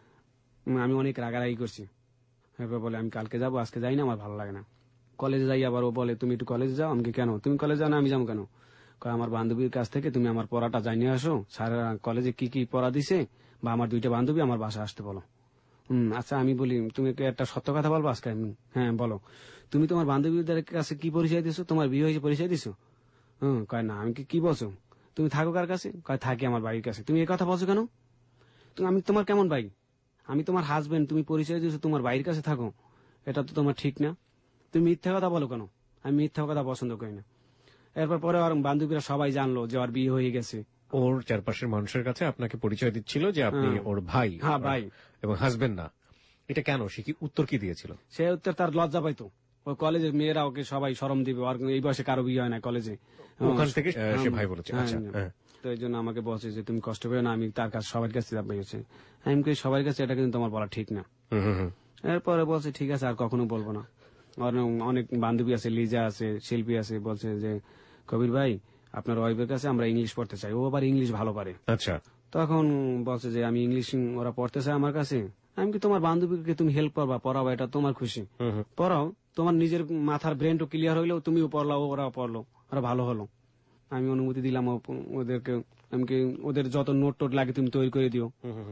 আমি অনেক রাগারাগি করছি। এরপর বলে আমি কালকে যাবো, আজকে যাই না, আমার ভালো লাগে না। কলেজে যাই, আবার ও বলে তুমি একটু কলেজে যাও। আমি কেন, তুমি কলেজে যাও না, আমি যাবো কেন? আমার বান্ধবীর কাছ থেকে তুমি আমার পড়াটা যাই নিয়ে আসো, স্যার কলেজে কি কি পড়া দিছে, বা আমার 2টা বান্ধবী আমার বাসা আসতে বলো। আচ্ছা, আমি বলি তুমি একটা সত্য কথা বলবো আজকে? হ্যাঁ বলো। তুমি তোমার বান্ধবীদের কাছে কি পরিচয় দিছো, তোমার বিয়ে হয়েছে পরিচয় দিছো? কয় না। আমি কি বলছো? তুমি থাকো কার কাছে? কয় থাকি আমার বাড়ির কাছে। তুমি এই কথা বলছো কেন? আমি তোমার কেমন ভাই? আমি তোমার হাজবেন্ড, তুমি পরিচয় দিছো তোমার বাড়ির কাছে থাকো, এটা তো তোমার ঠিক না। তুমি মিথ্যা কথা বলো কেন? আমি মিথ্যা কথা পছন্দ করি না। এরপর পরে আর বান্ধবীরা সবাই জানলো যে ওর বিয়ে হয়ে গেছে। ওর চারপাশের মানুষের কাছে আপনাকে পরিচয় দিচ্ছিল যে আপনি ওর ভাই। হ্যাঁ ভাই, এবং হাজবেন্ড না। এটা কেন? সে কি উত্তর কি দিয়েছিল? সে উত্তর তার লজ্জা পাইতো। ওই কলেজের মেয়েরা ওকে সবাই শরম দিবে, আর এই বয়সে কারো বিয়ে হয় না কলেজে। ওখান থেকে সে ভাই বলেছে। আচ্ছা, তো এই জন্য আমাকে বলছে যে তুমি কষ্ট পেও না, আমি তার কাছে সবার কাছে পেয়েছি। আমি সবার কাছে, এটা কিন্তু তোমার বলা ঠিক না। এরপরে বলছে ঠিক আছে আর কখনো বলবো না। অনেক বান্ধবী আছে, লিজা আছে, শিল্পী আছে, বলছে যে কবির ভাই আপনার ওয়াইফের কাছে আমরা ইংলিশ পড়তে চাই, ও আবার ইংলিশ ভালো পারে। আচ্ছা। তখন বলছে যে আমি ইংলিশ ওরা পড়তে চাই আমার কাছে। আমি কি তোমার বান্ধবীকে তুমি হেল্প করবা, পড়াবো, এটা তোমার খুশি, পড়াও। তোমার নিজের মাথার ব্রেনটা ক্লিয়ার হইলো, তুমিও পড়লাও, ওরা পড়লো, ওরা ভালো হলো। আমি অনুমতি দিলাম ওদেরকে, আমি ওদের যত নোট টোট লাগে তুমি তৈরি করে দিও।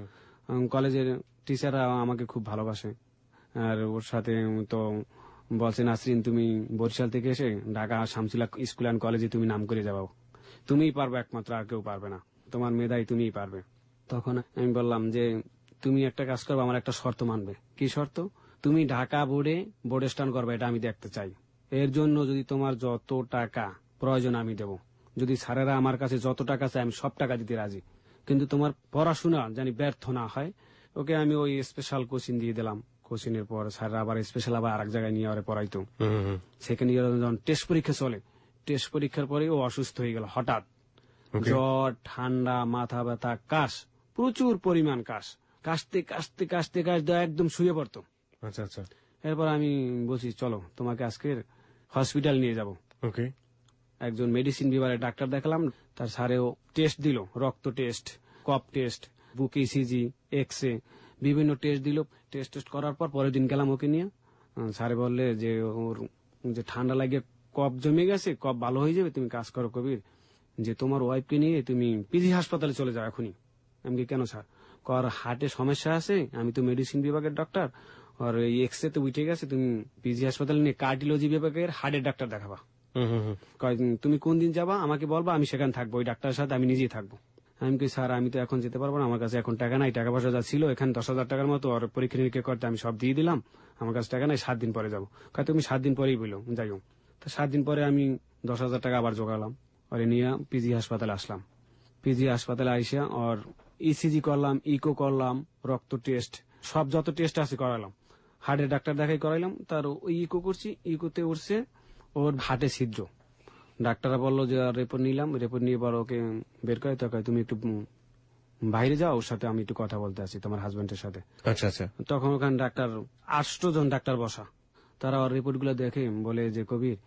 কলেজের টিচাররা আমাকে খুব ভালোবাসে। আর ওর সাথে তো বলছে নাসরিন তুমি বরিশাল থেকে এসে ঢাকা শামসুল্লাহ স্কুল অ্যান্ড কলেজে তুমি নাম করে যাও, তুমিই পারবে একমাত্র, আর কেউ পারবে না, তোমার মেধাই তুমিই পারবে। তখন আমি বললাম যে তুমি একটা কাজ করবে, আমার একটা শর্ত মানবে। কি শর্ত? তুমি ঢাকা বোর্ডে স্টান করবে, এটা আমি দেখতে চাই। এর জন্য যদি তোমার যত টাকা প্রয়োজন আমি দেব, যদি স্যারেরা আমার কাছে যত টাকা চায় আমি সব টাকা দিতে রাজি, কিন্তু তোমার পড়াশোনা জানি ব্যর্থ না হয়। ওকে আমি ওই স্পেশাল কোচিং দিয়ে দিলাম। কোচিং এর পর স্যার আবার স্পেশাল আবার আরেক জায়গায় নিয়ে আবার পড়াইতো। সেকেন্ড ইয়ার যখন টেস্ট পরীক্ষা চলে, টেস্ট পরীক্ষার পরে ও অসুস্থ হয়ে গেল হঠাৎ। জ্বর, ঠান্ডা, মাথা ব্যথা, কাশ, প্রচুর পরিমাণ কাশ, কাশতে কাশতে কাশতে কাশতে একদম শুয়ে পড়তো। আচ্ছা আচ্ছা। এরপর আমি বলছি চলো তোমাকে আজকের হসপিটাল নিয়ে যাব। ওকে। একজন মেডিসিন বিভাগের ডাক্তার দেখালাম। তার স্যারেও টেস্ট দিল, রক্ত টেস্ট, কফ টেস্ট, বুক ইসিজি, এক্সরে, বিভিন্ন টেস্ট দিল। টেস্ট করার পর পরের দিন গেলাম ওকে নিয়ে। স্যারে বললে যে ওর যে ঠান্ডা লাগিয়ে কফ জমে গেছে, কফ ভালো হয়ে যাবে, তুমি কাজ করো কবির, যে তোমার ওয়াইফকে নিয়ে তুমি পিজি হাসপাতালে চলে যাও এখনই। আমি কেন স্যার? কর হার্টে সমস্যা আছে, আমি তো মেডিসিন বিভাগের ডাক্তার, আর এই এক্সরে তো উঠে গেছে, তুমি পিজি হাসপাতালে নিয়ে কার্ডিওলজি বিভাগের হার্টের ডাক্তার দেখাবা। তুমি কোন দিন যাবা আমাকে বলবা, আমি সেখানে থাকবো, ওই ডাক্তারের সাথে আমি নিজেই থাকবো। আমি কি স্যার আমি তো এখন যেতে পারবো না, আমার কাছে এখন টাকা নাই, টাকা পয়সা যা ছিল এখানে 10,000 টাকার মতো, আর পরীক্ষা নিরীক্ষা করতে আমি সব দিয়ে দিলাম, আমার কাছে টাকা নাই, 7 দিন পরে যাবো। তুমি 7 দিন পরেই বললো যাই হোক। তো 7 দিন পরে আমি 10,000 টাকা আবার জোগালাম, আর নিয়ে পিজি হাসপাতালে আসলাম। পিজি হাসপাতালে আইসা আর ইসিজি করলাম, ইকো করলাম, রক্ত টেস্ট, সব যত টেস্ট আছে করালাম। হার্টের ডাক্তার দেখাই করাইলাম। তার ওই ইকো করছি, ইকোতে উঠছে ওর হার্টে ছিদ্র। ডাক্তাররা বললো যে রিপোর্ট নিলাম, রিপোর্ট নিয়ে পর ওকে বের করে তো তুমি একটু বাইরে যাও, ওর সাথে আমি একটু কথা বলতে আছি, তোমার হাজবেন্ডের সাথে। আচ্ছা আচ্ছা। তখন ওখানে ডাক্তার 8 জন ডাক্তার বসা। তারা ওর রিপোর্ট গুলো দেখে বলে যে কবির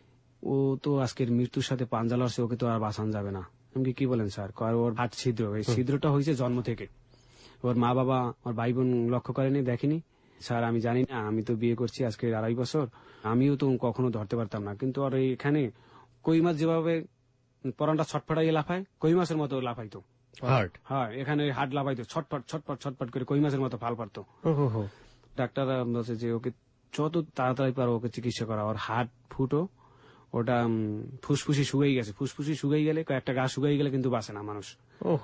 ও তো আজকের মৃত্যুর সাথে পাঞ্জা লড়ছে, ওকে তো আর বাঁচানো যাবে না। আমি কি বলেন স্যার? ওর হার্ট ছিদ্র, এই ছিদ্রটা হয়েছে জন্ম থেকে, ওর মা বাবা ওর ভাই বোন লক্ষ্য করেনি, দেখেনি। স্যার আমি জানি না, আমি তো বিয়ে করছি আজকে 2.5 বছর, আমিও তো কখনো ধরতে পারতাম না, কিন্তু আর এখানে কই মাছ যেভাবে পরানটা ছটফটাইয়ে লাফায়, কই মাছের মতো লাফাইতো হার্ট। হ্যাঁ, এখানে হার্ট লাফাইতো, ছটফট ছটফট ছটফট করে কই মাছের মতো ফাল পারতো। ডাক্তাররা বলছে যে ওকে যত তাড়াতাড়ি পারো ওকে চিকিৎসা করা, ওর হার্ট ফুটো, ওটা ফুসফুসি শুকাই গেছে, ফুসফুসি শুকাই গেলে, কয়েকটা গা শুকাই গেলে কিন্তু বাঁচে না মানুষ।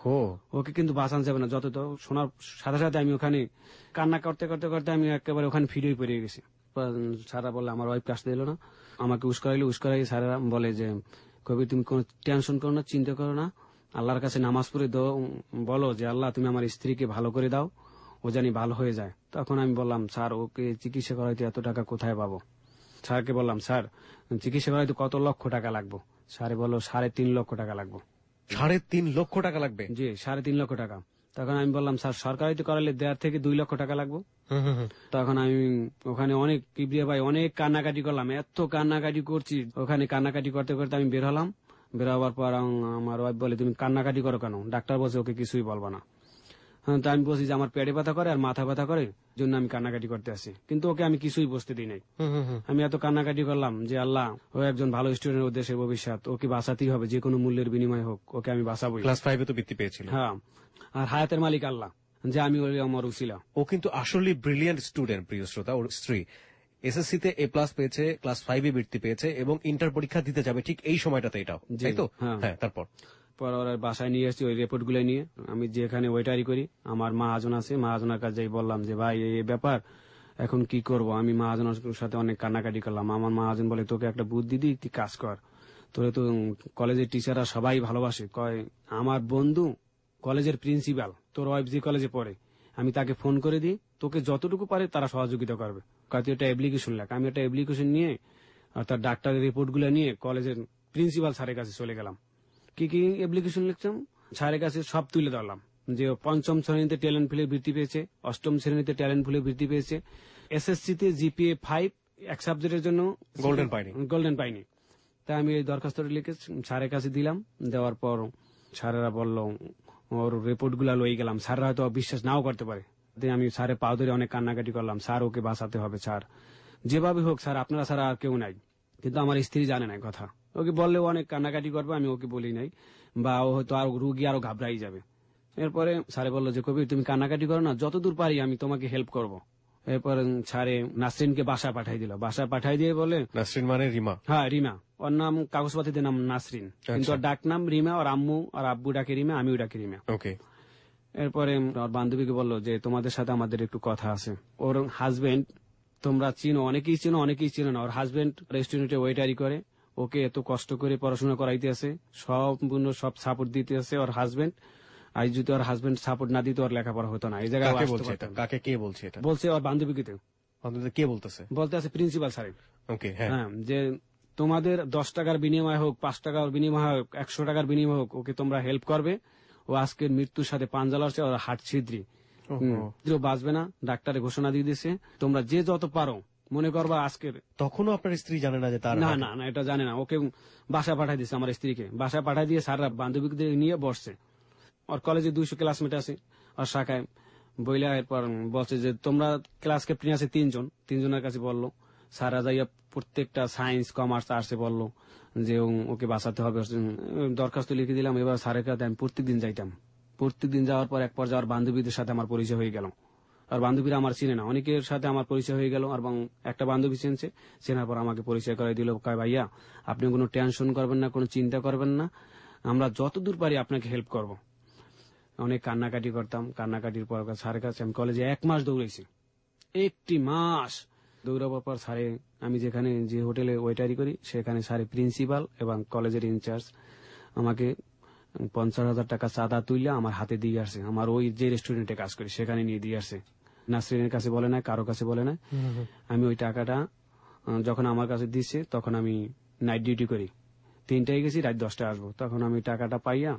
ওকে কিন্তু বাঁচানো যাবে না। যত তো শোনার সাথে সাথে আমি ওখানে কান্না করতে করতে করতে আমি একেবারে ওখানে ফিরেই পড়ে গেছি। সারা বললে আমার ওয়াইফ আসতে দিল না, আমাকে উস্করাই সারা বলে যে কবি তুমি কোনো টেনশন করো না, চিন্তা করো না, আল্লাহর কাছে নামাজ পড়ে বলো যে আল্লাহ তুমি আমার স্ত্রীকে ভালো করে দাও, ও জানি ভালো হয়ে যায়। তখন আমি বললাম স্যার ওকে চিকিৎসা করাইতে এত টাকা কোথায় পাবো? স্যারকে বললাম স্যার চিকিৎসা করাইতে কত লক্ষ টাকা লাগবো? স্যারে বললো 3.5 লক্ষ টাকা লাগবো। 3.5 লক্ষ টাকা লাগবে? জি 3.5 লক্ষ টাকা। তখন আমি বললাম স্যার সরকারিতে করালে 1.5 থেকে 2 লক্ষ টাকা লাগবো। তখন আমি ওখানে অনেক কিবরিয়া ভাই অনেক কান্নাকাটি করলাম, এত কান্নাকাটি করছি, ওখানে কান্নাকাটি করতে করতে আমি বের হলাম। বের হওয়ার পর আমার ওয়াইফ বলে তুমি কান্নাকাটি করো কেন? ডাক্তার বলছে ওকে কিছুই বলবো না। তো আমি বলছি যে আমার পেটে ব্যথা করে আর মাথা ব্যথা করে, জন্য আমি কান্নাকাটি করতে আসি, কিন্তু ওকে আমি কিছুই বসতে দিই নাই। আমি এত কান্নাকাটি করলাম যে আল্লাহ ও একজন ভালো স্টুডেন্ট, ও দেশের ভবিষ্যৎ, ওকে বাঁচাতেই হবে, যে কোনো মূল্যের বিনিময় হোক ওকে আমি বাঁচাবো। ক্লাস 5 তো বৃত্তি পেয়েছিল। হ্যাঁ, আর হায়াতের মালিক আল্লাহ, যে আমি আমার উসিলা। ও কিন্তু আসলে ব্রিলিয়ান্ট স্টুডেন্ট প্রিয় শ্রোতা। ওর স্ত্রী এসএসসি-তে A+ পেয়েছে, ক্লাস 5-এ বৃত্তি পেয়েছে এবং ইন্টার পরীক্ষা দিতে যাবে ঠিক এই সময়টাতে, এটাও তাই তো? হ্যাঁ। তারপর বাসায় নিয়ে এসেছি ওই রিপোর্ট গুলো নিয়ে। আমি যেখানে ওয়েটারি করি আমার মহাজন আছে, মহাজনের কাছে বললাম যে ভাই এই ব্যাপার, এখন কি করব? আমি মহাজনের সাথে অনেক কান্নাকাটি করলাম। আমার মহাজন বলে তোকে একটা বুদ্ধি দিই, তুই কাজ কর, তোরে তো কলেজের টিচাররা সবাই ভালোবাসে, কয় আমার বন্ধু কলেজের প্রিন্সিপাল, তোর ওয়াইফ যে কলেজে পড়ে, আমি তাকে ফোন করে দিই, তোকে যতটুকু পারে তারা সহযোগিতা করবে। তুই একটা অ্যাপ্লিকেশন লেখ। আমি একটা অ্যাপ্লিকেশন নিয়ে তার ডাক্তারের রিপোর্ট গুলো নিয়ে কলেজের প্রিন্সিপাল স্যারের কাছে চলে গেলাম। কি কি অ্যাপ্লিকেশন লিখতাম স্যারের কাছে সব তুলে ধরলাম, যে 5ম শ্রেণীতে ট্যালেন্ট ফুলে বৃত্তি পেয়েছে, 8ম শ্রেণীতে ট্যালেন্ট ফুলে বৃত্তি পেয়েছে, এসএসসি-তে জিপিএ 5 এক সাবজেক্টের জন্য গোল্ডেন পাইনি। তাই আমি এই দরখাস্তটা লিখে স্যারের কাছে দিলাম। দেওয়ার পর স্যারেরা বলল ওর রিপোর্ট গুলা লই গেলাম। স্যাররা হয়তো বিশ্বাস নাও করতে পারে। আমি স্যারের পাও ধরে অনেক কান্নাকাটি করলাম, স্যার ওকে বাঁচাতে হবে, স্যার যেভাবে হোক, স্যার আপনারা ছাড়া আর কেউ নাই। কিন্তু আমার স্ত্রী জানে না কথা, ওকে বললেও অনেক কান্নাকাটি করবে, আমি ওকে বলি নাই, বা ও হয়তো আর রুগী আরো ঘাবড়াই যাবে। এরপরে স্যারে বললো যে কবির তুমি কান্নাকাটি করো না, যতদূর পারি আমি তোমাকে হেল্প করব। এরপরে স্যারে নাসরিনকে বাসা পাঠাই দিল। বাসা পাঠাই দিয়ে বলে, নাসরিন মানে রিমা? হ্যাঁ রিমা, ওর নাম কাগজপাতিতে নাম নাসরিন, কিন্তু ওর ডাক নাম রিমা। ওর আম্মু আর আব্বু ডাকে রিমা, আমিও ডাকি রিমা। ওকে। এরপরে ওর বান্ধবীকে বললো যে তোমাদের সাথে আমাদের একটু কথা আছে। ওর হাজবেন্ড তোমরা চিনো, অনেকেই চিনো না, ওর হাজবেন্ড রেস্টুরেন্টে ওয়েটারি করে, ওকে এত কষ্ট করে পড়াশোনা করাইতে আছে, সম্পূর্ণ সব সাপোর্ট দিতে আছে ওর হাজবেন্ড। আজ যদি ওর হাজবেন্ড সাপোর্ট না দিত ওর লেখাপড়া হতো না। এই জায়গায় কাকে কে বলছে এটা? বলছে ওর বান্ধবীকে। কে বলতেছে? বলতে আছে প্রিন্সিপাল স্যার। ওকে, হ্যাঁ, যে তোমাদের 10 টাকার বিনিময় হোক, 5 টাকার বিনিময় হোক, 100 টাকার বিনিময় হোক, ওকে তোমরা হেল্প করবে। ও আজকের মৃত্যুর সাথে পাঞ্জা লড়ছে, ওর হার্ট ছিদ্রি, বাঁচবে না, ডাক্তারে ঘোষণা দিয়ে দিচ্ছে। তোমরা যে যত পারো মনে করবা আজকের। তখনও আপনার স্ত্রী জানে না যে তার? না না না, এটা জানে না। ওকে বাসায় পাঠাই দিচ্ছে, আমার স্ত্রীকে বাসায় পাঠাই দিয়ে স্যাররা বান্ধবীদের নিয়ে বসছে। ওর কলেজে 200 ক্লাসমেট আছে ওর শাখায়। বইলা এরপর বলছে যে তোমরা ক্লাস ক্যাপ্টেন আছে 3 জন, 3 জনের কাছে বললো। স্যাররা যাইয়া প্রত্যেকটা সায়েন্স, কমার্স, আর্টসে বললো যে ওকে বাঁচাতে হবে। দরখাস্ত লিখে দিলাম। এবার স্যারের কাছে আমি প্রত্যেকদিন যাইতাম। প্রত্যেকদিন যাওয়ার পর এক পর্যায়ে আমার বান্ধবীদের সাথে আমার পরিচয় হয়ে গেল। আর বান্ধবীরা আমার চিনে না, অনেকের সাথে আমার পরিচয় হয়ে গেল। এবং একটা বান্ধবী চিনছে, চেনার পর আমাকে পরিচয় করাই দিল। কয় ভাইয়া আপনি কোনো টেনশন করবেন না, কোনো চিন্তা করবেন না, আমরা যতদূর পারি আপনাকে হেল্প করব। অনেক কান্নাকাটি করতাম। কান্নাকাটির পর স্যারের কাছে আমি কলেজে 1 মাস দৌড়েছি। 1টি মাস দৌড়াবার পর স্যারে, আমি যেখানে যে হোটেলে ওয়েটারি করি সেখানে স্যারে প্রিন্সিপাল এবং কলেজের ইনচার্জ আমাকে 50,000 টাকা চাঁদা তুইলে আমার হাতে দিয়ে আসছে। আমার ওই যে রেস্টুরেন্টে কাজ করি সেখানে নিয়ে দিয়ে আসছে। নাসরিনের কাছে বলে না, কারো কাছে বলে না। আমি ওই টাকাটা যখন আমার কাছে দিচ্ছে তখন আমি নাইট ডিউটি করি, 3টায় গেছি, রাত 10টায় আসবো। তখন আমি টাকাটা পাইয়া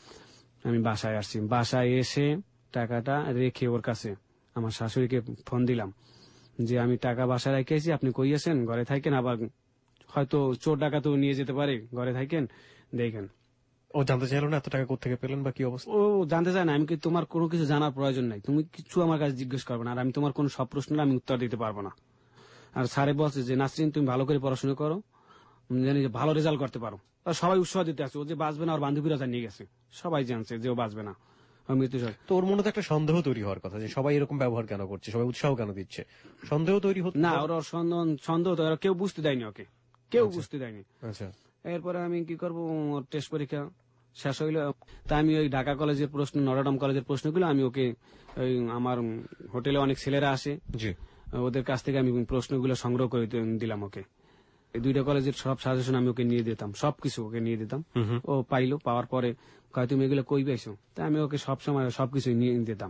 আমি বাসায় আসছি। বাসায় এসে টাকাটা রেখে ওর কাছে আমার শাশুড়িকে ফোন দিলাম যে আমি টাকা বাসায় রেখেছি, আপনি কই আছেন, ঘরে থাকেন, আবার হয়তো চোর ডাকাতও নিয়ে যেতে পারে, ঘরে থাকেন, দেখেন। ও জানতে চাইল না এত টাকা কোথেকে পেলেন বা কি অবস্থা? ও জানতে চায় না। আমি কি, তোমার কোনো কিছু জানার প্রয়োজন নাই, তুমি কিছু আমার কাছে জিজ্ঞেস করবে না, আর আমি তোমার কোনো সব প্রশ্নের আমি উত্তর দিতে পারবো না। আর স্যারে বলছে যে নাসরিন তুমি ভালো করে পড়াশোনা করো, জানি যে ভালো রেজাল্ট করতে পারো। আর সবাই উৎসাহ দিতে আছে, ও যে বাঁচবে না, আর বান্ধবীরা জানিয়ে গেছে, সবাই জানছে যে ও বাঁচবে না, মৃত্যু। তো ওর মনে তো একটা সন্দেহ তৈরি হওয়ার কথা যে সবাই এরকম ব্যবহার কেন করছে, সবাই উৎসাহ কেন দিচ্ছে, সন্দেহ তৈরি হচ্ছে না। ওর সন্দেহ তো কেউ বুঝতে দেয়নি, ওকে কেউ বুঝতে দেয়নি। আচ্ছা, এরপরে আমি কি করবো, ওর টেস্ট পরীক্ষা শেষ হইলো। তা আমি ওই ঢাকা কলেজের প্রশ্ন, নটরডেম কলেজের প্রশ্নগুলো আমি ওকে, ওই আমার হোটেলে অনেক ছেলেরা আসে, ওদের কাছ থেকে আমি প্রশ্নগুলো সংগ্রহ করে দিলাম ওকে। এই 2টা কলেজের সব সাজেশন আমি ওকে নিয়ে দিতাম, সবকিছু ওকে নিয়ে দিতাম। ও পাইলো, পাওয়ার পরে কয় তুমি এগুলো কই পাইছো, তা আমি ওকে সবসময় সবকিছু নিয়ে দিতাম।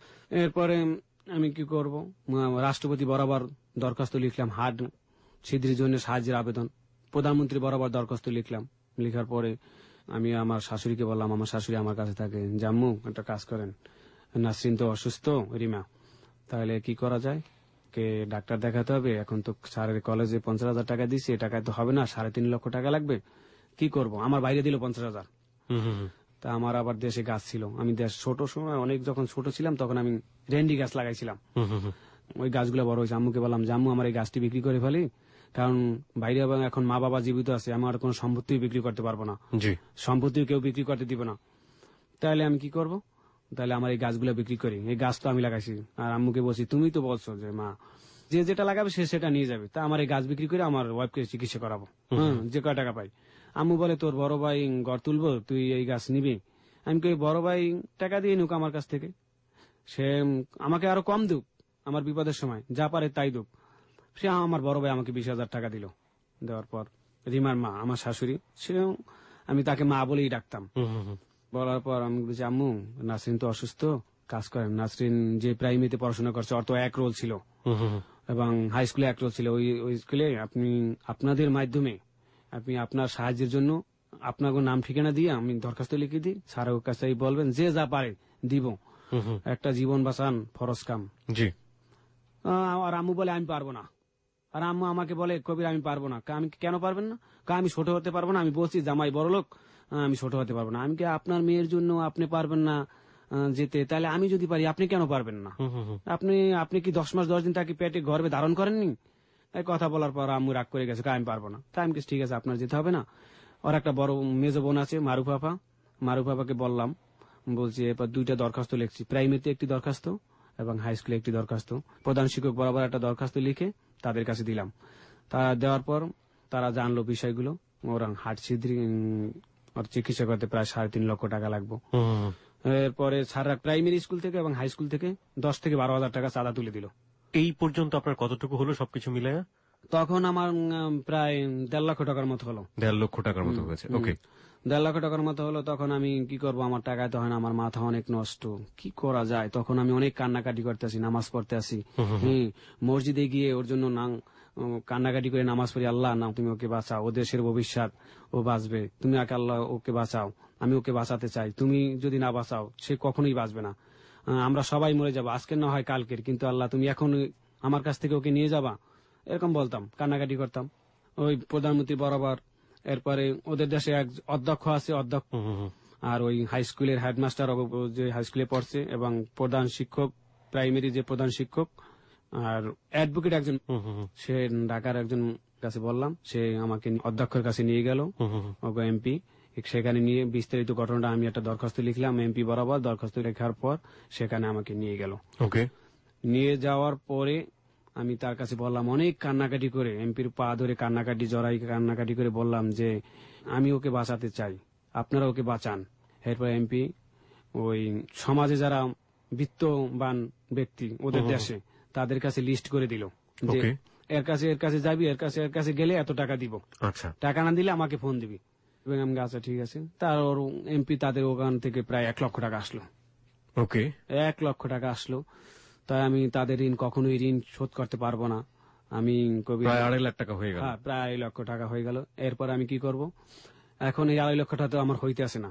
এরপরে আমি কি করব, রাষ্ট্রপতি বরাবর দরখাস্ত লিখলাম, হার্ট ছিদ্রির জন্য সাহায্যের আবেদন। প্রধানমন্ত্রী বরাবর দরখাস্ত লিখলাম। লিখার পরে আমি আমার শাশুড়িকে বললাম, আমার শাশুড়ি আমার কাছে থাকে, জাম্মু একটা কাজ করেন, নাসরিন তো অসুস্থ, রিমা, তাহলে কি করা যায়, কে ডাক্তার দেখাতে হবে। এখন তো স্যারের কলেজে 50,000 টাকা দিচ্ছে, এ টাকায় তো হবে না, 3.5 লক্ষ টাকা লাগবে, কি করব। আমার বাইরে দিল 50,000। তা আমার আবার দেশে গাছ ছিল, আমি ছোট সময় অনেক যখন ছোট ছিলাম তখন আমি রেন্ডি গাছ লাগাইছিলাম। ওই গাছগুলো বড় হয়েছে। আম্মুকে বললাম, জাম্মু আমার এই গাছটি বিক্রি করে ফেলি, কারণ বাইরে এখন মা বাবা জীবিত আছে, আমার কোনো সম্পত্তি বিক্রি করতে পারবো না, সম্পত্তি কেউ বিক্রি করতে দিবে না, তাহলে আমি কি করব, তাহলে আমার এই গাছগুলো বিক্রি করি। এই গাছ তো আমি লাগাইছি। আর আম্মুকে বলছি, তুমি তো বলছো যে মা যে যেটা লাগাবে সে সেটা নিয়ে যাবে, তা আমার এই গাছ বিক্রি করে আমার ওয়াইফকে চিকিৎসা করাবো, যে কয় টাকা পাই। আম্মু বলে, তোর বড় ভাই ঘর তুলবো, তুই এই গাছ নিবি। আমি কই, বড় ভাই টাকা দিয়ে নুক আমার কাছ থেকে, সে আমাকে আরো কম দুক, আমার বিপদের সময় যা পারে তাই দুক। সে আমার বড় ভাই আমাকে 20,000 টাকা দিল। দেওয়ার পর রিমার মা, আমার শাশুড়ি, সে আমি তাকে মা বলেই ডাকতাম। বলার পর আমি বলছি, আম্মু নাসরিন তো অসুস্থ, কাজ করেন, নাসরিন যে প্রাইমারিতে পড়াশোনা করছে ওর তো 1 রোল ছিল, এবং হাই স্কুলে 1 রোল ছিল। ওই স্কুলে আপনি আপনাদের মাধ্যমে আপনি আপনার সাহায্যের জন্য আপনার নাম ঠিকানা দিয়ে আমি দরখাস্ত লিখে দিই, স্যারের কাছে বলবেন যে যা পারে দিব, একটা জীবন বাঁচান, ফরজ কাম। আর আম্মু বলে, আমি পারবো না। আর আম্মু আমাকে বলে, কবির আমি পারবো না। আমি কেন পারবেন না? আমি ছোট হতে পারবো না। আমি বলছি জামাই বড় লোক, আমি ছোট হতে পারবো না। আমি কি আপনার মেয়ের জন্য আপনি পারবেন না যেতে, তাহলে আমি যদি পারি আপনি কেন পারবেন না? আপনি কি 10 মাস 10 দিন তাকে পেটে গর্ভে ধারণ করেননি? এই কথা বলার পর আম্মু রাগ করে গেছে, আমি পারবো না। তাই আমি ঠিক আছে, আপনার যেতে হবে না। ওর একটা বড় মেজো বোন আছে, মারুফাপাকে বললাম, বলছি এরপর 2টা দরখাস্ত লিখছি, প্রাইমারিতে একটি দরখাস্ত এবং হাই স্কুলে একটি দরখাস্ত। প্রধান শিক্ষক বরাবর একটা দরখাস্ত লিখে তাদের কাছে দিলাম। তারা দেওয়ার পর তারা জানলো বিষয়গুলো, ওর হার্ট ছিদ্রি, ওর চিকিৎসা করতে প্রায় 3.5 লক্ষ টাকা লাগবে। এরপরে স্যাররা প্রাইমারি স্কুল থেকে এবং হাই স্কুল থেকে 10 থেকে 12,000 টাকা চাঁদা তুলে দিল। এই পর্যন্ত আপনার কতটুকু হলো সবকিছু মিলে? তখন আমার প্রায় 1.5 লক্ষ টাকার মতো হলো। 1.5 লক্ষ টাকার মতো হয়েছে। ওকে, 1.5 লক্ষ টাকার মতো হলো। তখন আমি কি করব, আমার টাকায় তো হয় না, আমার মাথা অনেক নষ্ট, কি করা যায়। তখন আমি অনেক কান্নাকাটি করতে আসি, নামাজ পড়তে আসি, মসজিদে গিয়ে ওর জন্য কান্নাকাটি করে নামাজ পড়ি, আল্লাহ না তুমি ওকে বাঁচাও, ও দেশের ভবিষ্যৎ, ও বাঁচবে, তুমি আগে আল্লাহ ওকে বাঁচাও, আমি ওকে বাঁচাতে চাই, তুমি যদি না বাঁচাও সে কখনোই বাঁচবে না, আমরা সবাই মরে যাবো, আজকের না হয় কালকের, কিন্তু আল্লাহ তুমি এখন আমার কাছ থেকে ওকে নিয়ে যাবা, এরকম বলতাম, কান্নাকাটি করতাম ওই প্রধানমন্ত্রী বরাবর। এরপরে ওদের দেশে এক অধ্যক্ষ আছে, অধ্যক্ষ, আর ওই হাই স্কুলের হেডমাস্টার যে হাই স্কুলে পড়ছে, এবং প্রধান শিক্ষক, প্রাইমারি যে প্রধান শিক্ষক, আর অ্যাডভোকেট একজন, সে ঢাকার একজন কাছে বললাম, সে আমাকে অধ্যক্ষের কাছে নিয়ে গেল, এমপি। সেখানে নিয়ে বিস্তারিত ঘটনাটা আমি একটা দরখাস্ত লিখলাম এমপি বরাবর, দরখাস্ত লেখার পর সেখানে আমাকে নিয়ে গেল। ওকে, নিয়ে যাওয়ার পরে আমি তার কাছে বললাম, অনেক কান্নাকাটি করে, এমপির পা ধরে কান্নাকাটি, জড়াই কান্নাকাটি করে বললাম যে আমি ওকে বাঁচাতে চাই, আপনারা ওকে বাঁচান। এরপর এমপি ওই সমাজে যারা বিত্তবান ব্যক্তি ওদের দেশে, তাদের কাছে লিস্ট করে দিল যে এর কাছে যাবি, এর কাছে গেলে এত টাকা দিব, আচ্ছা, টাকা না দিলে আমাকে ফোন দিবি। এবং আমি আচ্ছা ঠিক আছে। তার এমপি তাদের ওখান থেকে প্রায় 1 লক্ষ টাকা আসলো। ওকে, 1 লক্ষ টাকা আসলো। তাই আমি তাদের কখনোই ঋণ শোধ করতে পারবো না। আমি প্রায় 2.5 লাখ টাকা হয়ে গেল। হ্যাঁ, প্রায় 2 লক্ষ টাকা হয়ে গেল। এরপর আমি কি করব, এখন এই 2.5 লক্ষ টাকা তো আমার হইতে আসে না,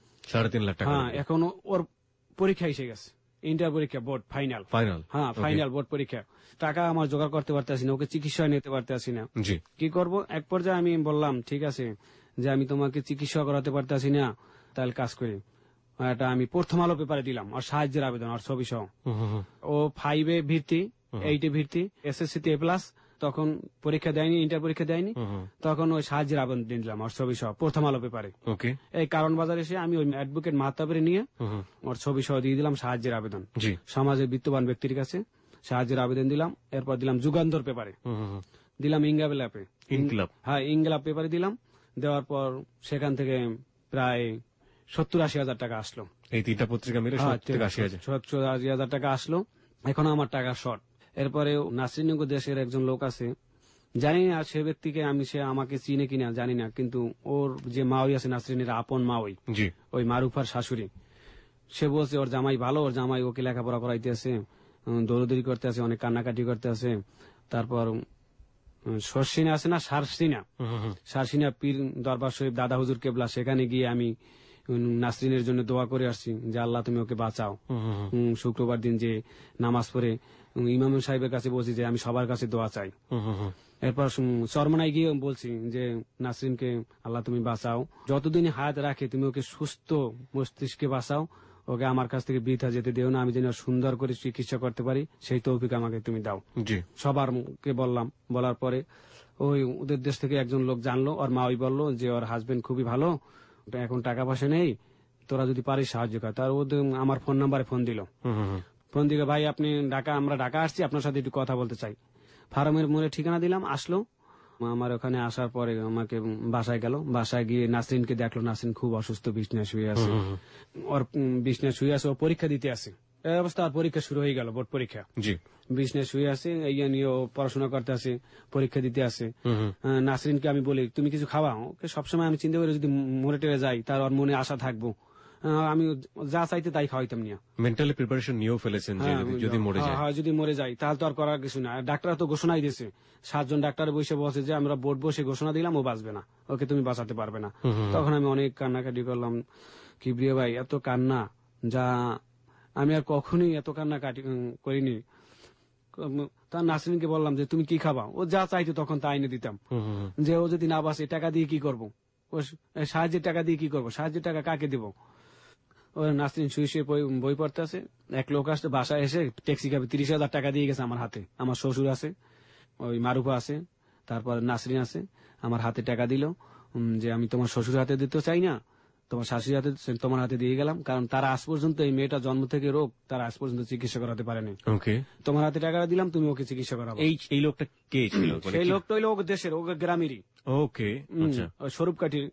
3.5 লাখ টাকা। হ্যাঁ, এখন ওর পরীক্ষা এসে গেছে, ইন্টার পরীক্ষা, বোর্ড ফাইনাল, হ্যাঁ ফাইনাল বোর্ড পরীক্ষা। টাকা আমার জোগাড় করতে পারতেছি না, ওকে চিকিৎসায় নিতে পারতেছি না। কি করব, এক পর্যায়ে আমি বললাম ঠিক আছে, যে আমি তোমাকে চিকিৎসা করাতে পারতেছি না, তাহলে কাজ করি, এটা আমি প্রথম আলো পেপারে দিলাম আর সাহায্যের আবেদন আর ছবি সহ। ও 5 ভর্তি, 8 ভর্তি, SSC তে A+, তখন পরীক্ষা দেয়নি, ইন্টার পরীক্ষা দেয়নি, তখন ওই সাহায্যের আবেদন দিলাম আর ছবি সহ প্রথম আলো পেপারে। এই কারণ বাজার এসে আমি ওই অ্যাডভোকেট মাহতাবের নিয়ে ওর ছবি সহ দিয়ে দিলাম সাহায্যের আবেদন, সমাজের বিত্তবান ব্যক্তির কাছে সাহায্যের আবেদন দিলাম। এরপর দিলাম যুগান্তর পেপারে, দিলাম ইনকিলাবে, হ্যাঁ ইনকিলাব পেপারে দিলাম। দেওয়ার পর সেখান থেকে প্রায় 70-80 হাজার টাকা আসলো। এই 3টা পত্রিকা মিলে 70-80 হাজার টাকা আসলো। এখন আমার টাকা শর্ট। এরপরে নাসরিনগর দেশের একজন লোক আছে, জানি না সে ব্যক্তিকে সে আমাকে চিনে কিনা জানি না, কিন্তু ওর যে মাওই আছে, নাসরিনের আপন মাওই, ওই মারুফার শাশুড়ি, সে বলছে ওর জামাই ভালো, ওর জামাই ওকে লেখাপড়া করাইতে আছে, দৌড়দৌড়ি করতে আছে, অনেক কান্নাকাটি করতে আছে। তারপর সরসিনা আছে না, সারসিনা পীর দরবার শরীফ দাদা হুজুর কেবলা, সেখানে গিয়ে আমি নাসরিনের জন্য দোয়া করে আসছি যে আল্লাহ তুমি ওকে বাঁচাও। শুক্রবার দিন যে নামাজ পড়ে ইমাম সাহেবের কাছে বলছি যে আমি সবার কাছে দোয়া চাই। এরপর চরমনায় গিয়ে বলছি যে নাসরিনকে আল্লাহ তুমি বাঁচাও, যতদিন হায়াত রাখে তুমি ওকে সুস্থ মস্তিষ্কে বাঁচাও, ওকে আমার কাছ থেকে বৃথা যেতে দিও না, আমি যেন সুন্দর করে চিকিৎসা করতে পারি সেই তৌফিক আমাকে তুমি দাও। সবারকে বললাম। বলার পরে ওই ওদের দেশ থেকে একজন লোক জানলো, ওর মা ওই বললো যে ওর হাজবেন্ড খুবই ভালো, এখন টাকা পয়সা নেই, তোরা যদি পারিস সাহায্য কর। তার ওদের আমার ফোন নাম্বারে ফোন দিল, ফোন দিকে ভাই আপনি আমরা ঢাকা আসছি, আপনার সাথে একটু কথা বলতে চাই। ফার্মের মোড়ে ঠিকানা দিলাম, আসলো। আমার ওখানে আসার পরে আমাকে বাসায় গেল, বাসায় গিয়ে নাসরিনকে দেখলো, নাসরিন খুব অসুস্থ, বিছনায় শুয়ে আছে, ওর বিছনায় শুয়ে আছে, ও পরীক্ষা দিতে আছে। এই অবস্থা, আর পরীক্ষা শুরু হয়ে গেল, বোর্ড পরীক্ষা। বিছনায় শুয়ে আছে, এই নিয়ে ও পড়াশোনা করতে আছে, পরীক্ষা দিতে আছে। নাসরিনকে আমি বলি তুমি কিছু খাওয়া, ওকে সবসময় আমি চিন্তা করি যদি মরে টেরে যাই তার ওর মনে আশা থাকবো, আমি যা চাইতে তাই খাওয়াইতাম না। মেন্টালি প্রিপারেশন নিয়েও ফেলেছেন যে যদি মরে যায়, যদি মরে যাই তাহলে তো আর করার কিছু না। ডাক্তার তো ঘোষণাই দিয়েছে, 7 জন ডাক্তার বসে বলছে যে আমরা বোর্ড বসে ঘোষণা দিলাম ও বাঁচবে না, ওকে তুমি বাঁচাতে পারবে না। তখন আমি অনেক কান্নাকাটি করলাম। কি প্রিয় ভাই, এত কান্না যা আমি আর কখনোই এত কান্নাকাটি করিনি। তার নাসরিনকে বললাম যে তুমি কি খাবা, ও যা চাইতো তখন তা এনে দিতাম। যে ও যদি না বাঁচে টাকা দিয়ে কি করবো, ও সাহায্যের টাকা দিয়ে কি করবো, সাহায্যের টাকা কাকে দেবো। ও নাসরিন শুয়ে শুয়ে বই পড়তে আছে, এক লোক আসতে বাসায় এসে ট্যাক্সি ক্যাবে 30,000 টাকা দিয়ে গেছে আমার হাতে। আমার শ্বশুর আছে, ওই মারুফা আছে, তারপর নাসরিন আছে, আমার হাতে টাকা দিল যে আমি তোমার শ্বশুর হাতে দিতে চাই না, তোমার শাশুড়ি হাতে তোমার হাতে দিয়ে গেলাম, কারণ তারা আজ পর্যন্ত এই মেয়েটা জন্ম থেকে রোগ, তারা আজ পর্যন্ত চিকিৎসা করাতে পারেনি। তোমার হাতে টাকা দিলাম, তুমি ওকে চিকিৎসা করাবো। এই লোকটা কে ছিল? সেই লোকটা হইলো ওকে দেশের, ওকে গ্রামেরই, ওকে, স্বরূপকাঠির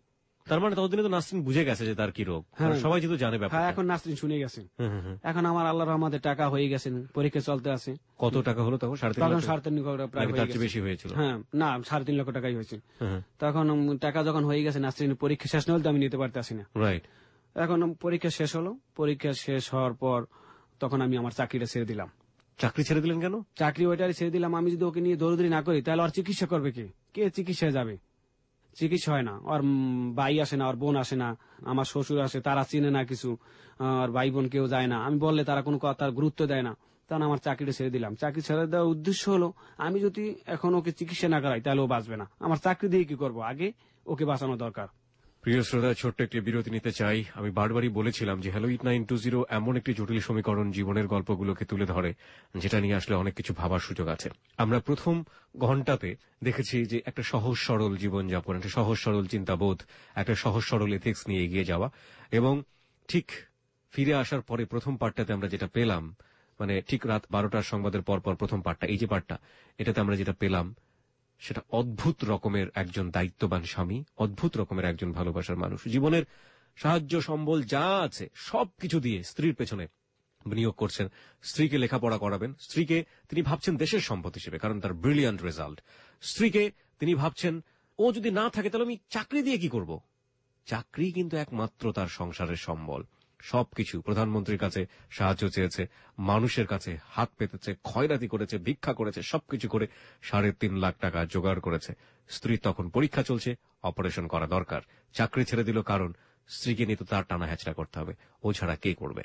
তার মানে ততদিনে তো নাসরিন বুঝে গেছে যে তার কি রোগ, সবাই যেহেতু জানে ব্যাপার। হ্যাঁ, এখন নাসরিন শুনে গেছে। এখন আমার আল্লাহর রহমতে টাকা হয়ে গেছে, পরীক্ষা চলতে আছে। কত টাকা হলো তখন? 3.5 লক্ষ প্রায় বেশি হয়েছিল। হ্যাঁ, না 3.5 লক্ষ টাকাই হয়েছে। তখন টাকা যখন হয়ে গেছে, নাসরিনের পরীক্ষা শেষ না হলে তো আমি নিতে পারতেছি না। রাইট। এখন পরীক্ষা শেষ হলো, পরীক্ষা শেষ হওয়ার পর তখন আমি আমার চাকরিটা ছেড়ে দিলাম। চাকরি ছেড়ে দিলেন কেন? চাকরি ওইটারই ছেড়ে দিলাম। আমি যদি ওকে নিয়ে দৌড়দৌড়ি না করি তাহলে আর চিকিৎসা করবে কে চিকিৎসায় যাবে? চিকিৎসা হয় না, ওর ভাই আসে না, ওর বোন আসে না, আমার শ্বশুর আসে, তারা চিনে না কিছু, আর ভাই বোন কেউ যায় না। আমি বললে তারা কোনো কথার গুরুত্ব দেয় না। তখন আমার চাকরিটা ছেড়ে দিলাম। চাকরি ছেড়ে দেওয়ার উদ্দেশ্য হলো, আমি যদি এখন ওকে চিকিৎসা না করাই তাহলে ও বাঁচবে না। আমার চাকরি দিয়ে কি করবো? আগে ওকে বাঁচানো দরকার। প্রিয় শ্রোতা, ছোট্ট একটি বিরতি নিতে চাই। আমি বারবারই বলেছিলাম যে হ্যালো 8920 এমন একটি জটিল সমীকরণ জীবনের গল্পগুলোকে তুলে ধরে, যেটা নিয়ে আসলে অনেক কিছু ভাবার সুযোগ আছে। আমরা প্রথম ঘন্টাতে দেখেছি যে একটা সহজ সরল জীবনযাপন, একটা সহজ সরল চিন্তাবোধ, একটা সহজ সরল এথিক্স নিয়ে এগিয়ে যাওয়া, এবং ঠিক ফিরে আসার পরে প্রথম পার্টটাতে আমরা যেটা পেলাম, মানে ঠিক রাত 12টার সংবাদের পর প্রথম পার্টটা, এই যে পার্টটা, এটাতে আমরা যেটা পেলাম সেটা অদ্ভুত রকমের একজন দায়িত্ববান স্বামী, অদ্ভুত রকমের একজন ভালোবাসার মানুষ। জীবনের সাহায্য সম্বল যা আছে সবকিছু দিয়ে স্ত্রীর পেছনে বিনিয়োগ করছেন। স্ত্রীকে লেখাপড়া করাবেন, স্ত্রীকে তিনি ভাবছেন দেশের সম্পদ হিসেবে, কারণ তার ব্রিলিয়ান্ট রেজাল্ট। স্ত্রীকে তিনি ভাবছেন ও যদি না থাকে তাহলে আমি চাকরি দিয়ে কি করব। চাকরি কিন্তু একমাত্র তার সংসারের সম্বল। সবকিছু প্রধানমন্ত্রীর কাছে সাহায্য চেয়েছে, মানুষের কাছে হাত পেতেছে, খয়রাতি করেছে, ভিক্ষা করেছে, সবকিছু করে 3.5 লাখ টাকা জোগাড় করেছে। স্ত্রীর তখন পরীক্ষা চলছে, অপারেশন করা দরকার। চাকরি ছেড়ে দিল কারণ স্ত্রীকে নিয়ে তো তার টানা হ্যাচড়া করতে হবে, ও ছাড়া কে করবে।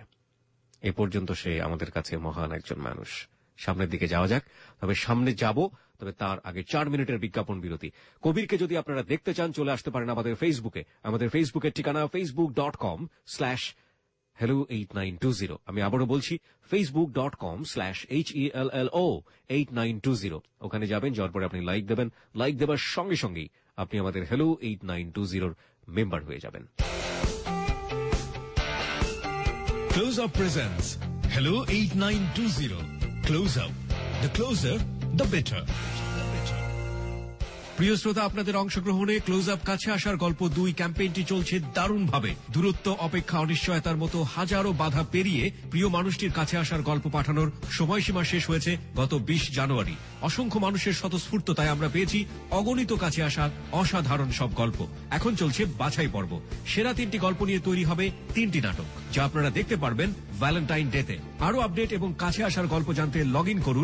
এ পর্যন্ত সে আমাদের কাছে মহান একজন মানুষ। সামনের দিকে যাওয়া যাক, তবে সামনে যাব, তবে তার আগে 4 মিনিটের বিজ্ঞাপন বিরতি। কবিরকে যদি আপনারা দেখতে চান চলে আসতে পারেন আমাদের ফেসবুকে। আমাদের ফেসবুকের ঠিকানা facebook.com/hello8920। আমি আবারও বলছি facebook.com/hello8920। ওখানে যাবেন, যাওয়ার পরে আপনি লাইক দেবেন। লাইক দেবার সঙ্গে সঙ্গেই আপনি আমাদের Hello 8920 মেম্বার হয়ে যাবেন। Close Up presents Hello 8920. Close Up. The closer, the better. প্রিয় শ্রোতা, আপনাদের অংশগ্রহণে ক্লোজ আপ কাছে আসার গল্প 2 ক্যাম্পেইনটি চলছে দারুণভাবে। দূরত্ব, অপেক্ষা, অনিশ্চয়তার মতো হাজারো বাধা পেরিয়ে প্রিয় মানুষটির কাছে আসার গল্প পাঠানোর সময়সীমা শেষ হয়েছে গত 20 জানুয়ারি। অসংখ্য মানুষের স্বতঃস্ফূর্ততায় আমরা পেয়েছি অগণিত কাছে আসার অসাধারণ সব গল্প। এখন চলছে বাছাই পর্ব। সেরা 3টি গল্প নিয়ে তৈরি হবে 3টি নাটক, যা আপনারা দেখতে পারবেন ভ্যালেন্টাইন ডেতে। আরো আপডেট এবং কাছে আসার গল্প জানতে লগ ইন করুন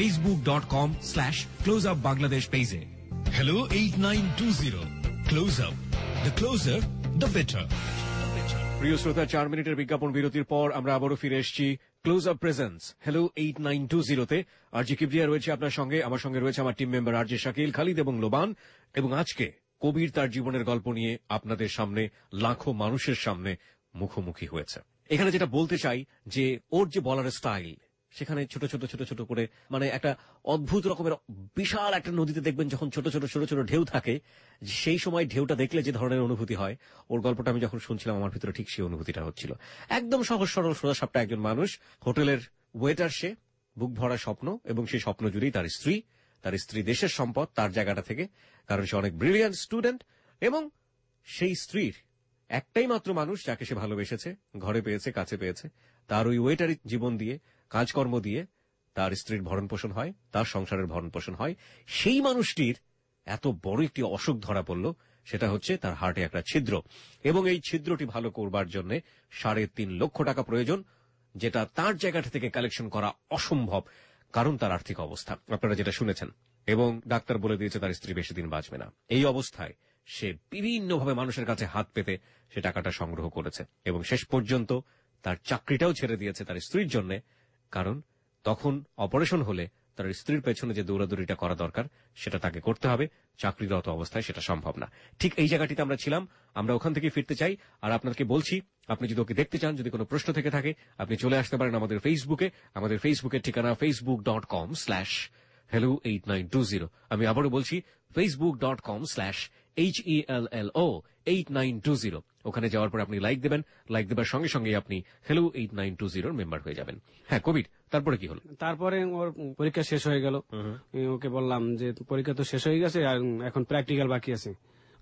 facebook.com/closeupbangladesh পেজে। Hello 8920. Close Up. The closer, the better. প্রিয় শ্রোতা, 4 মিনিটের বিজ্ঞাপন বিরতির পর আমরা আবারও ফিরে এসেছি ক্লোজ আপ প্রেজেন্স Hello 8920-তে। আরজি কিবরিয়া রয়েছে আপনার সঙ্গে, আমার সঙ্গে রয়েছে আমার team member RJ Shakil, Khalid এবং লোবান। এবং আজকে কবির তার জীবনের গল্প নিয়ে আপনাদের সামনে, লাখো মানুষের সামনে মুখোমুখি হয়েছে। এখানে যেটা বলতে চাই যে ওর যে বলার স্টাইল, সেখানে ছোট ছোট করে, মানে একটা অদ্ভুত রকমের বিশাল একটা নদীতে দেখবেন যখন ছোট ছোট ঢেউ থাকে, সেই সময় ঢেউটা দেখলে যে ধরনের অনুভূতি হয়, ওর গল্পটা আমি যখন শুনছিলাম আমার ভিতরে ঠিক সেই অনুভূতিটা হচ্ছিল। একদম সহজ সরল সোজাসাপটা একজন মানুষ, হোটেলের ওয়েটার সে, বুক ভরা স্বপ্ন, এবং সেই স্বপ্ন জুড়েই তার স্ত্রী দেশের সম্পদ তার জায়গাটা থেকে, কারণ সে অনেক ব্রিলিয়ান্ট স্টুডেন্ট। এবং সেই স্ত্রীর একটাই মাত্র মানুষ যাকে সে ভালোবেসেছে, ঘরে পেয়েছে, কাছে পেয়েছে, তার ওই ওয়েটারি জীবন দিয়ে, কাজকর্ম দিয়ে তার স্ত্রীর ভরণ পোষণ হয়, তার সংসারের ভরণ পোষণ হয়। সেই মানুষটির এত বড় একটি অসুখ ধরা পড়ল, সেটা হচ্ছে তার হার্টে একটা ছিদ্র, এবং এই ছিদ্রটি ভালো করবার জন্য 3.5 লক্ষ টাকা প্রয়োজন, যেটা তার জায়গাটা থেকে কালেকশন করা অসম্ভব, কারণ তার আর্থিক অবস্থা আপনারা যেটা শুনেছেন। এবং ডাক্তার বলে দিয়েছে তার স্ত্রী বেশি দিন বাঁচবে না। এই অবস্থায় সে বিভিন্নভাবে মানুষের কাছে হাত পেতে সে টাকাটা সংগ্রহ করেছে, এবং শেষ পর্যন্ত তার চাকরিটাও ছেড়ে দিয়েছে তার স্ত্রীর জন্য, কারণ তখন অপারেশন হলে তার স্ত্রীর পেছনে যে দৌড়াদৌড়িটা করা দরকার সেটা তাকে করতে হবে, চাকরিরত অবস্থায় সেটা সম্ভব না। ঠিক এই জায়গাটিতে আমরা ছিলাম, আমরা ওখান থেকে ফিরতে চাই। আর আপনাকে বলছি, আপনি যদি ওকে দেখতে চান, যদি কোনো প্রশ্ন থেকে থাকে, আপনি চলে আসতে পারেন আমাদের ফেসবুকে। আমাদের ফেসবুকের ঠিকানা facebook.com/hello8920। আমি আবারও বলছি facebook.com/hello8920। ওখানে যাওয়ার পর আপনি লাইক দেবেন, লাইক দেবার সঙ্গে সঙ্গে আপনি Hello 8920 মেম্বার হয়ে যাবেন। হ্যাঁ কবির, তারপরে কি হলো? তারপরে ওর পরীক্ষা শেষ হয়ে গেল। ওকে বললাম যে পরীক্ষা তো শেষ হয়ে গেছে, আর এখন প্র্যাকটিক্যাল বাকি আছে।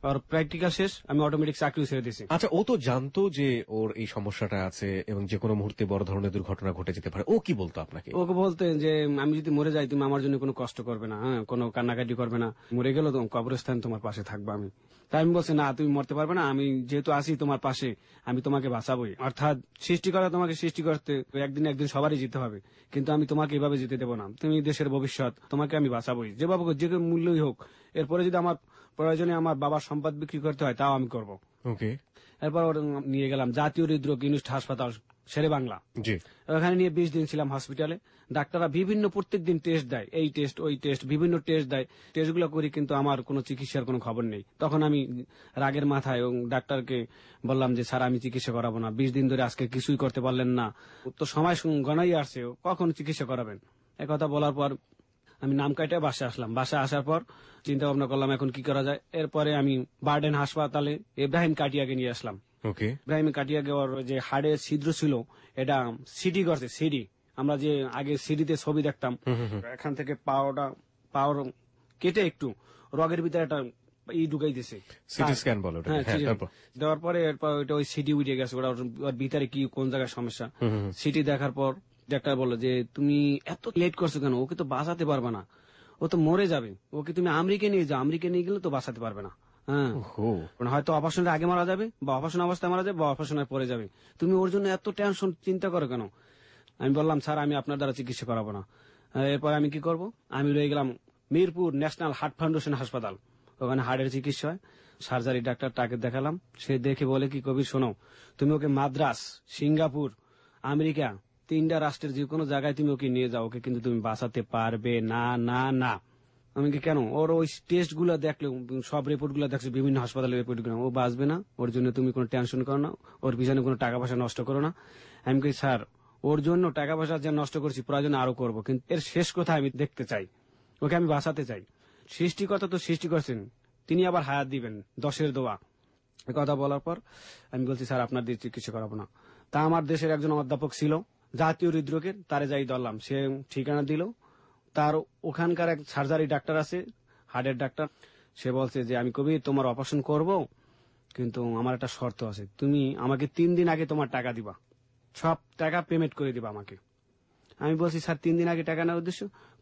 আর প্র্যাকটিক্যাল শেষ, আমি অটোমেটিক চাকরি ছেড়ে দিয়েছি। আচ্ছা, ও তো জানতো যে ওর এই সমস্যাটা আছে এবং যে কোনো মুহূর্তে বড় ধরনের দুর্ঘটনা ঘটে যেতে পারে, ও কি বলতো আপনাকে? ওকে বলতেন যে আমি যদি মরে যাই তুমি আমার জন্য কোনো কষ্ট করবে না, হ্যাঁ, কোনো কান্নাকাটি করবে না, মরে গেলেও তোমার কবরস্থান তোমার পাশে থাকবো আমি। তাই আমি বলছি না, তুমি মরতে পারবে না, আমি যেহেতু আছি তোমার পাশে, আমি তোমাকে বাঁচাবোই। অর্থাৎ সৃষ্টিকর্তা তোমাকে সৃষ্টি করতে একদিন সবারই যেতে হবে, কিন্তু আমি তোমাকে এভাবে যেতে দেবো না, তুমি দেশের ভবিষ্যৎ, তোমাকে আমি বাঁচাবোই যেভাবে যে মূল্যই হোক। এরপরে যদি আমার প্রয়োজনে আমার বাবার সম্পদ বিক্রি করতে হয় তাও আমি করবো। ওকে। এরপর নিয়ে গেলাম জাতীয় হৃদরোগ ইউনিট হাসপাতাল, শেরে বাংলা। জি। ওখানে নিয়ে 20 দিন ছিলাম হসপিটালে। ডাক্তাররা বিভিন্ন প্রত্যেকদিন টেস্ট দেয়, এই টেস্ট ওই টেস্ট, বিভিন্ন টেস্ট দেয়, টেস্টগুলো করি, কিন্তু আমার কোনো চিকিৎসার কোনো খবর নেই। তখন আমি রাগের মাথায় ডাক্তারকে বললাম যে স্যার আমি চিকিৎসা করাবো না, 20 দিন ধরে আজকে কিছুই করতে পারলেন না, তো সময় গণাই আসছে, কখন চিকিৎসা করাবেন। একথা বলার পর আমি নাম কাটে বাসায় আসলাম। বাসায় আসার পর চিন্তা ভাবনা করলাম এখন কি করা যায়। এরপরে আমি বার্ডেন হাসপাতালে ইব্রাহিম কাটিয়াকে নিয়ে আসলাম। ওকে। ইব্রাহিম কাটিয়াকে ওর যে হাড়ের ছিদ্র ছিল এটা সিডি করছে, সিডি। আমরা যে আগে সিডিতে ছবি দেখতাম, এখান থেকে পাওয়ার কেটে একটু রগের ভিতরে একটা ঢুকাই দিছে, সিটি স্ক্যান বলে ওটা। হ্যাঁ, দেওয়ার পরে এরপর ওটা ওই সিডি উঠে গেছে, ওর ভিতরে কি কোন জায়গায় সমস্যা। সিটি দেখার পর ডাক্তার বললো যে তুমি এত লেট করছো কেন, ওকে তো বাঁচাতে পারবে না, ও তো মরে যাবে, ওকে তুমি আমেরিকা নিয়ে যাও, আমেরিকা নিয়ে গেলে তো বাঁচাতে পারবে না। হ্যাঁ, হয়তো অপারেশনের আগে মারা যাবে, বা অপারেশন অবস্থায় মারা যাবে, বা অপারেশনের পরে যাবে, তুমি ওর জন্য এত টেনশন চিন্তা করো কেন। আমি বললাম স্যার আমি আপনার দ্বারা চিকিৎসা করাবো না। এরপর আমি কি করব, আমি রয়ে গেলাম মিরপুর ন্যাশনাল হার্ট ফাউন্ডেশন হাসপাতাল, ওখানে হার্টের চিকিৎসা হয়। সার্জারি ডাক্তার তাকে দেখালাম, সে দেখে বলে কি কবির শোনো, তুমি ওকে মাদ্রাস, সিঙ্গাপুর, আমেরিকা 3টা রাষ্ট্রের যে কোনো জায়গায় তুমি ওকে নিয়ে যাও, ওকে কিন্তু তুমি বাঁচাতে পারবে না। না না। আমি কি কেন, ওর ওই টেস্ট গুলো দেখলে, সব রিপোর্ট গুলো দেখছো, বিভিন্ন হাসপাতালের রিপোর্ট গুলো, ও বাঁচবে না, ওর জন্য তুমি কোনো টেনশন করো না, ওর পিছনে কোনো টাকা পয়সা নষ্ট করো না। আমি কি স্যার ওর জন্য টাকা পয়সা যে নষ্ট করছি প্রয়োজন আরো করবো, কিন্তু এর শেষ কথা আমি দেখতে চাই, ওকে আমি বাঁচাতে চাই। সৃষ্টিকর্তা তো সৃষ্টি করছেন, তিনি আবার হায়াত দিবেন, 10-এর দোয়া। কথা বলার পর আমি বলছি স্যার আপনার দিয়ে চিকিৎসা করাবো না। তা আমার দেশের একজন অধ্যাপক ছিল জাতীয় হৃদরোগের, তারে যাই ধরলাম, সে ঠিকানা দিল, তার ওখানকার এক সার্জারি ডাক্তার আছে, হার্টের ডাক্তার, সে বলছে যে আমি কবি তোমার অপারেশন করব, কিন্তু আমার একটা শর্ত আছে, তুমি আমাকে 3 দিন আগে তোমার টাকা দিবা, সব টাকা পেমেন্ট করে দিবা আমাকে। আমি বলছি স্যার 3 দিন আগে টাকা নেওয়ার উদ্দেশ্য,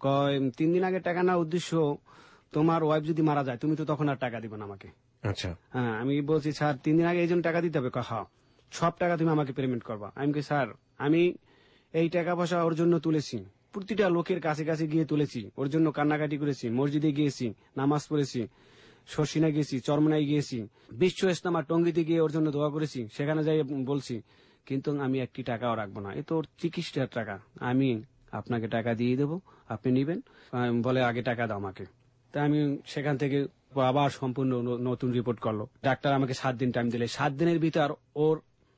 3 দিন আগে টাকা নেওয়ার উদ্দেশ্য তোমার ওয়াইফ যদি মারা যায় তুমি তো তখন আর টাকা দিবা না আমাকে। আচ্ছা। হ্যাঁ, আমি বলছি স্যার 3 দিন আগে এই জন্য টাকা দিতে হবে, হ্যাঁ সব টাকা তুমি আমাকে পেমেন্ট করবা। আমি কি স্যার আমি এই টাকা পয়সা ওর জন্য তুলেছি, প্রতিটা লোকের কাছে কাছে গিয়ে তুলেছি, ওর জন্য কান্নাকাটি করেছি, মসজিদে গিয়েছি, নামাজ পড়েছি, শর্ষিনা গিয়েছি, চরমনাই গিয়েছি, বিশ্ব ইস্তেমা টঙ্গিতে গিয়ে ওর জন্য দোয়া করেছি, সেখানে যাই বলছি, কিন্তু আমি একটি টাকাও রাখবো না, এ তো ওর চিকিৎসার টাকা, আমি আপনাকে টাকা দিয়ে দেবো, আপনি নিবেন। বলে আগে টাকা দাও আমাকে। তা আমি সেখান থেকে আবার সম্পূর্ণ নতুন রিপোর্ট করলো। ডাক্তার আমাকে 7 দিন টাইম দিলে, 7 দিনের ভিতর ওর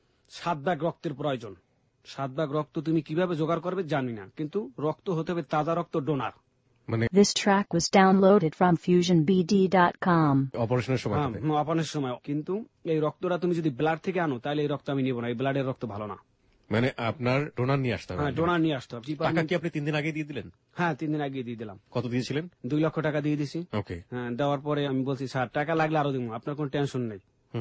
7 ভাগ রক্তের প্রয়োজন। 7 ভাগ রক্ত তুমি কিভাবে জোগাড় করবে জানি না, কিন্তু রক্ত হতে হবে তাজা রক্ত, ডোনার। মানে This track was downloaded from FusionBD.com. অপারেশনের সময় হবে। অপারেশনের সময়। কিন্তু এই রক্তটা তুমি যদি ব্লাড থেকে আনো তাহলে এই রক্ত আমি নিব না, এই ব্লাডের রক্ত ভালো না। মানে আপনার ডোনার নিয়ে আসতে হবে। হ্যাঁ, ডোনার নিয়ে আসতে হবে। টাকা কি আপনি 3 দিন আগে দিয়ে দিলেন? হ্যাঁ, 3 দিন আগে দিয়ে দিলাম। কত দিয়েছিলেন? 2 লক্ষ টাকা দিয়ে দিছি। ওকে। হ্যাঁ, দেওয়ার পরে আমি বলছি স্যার টাকা লাগলে আরো দিব, আপনার কোনো টেনশন নেই,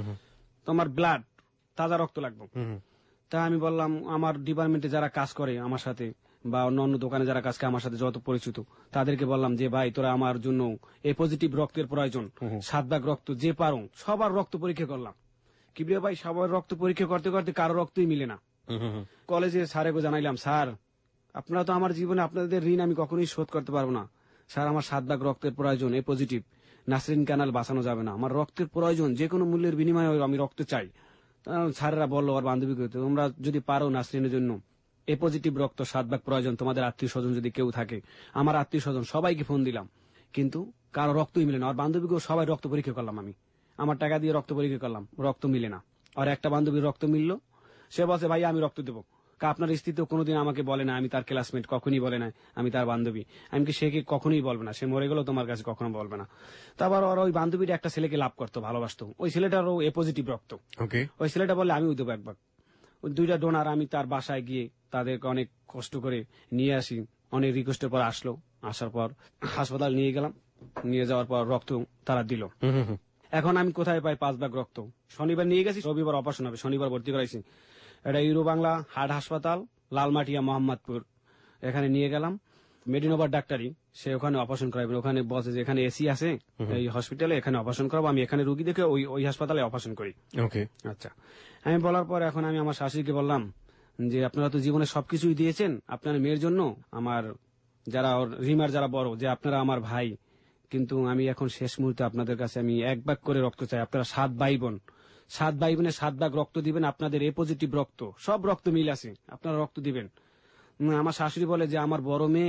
তোমার ব্লাড তাজা রক্ত লাগবে। তা আমি বললাম আমার ডিপার্টমেন্টে যারা কাজ করে আমার সাথে, বা অন্য দোকানে যারা কাজ করে আমার সাথে যত পরিচিত, তাদেরকে বললাম যে ভাই তোরা আমার জন্য এ পজিটিভ রক্তের প্রয়োজন, 7 ভাগ রক্ত যে পারো, সবার রক্ত পরীক্ষা করলাম। কিভাবে ভাই সবার রক্ত পরীক্ষা করতে করতে কারো রক্তই মিলে না। কলেজে স্যারেকে জানাইলাম স্যার আপনারা তো আমার জীবনে আপনাদের ঋণ আমি কখনোই শোধ করতে পারবো না, স্যার আমার 7 ভাগ রক্তের প্রয়োজন, এ পজিটিভ, নাসরিন ক্যানাল বাঁচানো যাবে না, আমার রক্তের প্রয়োজন, যে কোনো মূল্যের বিনিময়ে আমি রক্ত চাই। স্যারেরা বললো আর বান্ধবীকে, তোমরা যদি পারো নাসরিনের জন্য এ পজিটিভ রক্ত 7 ভাগ প্রয়োজন, তোমাদের আত্মীয় স্বজন যদি কেউ থাকে, আমার আত্মীয় স্বজন সবাইকে ফোন দিলাম, কিন্তু কারো রক্তই মিলে না। আর বান্ধবীকেও সবাই রক্ত পরীক্ষা করলাম, আমি আমার টাকা দিয়ে রক্ত পরীক্ষা করলাম, রক্ত মিলে না। আর একটা বান্ধবীর রক্ত মিললো, সে বলছে ভাই আমি রক্ত দেবো। আপনার স্ত্রী তো কোনোদিন আমাকে বলে না আমি তার ক্লাসমেট, কখনই বলে না আমি তার বান্ধবী। আমি কি সে কি কখনোই বলবে না, সে মরে গেলেও তোমার কাছে কখনো বলবে না। তারপর ওর ওই বান্ধবীর একটা ছেলেকে লাভ করতো, ভালোবাসতো, ওই ছেলেটারও এ পজিটিভ রক্ত। ওই ছেলেটা বলে আমিও দেবো একবার। ওই 2টা ডোনার আমি তার বাসায় গিয়ে তাদেরকে অনেক কষ্ট করে নিয়ে আসি, অনেক রিকোয়েস্টের পর আসলো। আসার পর হাসপাতাল নিয়ে গেলাম, নিয়ে যাওয়ার পর রক্ত তারা দিল। এখন আমি কোথায় পাই 5 ভাগ রক্ত? শনিবার নিয়ে গেছি, রবিবার অপারেশন হবে, শনিবার ভর্তি করাইছি। এটা ইউরো বাংলা হার্ট হাসপাতাল, লালমাটিয়া, মোহাম্মদপুর। এখানে নিয়ে গেলাম, মেডিনোভার ডাক্তারি, সে ওখানে অপারেশন করাবেন। ওখানে বসে যে এখানে এসি আছে এই হসপিটালে, এখানে অপারেশন করাবো। আমি এখানে রুগী দেখে ওই হাসপাতালে অপারেশন করি। ওকে, আচ্ছা। আমি বলার পর এখন আমি আমার শাশুড়িকে বললাম যে আপনারা তো জীবনে সবকিছুই দিয়েছেন আপনার মেয়ের জন্য, আমার যারা রিমার যারা বড়, যে আপনারা আমার ভাই, কিন্তু আমি এখন শেষ মুহূর্তে আপনাদের কাছে আমি 1 ভাগ করে রক্ত চাই। আপনারা 7 ভাই বোন, 7 ভাই বোনে 7 ভাগ রক্ত দিবেন। আপনাদের এ পজিটিভ রক্ত, সব রক্ত মিল আছে, আপনারা রক্ত দিবেন। আমার শাশুড়ি বলে যে আমার বড় মেয়ে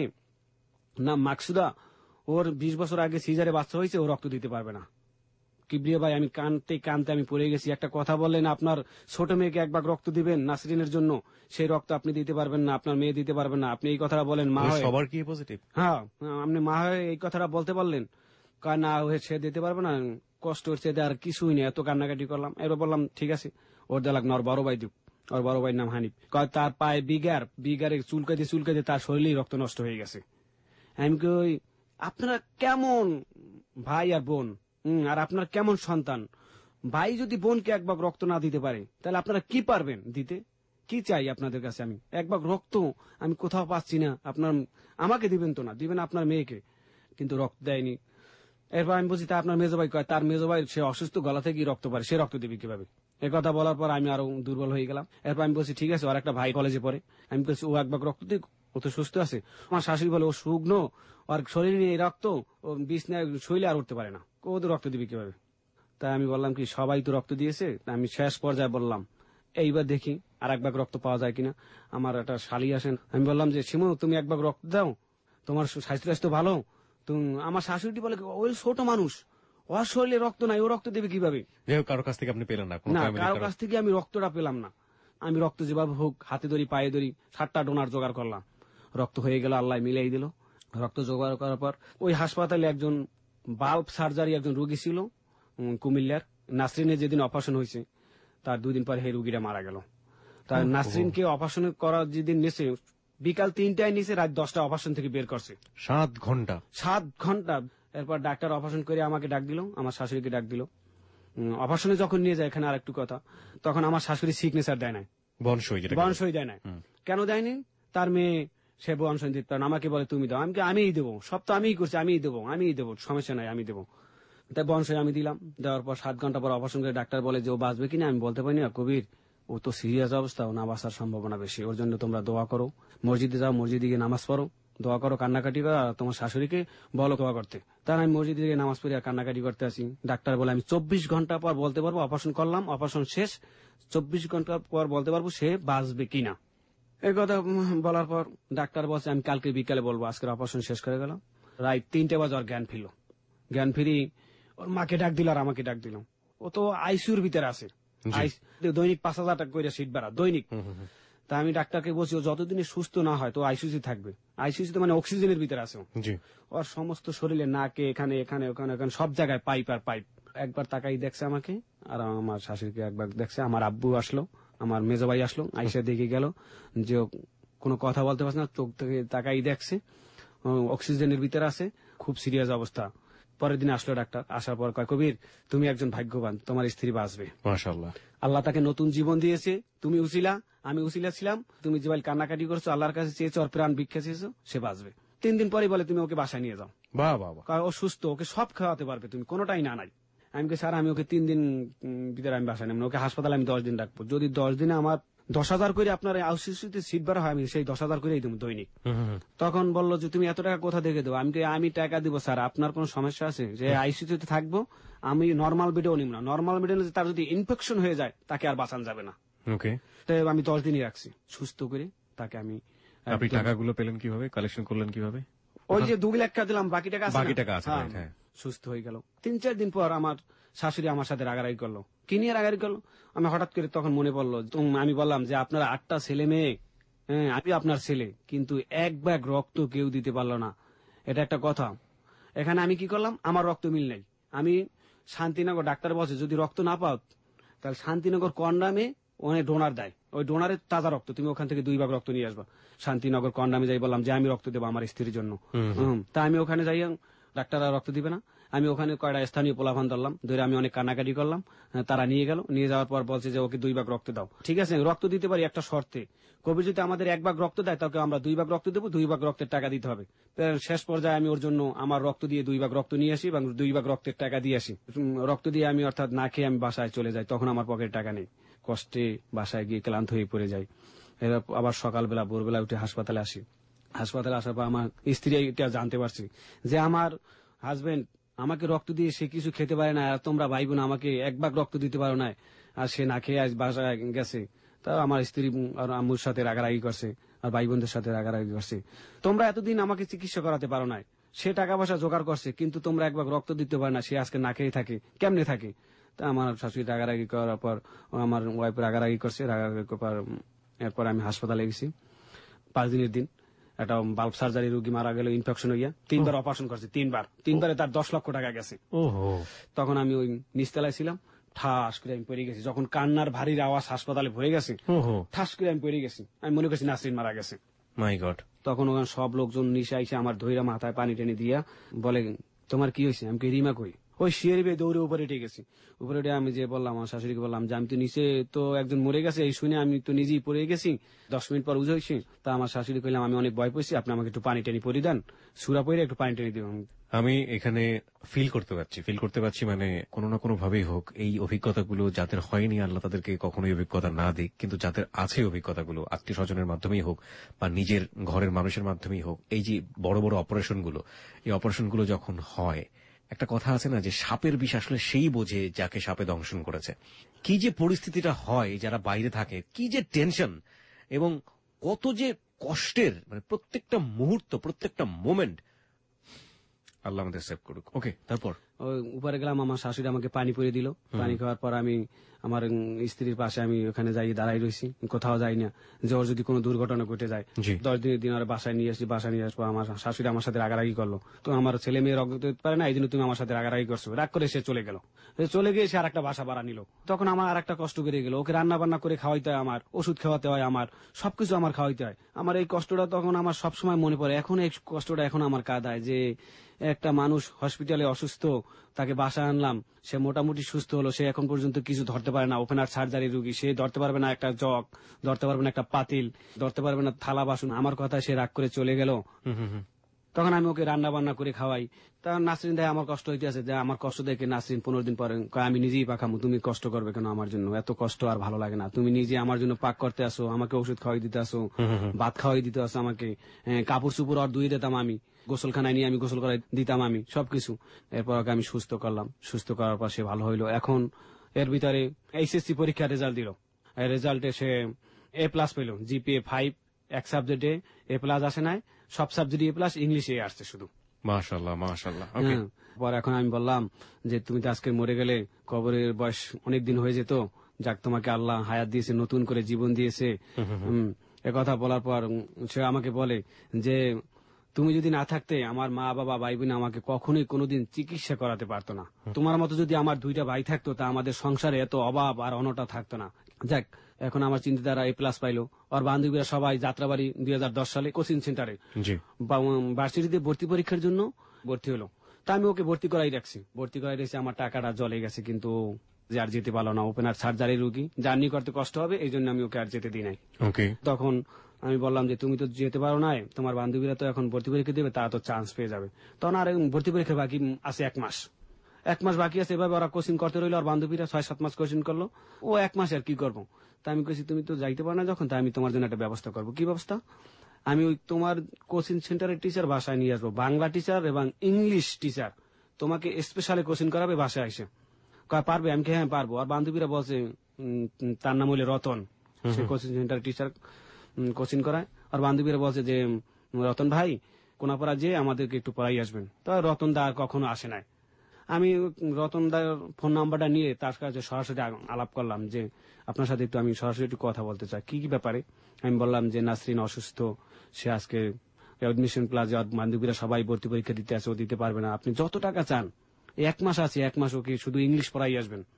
নাম মাকসুদা, ওর 20 বছর আগে সিজারে বাচ্চা হয়েছে, ও রক্ত দিতে পারবে না। কিবরিয়া ভাই, আমি কানতে আমি পড়ে গেছি। একটা কথা বললেন, আপনার ছোট মেয়েকে 1 ভাগ রক্ত দিবেন নাসরিনের জন্য, সেই রক্ত আপনি দিতে পারবেন না, আপনার মেয়ে দিতে পারবেন না। আপনি এই কথাটা বলেন মা হয়ে? সবার কি পজিটিভ? হ্যাঁ, আপনি মা হয়ে এই কথাটা বলতে পারলেন? না হয়ে সে দিতে পারবে না, কষ্ট হচ্ছে, আর কিছুই নেই। এত কান্নাকাটি করলাম। এবার বললাম ঠিক আছে, ওর দেলাক না, ওর বড় ভাই দিক। ওর বড় ভাইয়ের নাম হানিফ। তার পায়ে বিগারে চুলকাতে তার শরীরেই রক্ত নষ্ট হয়ে গেছে। আমি কই আপনারা কেমন ভাই আর বোন, আর আপনার কেমন সন্তান? ভাই যদি বোনকে 1 ভাগ রক্ত না দিতে পারে, তাহলে আপনারা কি পারবেন দিতে? কি চাই আপনাদের কাছে? আমি 1 ভাগ রক্ত আমি কোথাও পাচ্ছি না। আপনার আমাকে দিবেন তো না, দিবেন আপনার মেয়েকে, কিন্তু রক্ত দেয়নি। এরপর আমি বলছি তা আপনার মেজো ভাই কয়, তার মেজো ভাই সে অসুস্থ, গলা থেকে রক্ত পারে, সে রক্ত দিবে কিভাবে? এ কথা বলার পর আমি আরো দুর্বল হয়ে গেলাম। এরপর আমি বলছি ঠিক আছে, ওর একটা ভাই কলেজে পড়ে, আমি বলছি ও 1 ভাগ রক্ত দিক, ও তো সুস্থ আছে। আমার শাশুড়ি বলে ও শুকনো, আর শরীরে নিয়ে রক্ত, ও বিছনায় শৈলে আর উঠতে পারে না, ও তো রক্ত দিবে কিভাবে? তাই আমি বললাম কি সবাই তো রক্ত দিয়েছে। আমি শেষ পর্যায়ে বললাম এইবার দেখি আর 1 ভাগ রক্ত পাওয়া যায় কিনা। আমার একটা শালি আসেন, আমি বললাম যে শিমু তুমি 1 ভাগ রক্ত দাও, তোমার স্বাস্থ্য ভালো। আমার শাশুড়ি বলে ওই ছোট মানুষ, ওর শরীরে রক্ত নাই, ও রক্ত দেবে কিভাবে? কারো কাছ থেকে আপনি পেলেন না? না, কারো কাছ থেকে আমি রক্তটা পেলাম না। আমি রক্ত যেভাবে হোক হাতে ধরি পায়ে ধরি 7টা ডোনার জোগাড় করলাম, রক্ত হয়ে গেল, আল্লাহ মিলাই দিল। রক্ত জোগাড় করার পর ওই হাসপাতালে একজন বাল্ব সার্জারি একজন রোগী ছিল কুমিল্লার, নাসরিনের যেদিন অপারেশন হয়েছে তার 2 দিন পর এই রোগীটা মারা গেল। তার নাসরিনকে অপারেশন করার যেদিন নিয়েছে বিকাল 3টায় নিচে, রাত 10টা অপারেশন থেকে বের করছে। 7 ঘন্টা? 7 ঘন্টা। এরপর ডাক্তার অপারেশন করে আমাকে ডাক দিল, আমার শাশুড়িকে ডাক দিল। অপারেশনে যখন নিয়ে যায়, এখানে আর একটু কথা, তখন আমার শাশুড়ি সিগনেচার দেয় না, বনসই দেয় না। কেন দেয়নি? তার মেয়ে সে বনসই দিতে পারে না, আমাকে বলে তুমি দাও। আমিই দেবো, সব তো আমিই করছি, আমিই দেবো, সমস্যা নাই, আমি দেবো। তাই বনসই আমি দিলাম। দেওয়ার পর 7 ঘন্টা পর অপারেশন করে ডাক্তার বলে যে ও বাঁচবে কিনা। আমি বলতে পারি না কবির, ও তো সিরিয়াস অবস্থা, ও না বাঁচার সম্ভাবনা বেশি, ওর জন্য তোমরা দোয়া করো, মসজিদে যাও, মসজিদে গিয়ে নামাজ পড়ো, দোয়া করো, কান্নাকাটি করো, আর তোমার শাশুড়িকে বলো দোয়া করতে। তার আমি মসজিদে গিয়ে নামাজ পড়ি আর কান্নাকাটি করতে আসি। ডাক্তার বলে আমি 24 ঘন্টা পর বলতে পারবো, অপারেশন করলাম, অপারেশন শেষ, 24 ঘন্টা পর বলতে পারবো সে বাঁচবে কিনা। এই কথা বলার পর ডাক্তার বলছে আমি কালকে বিকালে বলবো, আজকের অপারেশন শেষ করে গেলাম। রাত 3টে বাজে ওর জ্ঞান ফিরি ওর মাকে ডাক দিল আর আমাকে ডাক দিল। ও তো আইসিউর ভিতরে আছে, দৈনিক 5,000 টাকা করে সিট ভাড়া দৈনিক। তা আমি ডাক্তারকে বলছি ও যতদিনে সুস্থ না হয় তো আইসিইউতে থাকবে। আইসিইউতে মানে অক্সিজেনের ভিতরে আছে। ওর সমস্ত শরীরে নাকে এখানে এখানে ওখানে ওখানে সব জায়গায় পাইপ আর পাইপ। একবার তাকাই দেখছে আমাকে আর আমার শাশুড়িকে একবার দেখছে। আমার আব্বু আসলো, আমার মেজো ভাই আসলো, আইসা দেখে গেল যে কোনো কথা বলতে পারছে না, চোখ থেকে তাকাই দেখছে, অক্সিজেনের ভিতরে আছে, খুব সিরিয়াস অবস্থা। পরের দিন আসলো ডাক্তার, আসার পর কয় কবির তুমি একজন ভাগ্যবান, তোমার স্ত্রী বাঁচবে, মাশাআল্লাহ, আল্লাহ তাকে নতুন জীবন দিয়েছে, তুমি উসিলা, আমি উসিলা ছিলাম, তুমি যে কান্নাকাটি করছো, আল্লাহর কাছে চেয়েছো, আর প্রাণ ভিক্ষা চেয়েছো, সে বাঁচবে। 3 দিন পরে বলে তুমি ওকে বাসায় নিয়ে যাও, বাহ বাহ, ও সুস্থ, ওকে সব খাওয়াতে পারবে তুমি, কোনোটাই না নাই। আমি স্যার আমি ওকে 3 দিন ভিতরে আমি বাসায় নেব না, ওকে হাসপাতালে আমি 10 দিন রাখবো, যদি 10 দিনে আমার 10,000 করে আপনার আইসিইউতে সিট ভাড়া হয়, আমি সেই 10,000 করেই দেবো দৈনিক। তখন বললো যে তুমি এত টাকা কোথা থেকে দেবো? আমি টাকা দিব স্যার, আপনার কোনো সমস্যা আছে যে আইসিইউতে থাকবো, আমি নর্মাল বেডেও নিব না, নর্মাল বেডে তার যদি ইনফেকশন হয়ে যায় তাকে আর বাঁচানো যাবে না। তাই আমি 10 দিনই রাখছি সুস্থ করে তাকে। আমি আপনি টাকাগুলো পেলেন কিভাবে, কালেকশন করলেন কিভাবে? ওই যে 2 লাখ টাকা দিলাম, বাকি টাকা আছে। হ্যাঁ, সুস্থ হয়ে গেল। 3-4 দিন পর আমার শাশুড়ি আমার সাথে রাগারাগি করলো। কি নিয়ে রাগারাগি করলো? আমি হঠাৎ করে তখন মনে পড়লো, আমি বললাম যে আপনার 8টা ছেলে মেয়ে, হ্যাঁ আমি আপনার ছেলে, কিন্তু 1 ব্যাগ রক্ত কেউ দিতে পারলো না, এটা একটা কথা। এখানে আমি কি করলাম, আমার রক্ত মিল নাই। আমি শান্তিনগর, ডাক্তার বলছে যদি রক্ত না পাও তাহলে শান্তিনগর কন্ডামে অনেক ডোনার দেয়, ওই ডোনারের তাজা রক্ত, তুমি ওখান থেকে 2 ভাগ রক্ত নিয়ে আসবা। শান্তিনগর কন্ডামে যাই বললাম যে আমি রক্ত দেবো আমার স্ত্রীর জন্য। তা আমি ওখানে যাই, ডাক্তাররা রক্ত দিবে না। আমি ওখানে কয়টা স্থানীয় পোলাপান ধরলাম, ধরে আমি অনেক কান্নাকাটি করলাম। তারা নিয়ে গেল, নিয়ে যাওয়ার পর বলছে যে ওকে 2 ভাগ রক্ত দাও। ঠিক আছে, রক্ত দিতে পারি একটা শর্তে, কবি যদি আমাদের 1 ভাগ রক্ত দেয় তাকে আমরা 2 ভাগ রক্ত দেবো, 2 ভাগ রক্তের টাকা দিতে হবে। শেষ পর্যায়ে আমি ওর জন্য আমার রক্ত দিয়ে 2 ভাগ রক্ত নিয়ে আসি এবং 2 ভাগ রক্তের টাকা দিয়ে আসি। রক্ত দিয়ে আমি অর্থাৎ না খেয়ে আমি বাসায় চলে যাই, তখন আমার পকেটে টাকা নেই। কষ্টে বাসায় গিয়ে ক্লান্ত হয়ে পড়ে যাই। এরা আবার সকালবেলা ভোরবেলা উঠে হাসপাতালে আসি। হাসপাতালে আসার পর আমার স্ত্রী এটা জানতে পারছি যে আমার হাজবেন্ড আমাকে রক্ত দিয়ে সে কিছু খেতে পারে না, আর তোমরা ভাই বোন আমাকে 1 ভাগ রক্ত দিতে পারো না, আর সে না খেয়ে আজ বাসায় গেছে। তা আমার স্ত্রী আর আম্মুর সাথে রাগারাগি করছে, আর ভাই বোনদের সাথে রাগারাগি করছে। তোমরা এতদিন আমাকে চিকিৎসা করাতে পারো না, সে টাকা পয়সা জোগাড় করছে, কিন্তু তোমরা 1 ভাগ রক্ত দিতে পারো না, সে আজকে না খেয়ে থাকে, কেমনে থাকে? তা আমার শাশুড়ি রাগারাগি করার পর আমার ওয়াইফ রাগারাগি করছে, রাগারাগি করার পর এরপর আমি হাসপাতালে গেছি। 5 দিনের দিন একটা বাল্ব সার্জারি রোগী মারা গেল, ইনফেকশন হইয়া 3বার অপারেশন করছে, 3বারে তার 10 লক্ষ টাকা গেছে। তখন আমি ওই নিচতলায় ছিলাম, ঠাস করে আমি পড়ে গেছি। যখন কান্নার ভারী আওয়াজ হাসপাতালে ভরে গেছে, ঠাস করে আমি পড়ে গেছি। আমি মনে করছি নাসরিন মারা গেছে। My god. তখন ওখানে সব লোকজন নিশে আইসে আমার ধৈরা মাথায় পানি টেনে দিয়া বলে, তোমার কি হয়েছে? আমি রিমা কই? ওই শিয়ের বেয়ে দৌড়ে উপরে উঠে গেছি। উপরে উঠে আমি যে বললাম আমার শাশুড়িকে বললাম যে আমি তো নিচে তো একজন মরে গেছে, এই শুনে আমি তো নিজেই পড়ে গেছি। 10 মিনিট পর বুঝেছি। তা আমার শাশুড়ি কইলাম আমি অনেক ভয় পেয়েছি, আপনি আমাকে একটু পানি টেনে পরি দেন, সুরা পরে একটু পানি টেনে দিবেন। আমি এখানে ফিল করতে পারছি মানে কোনো না কোনো ভাবেই হোক এই অভিজ্ঞতাগুলো যাদের হয়নি আল্লাহ তাদেরকে কখনোই অভিজ্ঞতা না দিক, কিন্তু যাদের আছে অভিজ্ঞতাগুলো আত্মীয় স্বজনের মাধ্যমেই হোক বা নিজের ঘরের মানুষের মাধ্যমেই হোক, এই যে বড় বড় অপারেশনগুলো, এই অপারেশনগুলো যখন হয়, একটা কথা আছে না যে সাপের বিষ আসলে সেই বোঝে যাকে সাপে দংশন করেছে। কি যে পরিস্থিতিটা হয়, যারা বাইরে থাকে কি যে টেনশন এবং কত যে কষ্টের, মানে প্রত্যেকটা মুহূর্ত প্রত্যেকটা মোমেন্ট। আল্লাহ আমাদের সেভ করুক। ওকে, তারপর উপরে গেলাম, আমার শাশুড়ি আমাকে পানি পরে দিল। পানি খাওয়ার পর আমি আমার স্ত্রীর পাশে আমি ওখানে যাই দাঁড়াই রয়েছি, কোথাও যাই না, যে ওর যদি কোনো দুর্ঘটনা ঘটে যায়। 10 দিনের দিন আর বাসায় নিয়ে আসি। বাসায় নিয়ে আসবো, আমার শাশুড়ি আমার সাথে রাগারাগি করলো, তো আমার ছেলে মেয়ে রক্ত দিতে পারে না, এই জন্য তুমি আমার সাথে রাগারাগি করছো। রাগ করে সে চলে গেল। চলে গিয়ে সে আর একটা বাসা ভাড়া নিল। তখন আমার আর একটা কষ্ট বেড়ে গেল, ওকে রান্না বান্না করে খাওয়াইতে হয়, আমার ওষুধ খাওয়াতে হয়, আমার সবকিছু আমার খাওয়াইতে হয়। আমার এই কষ্টটা তখন আমার সবসময় মনে পড়ে। এখন এই কষ্টটা এখন আমার কাঁদায় যে একটা মানুষ হসপিটালে অসুস্থ, তাকে বাসায় আনলাম, সে মোটামুটি সুস্থ হলো, সে এখন পর্যন্ত কিছু ধরতে পারে না, ওপেনার সার্জারি রোগী, সে ধরতে পারবে না একটা জগ, ধরতে পারবে না একটা পাতিল, ধরতে পারবে না থালা বাসন। আমার কথা সে রাগ করে চলে গেল। তখন আমি ওকে রান্না বান্না করে খাওয়াই। তখন নাসরিন দেয় আমার কষ্ট হইতে আছে, যে আমার কষ্ট দেখে নাসরিন 15 দিন পরে আমি নিজেই পাকামু, তুমি কষ্ট করবে কেন আমার জন্য? এত কষ্ট আর ভালো লাগে না। তুমি নিজে আমার জন্য পাক করতে আসো, আমাকে ওষুধ খাওয়াই দিতে আসো, ভাত খাওয়াই দিতে আসো, আমাকে কাপড় চুপড় আর ধুয়ে দিতাম, আমি গোসলখানায় নিয়ে আমি গোসল করাই দিতাম, আমি সবকিছু। এরপর ওকে আমি সুস্থ করলাম। সুস্থ করার পর সে ভালো হইলো। এখন এর ভিতরে এইচএসসি পরীক্ষার রেজাল্ট দিল। রেজাল্টে সে A+ পেল, GPA 5। এক সাবজেক্টে A+ আসে নাই, সব সাবজেক্টে A+, ইংলিশে আসছে শুধু। মাশাআল্লাহ মাশাআল্লাহ। পর এখন আমি বললাম যে তুমি তো আজকে মরে গেলে, কবরের বয়স অনেক দিন হয়ে যেত, যাক তোমাকে আল্লাহ হায়াত দিয়েছে, নতুন করে জীবন দিয়েছে। একথা বলার পর সে আমাকে বলে যে তুমি যদি না থাকতে আমার মা বাবা ভাই বোন আমাকে কখনোই কোনোদিন চিকিৎসা করাতে পারতো না। তোমার মতো যদি আমার 2টা ভাই থাকতো তা আমাদের সংসারে এত অভাব আর অনটা থাকতো না। যাক, এখন আমার চিন্তাধারা A+ পাইলো। আর বান্ধবীরা সবাই যাত্রাবাড়ি 2010 সালে কোচিং সেন্টারে ভার্সিটিতে ভর্তি পরীক্ষার জন্য ভর্তি হলো। তা আমি ওকে ভর্তি করাই রাখছি। আমার টাকাটা জলে গেছে, কিন্তু যে আর যেতে পারলো না, ওপেনার সার্জারি রোগী, জার্নি করতে কষ্ট হবে, এই জন্য আমি ওকে আর যেতে দিই নাই। তখন আমি বললাম যে তুমি তো যেতে পারো না, তোমার বান্ধবীরা তো এখন ভর্তি পরীক্ষা দেবে, তারা তো চান্স পেয়ে যাবে। তখন আর ভর্তি পরীক্ষা বাকি আছে 1 মাস। 1 মাস বাকি আছে। এভাবে ওরা কোচিং করতে রইলো, আর বান্ধবীরা 6-7 মাস কোচিং করলো। ও 1 মাস আর কি করবো? তা আমি কইছি তুমি তো যাইতে পারো না যখন, তা আমি তোমার জন্য একটা ব্যবস্থা করবো। কি ব্যবস্থা? আমি ওই তোমার কোচিং সেন্টারের টিচার বাসায় নিয়ে আসবো, বাংলা টিচার এবং ইংলিশ টিচার, তোমাকে স্পেশালি কোচিং করাবে বাসায় এসে। পারবে? আমি হ্যাঁ পারবো। আর বান্ধবীরা বলছে তার নাম হইলে রতন, সে কোচিং সেন্টার টিচার কোচিং করায়। আর বান্ধবীরা বলছে যে রতন ভাই কোনাপাড়া যে আমাদেরকে একটু পড়াই আসবেন। তা রতন দা কখনো আসে নাই। আমি রতন দার ফোন নাম্বারটা নিয়ে তার কাছে সরাসরি আলাপ করলাম যে আপনার সাথে একটু আমি সরাসরি একটু কথা বলতে চাই। কি কি ব্যাপারে? আমি বললাম যে নাসরিন অসুস্থ, সে আজকে অ্যাডমিশন প্লাজে বান্ধবীরা সবাই ভর্তি পরীক্ষা দিতে আসে, ও দিতে পারবে না। আপনি যত টাকা চান, 1 মাস আছে, 1 মাস ওকে শুধু ইংলিশ পড়াই আসবেন।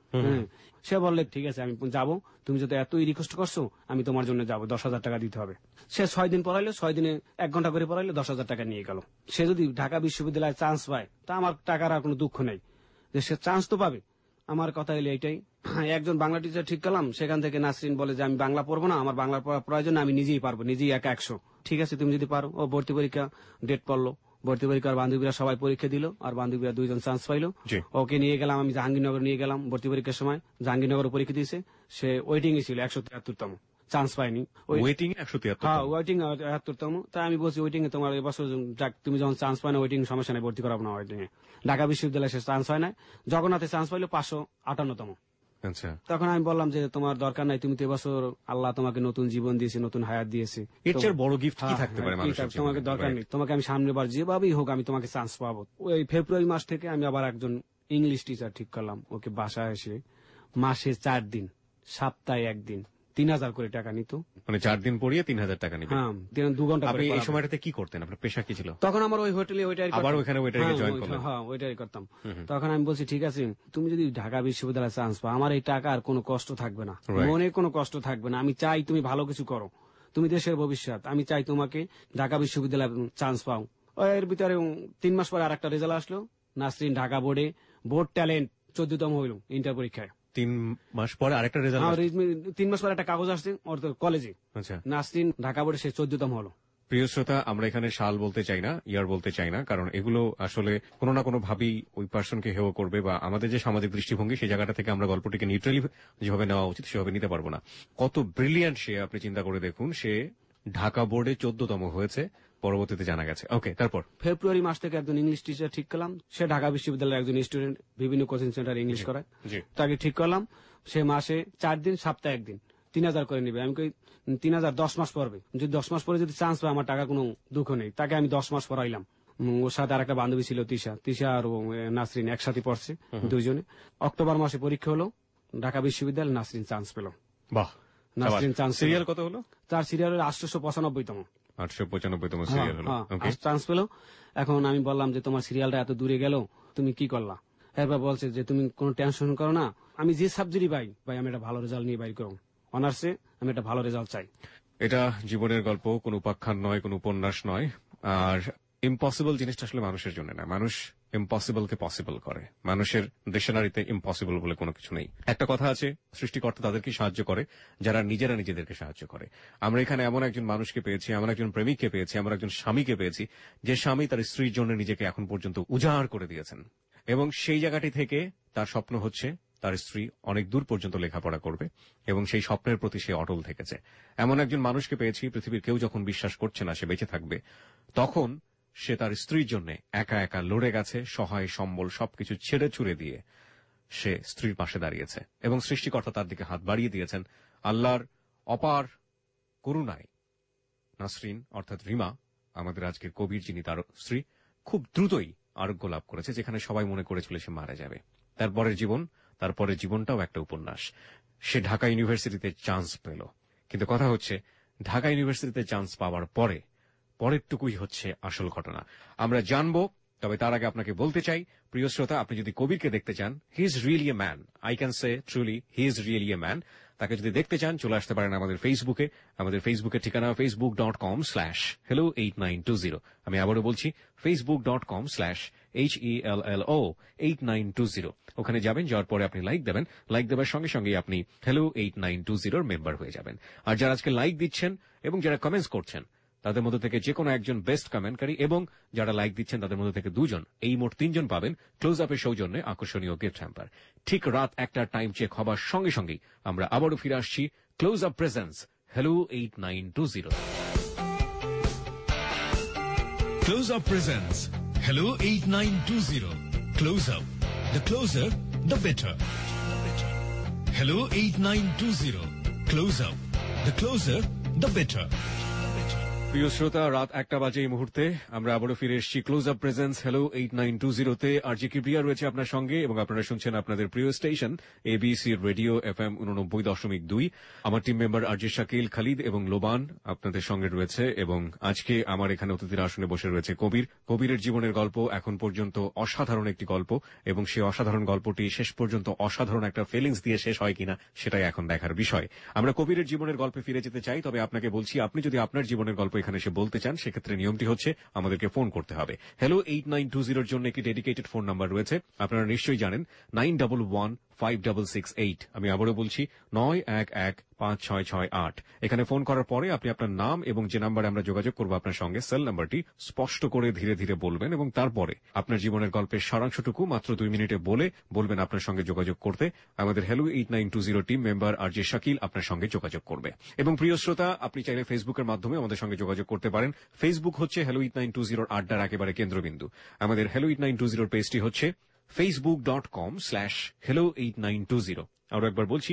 সে বললে ঠিক আছে আমি যাবো, তুমি যদি এতই রিকোয়েস্ট করছো আমি তোমার জন্য যাবো, 10,000 টাকা দিতে হবে। সে 6 দিন পড়াইলো, 6 দিনে 1 ঘন্টা করে পড়াইলো, 10,000 টাকা নিয়ে গেল। সে যদি ঢাকা বিশ্ববিদ্যালয়ে চান্স পায় তা আমার টাকার আর কোনো দুঃখ নেই, যে সে চান্স তো পাবে। আমার কথা হলো এইটাই, একজন বাংলা টিচার ঠিক করলাম, সেখান থেকে নাসরিন বলে যে আমি বাংলা পড়বো না, আমার বাংলা পড়ার প্রয়োজন, আমি নিজেই পারবো, নিজেই একা 100। ঠিক আছে তুমি যদি পারো। ও ভর্তি পরীক্ষা ডেট পড়লো, ভর্তি পরীক্ষার বান্ধবীরা সবাই পরীক্ষা দিল, আর বান্ধবীরা 2 জন চান্স পাইলো। ওকে নিয়ে গেলাম আমি জাহাঙ্গীরনগর, নিয়ে গেলাম ভর্তি পরীক্ষার সময়। জাহাঙ্গীরনগর পরীক্ষা দিয়েছে, সে ওয়েটিং এ ছিল 173তম, চান্স পায়নি। ওয়েটিং 173? হ্যাঁ ওয়েটিং 71তম। তাই আমি বলছি ওয়েটিং এ তোমার এবছর যাক, তুমি যখন চান্স পাই না ওয়েটিং সমস্যা নেই, ভর্তি করাবো না ওয়েটিং এ। ঢাকা বিশ্ববিদ্যালয়ে সে চান্স হয় না, জগন্নাথে চান্স পাইলো 558তম। আচ্ছা, তখন আমি বললাম যে তোমার দরকার নাই, তুমি তো এবছর আল্লাহ তোমাকে নতুন জীবন দিয়েছে, নতুন হায়াত দিয়েছে, এর চেয়ে বড় গিফট কি থাকতে পারে মানুষের? তোমাকে দরকার নেই, তোমাকে আমি সামনে বার যেভাবেই হোক আমি তোমাকে চান্স পাবো। ওই ফেব্রুয়ারি মাস থেকে আমি আবার একজন ইংলিশ টিচার ঠিক করলাম, ওকে বাসায় এসে মাসে 4 দিন, সপ্তাহে 1 দিন 3,000 করে টাকা নিত। মানে 4 দিন পড়িয়ে 3,000 টাকা নিবে? হ্যাঁ, 2 ঘন্টা। আপনি এই সময়টাতে কি করতেন? আপনার পেশা কি ছিল তখন? আমার ওই হোটেলে ওইটাই, আবার ওখানে ওইটাকে জয়েন করলেন? হ্যাঁ ওইটাই করতাম। তখন আমি বলছি ঠিক আছে তুমি যদি ঢাকা বিশ্ববিদ্যালয়ে চান্স পাও, আমার এই টাকা আর কোনো কষ্ট থাকবে না, মনে কোনো কষ্ট থাকবে না। আমি চাই তুমি ভালো কিছু করো, তুমি দেশের ভবিষ্যৎ, আমি চাই তোমাকে ঢাকা বিশ্ববিদ্যালয়ে চান্স পাও। এর ভিতরে 3 মাস পরে আরেকটা রেজাল্ট আসলো, নাসরিন ঢাকা বোর্ডে বোর্ড ট্যালেন্ট 14তম হইল ইন্টার পরীক্ষায়। 3 মাস পরে আরেকটা রেজাল্ট? 3 মাস পরে একটা কাগজ আসছে ওর কলেজে। আচ্ছা, নাসরিন ঢাকা বোর্ডে সে 14তম হলো। প্রিয় শ্রোতা, আমরা এখানে সাল বলতে চাই না, ইয়ার বলতে চাই না, কারণ এগুলো আসলে কোনো না কোনো ভাবেই ওই পার্সনকে হেয় করবে, বা আমাদের যে সামাজিক দৃষ্টিভঙ্গি সেই জায়গাটা থেকে আমরা গল্পটিকে নিউট্রালি যেভাবে নেওয়া উচিত সেভাবে নিতে পারবো না। কত ব্রিলিয়ান্ট সে, আপনি চিন্তা করে দেখুন, সে ঢাকা বোর্ডে 14তম হয়েছে, পরবর্তীতে জানা গেছে। ওকে, তারপর? ফেব্রুয়ারি মাস থেকে একজন ইংলিশ টিচার ঠিক করলাম, সে ঢাকা বিশ্ববিদ্যালয়ের একজন স্টুডেন্ট, বিভিন্ন কোচিং সেন্টারে ইংলিশ করায়, তাকে ঠিক করলাম। সে মাসে 4 দিন, সপ্তাহে 1 দিন 3,000 করে নিবে। আমি কই 3,000 10 মাস পড়বে, যদি 10 মাস পরে যদি চান্স পায় আমার টাকা কোনো দুঃখ নেই। তাকে আমি 10 মাস পড়াইলাম। ওর সাথে আর একটা বান্ধবী ছিল তিশা আর নাসরিন একসাথে পড়ছে 2 জনে। অক্টোবর মাসে পরীক্ষা হলো, ঢাকা বিশ্ববিদ্যালয়, নাসরিন চান্স পেল। বাহ, নাসরিন চান্স। সিরিয়াল কত হলো? তার সিরিয়াল 895তম। 895তম সিরিয়াল হলো, চান্স পেল। এখন আমি বললাম যে তোমার সিরিয়ালটা এত দূরে গেল, তুমি কি করলা? এরপর বলছে যে তুমি কোনো টেনশন করো না, আমি যে সাবজেক্টই ভাই আমি একটা ভালো রেজাল্ট নিয়ে বাইর করব, অনার্সে আমি একটা ভালো রেজাল্ট চাই। এটা জীবনের গল্প, কোন উপাখ্যান নয়, কোন উপন্যাস নয়। আর ইম্পসিবল জিনিসটা আসলে মানুষের জন্য না, মানুষ ইম্পসিবলকে পসিবল করে। মানুষের ডিকশনারিতে ইম্পসিবল বলে কোনো কিছু নেই। একটা কথা আছে, সৃষ্টিকর্তা তাদেরকে সাহায্য করে যারা নিজেরা নিজেদেরকে সাহায্য করে। আমরা এখানে এমন একজন মানুষকে পেয়েছি, এমন একজন প্রেমিককে পেয়েছি, এমন একজন স্বামীকে পেয়েছি, যে স্বামী তার স্ত্রীর জন্য নিজেকে এখন পর্যন্ত উজাড় করে দিয়েছেন, এবং সেই জায়গাটি থেকে তার স্বপ্ন হচ্ছে তার স্ত্রী অনেক দূর পর্যন্ত লেখাপড়া করবে, এবং সেই স্বপ্নের প্রতি সে অটল থেকেছে। এমন একজন মানুষকে পেয়েছি, পৃথিবীর কেউ যখন বিশ্বাস করছে না সে বেঁচে থাকবে, তখন সে তার স্ত্রীর জন্য একা একা লড়ে গেছে, সহায় সম্বল সবকিছু ছেড়ে ছুড়ে দিয়ে সে স্ত্রীর পাশে দাঁড়িয়েছে, এবং সৃষ্টিকর্তা তার দিকে হাত বাড়িয়ে দিয়েছেন। আল্লাহর অপার করুণায় নাসরিন অর্থাৎ রিমা, আমাদের আজকের কবির যিনি, তার স্ত্রী, খুব দ্রুতই আরোগ্য লাভ করেছে, যেখানে সবাই মনে করেছিল সে মারা যাবে। তারপরের জীবনটাও একটা উপন্যাস। সে ঢাকা ইউনিভার্সিটিতে চান্স পেল, কিন্তু কথা হচ্ছে ঢাকা ইউনিভার্সিটিতে চান্স পাওয়ার পরেরটুকুই হচ্ছে আসল ঘটনা। আমরা জানবো, তবে তার আগে আপনাকে বলতে চাই, প্রিয় শ্রোতা, আপনি যদি কবিরকে দেখতে চান, he is really a man, I can say truly he is really a man. তাকে যদি দেখতে চান চলে আসতে পারেন আমাদের ফেসবুকে। আমাদের ফেসবুকের ঠিকানা facebook.com/hello8920। আমি আবারও বলছি facebook.com/HELLO8920। ওখানে যাবেন, যাওয়ার পরে আপনি লাইক দেবেন, লাইক দেওয়ার সঙ্গে সঙ্গে আপনি hello8920 মেম্বার হয়ে যাবেন। আর যারা আজকে লাইক দিচ্ছেন এবং যারা কমেন্টস করছেন, তাদের মধ্যে থেকে যে কোনো একজন বেস্ট কমেন্টকারী, এবং যারা লাইক দিচ্ছেন তাদের মধ্যে থেকে 2 জন, এই মোট 3 জন পাবেন ক্লোজ আপের সৌজন্যে আকর্ষণীয় গিফট হ্যাম্পার। ঠিক রাত 1টার টাইম চেক হবার সঙ্গে সঙ্গেই আমরা আবারও ফিরে আসছি close up presents hello8920। Close Up presents hello8920 Close Up, the closer the better. hello8920 Close Up, the closer the better. প্রিয় শ্রোতা, রাত 1টা বাজে এই মুহূর্তে আমরা আবারও ফিরে এসেছি ক্লোজ আপ প্রেজেন্স হ্যালো 8920-তে। আরজি কিবরিয়া রয়েছে আপনার সঙ্গে এবং আপনারা শুনছেন আপনাদের প্রিয় স্টেশন এবিসি রেডিও FM 89.2। আমার team member RJ Shakil, Khalid এবং লোবান আপনাদের সঙ্গে রয়েছে এবং আজকে আমার এখানে অতিথির আসনে বসে রয়েছে কবিরের জীবনের গল্প এখন পর্যন্ত অসাধারণ একটি গল্প এবং সেই অসাধারণ গল্পটি শেষ পর্যন্ত অসাধারণ একটা ফিলিংস দিয়ে শেষ হয় কিনা সেটাই এখন দেখার বিষয়। আমরা কবিরের জীবনের গল্পে ফিরে যেতে চাই, তবে আপনাকে বলছি আপনি যদি আপনার জীবনের গল্প এখানে এসে বলতে চান সেক্ষেত্রে নিয়মটি হচ্ছে আমাদেরকে ফোন করতে হবে। হ্যালো 8920 জন্য একটি ডেডিকেটেড ফোন নাম্বার রয়েছে, আপনারা নিশ্চয়ই জানেন 91156668। আমি আবারও বলছি 91156668। এখানে ফোন করার পরে আপনি আপনার নাম এবং যে নাম্বারে আমরা যোগাযোগ করবো আপনার সঙ্গে সেল নাম্বারটি স্পষ্ট করে ধীরে ধীরে বলবেন এবং তারপরে আপনার জীবনের গল্পের সারাংশটুকু মাত্র 2 মিনিটে বলবেন আপনার সঙ্গে যোগাযোগ করতে। আমাদের hello 8920 team member RJ Shakil আপনার সঙ্গে যোগাযোগ করবে। এবং প্রিয় শ্রোতা, আপনি চাইলে ফেসবুকের মাধ্যমে আমাদের সঙ্গে যোগাযোগ করতে পারেন। ফেসবুক হচ্ছে হ্যালো 8920 আড্ডার একেবারে কেন্দ্রবিন্দু। আমাদের হ্যালো 8920 পেজটি হচ্ছে facebook.com/hello8920। আরো একবার বলছি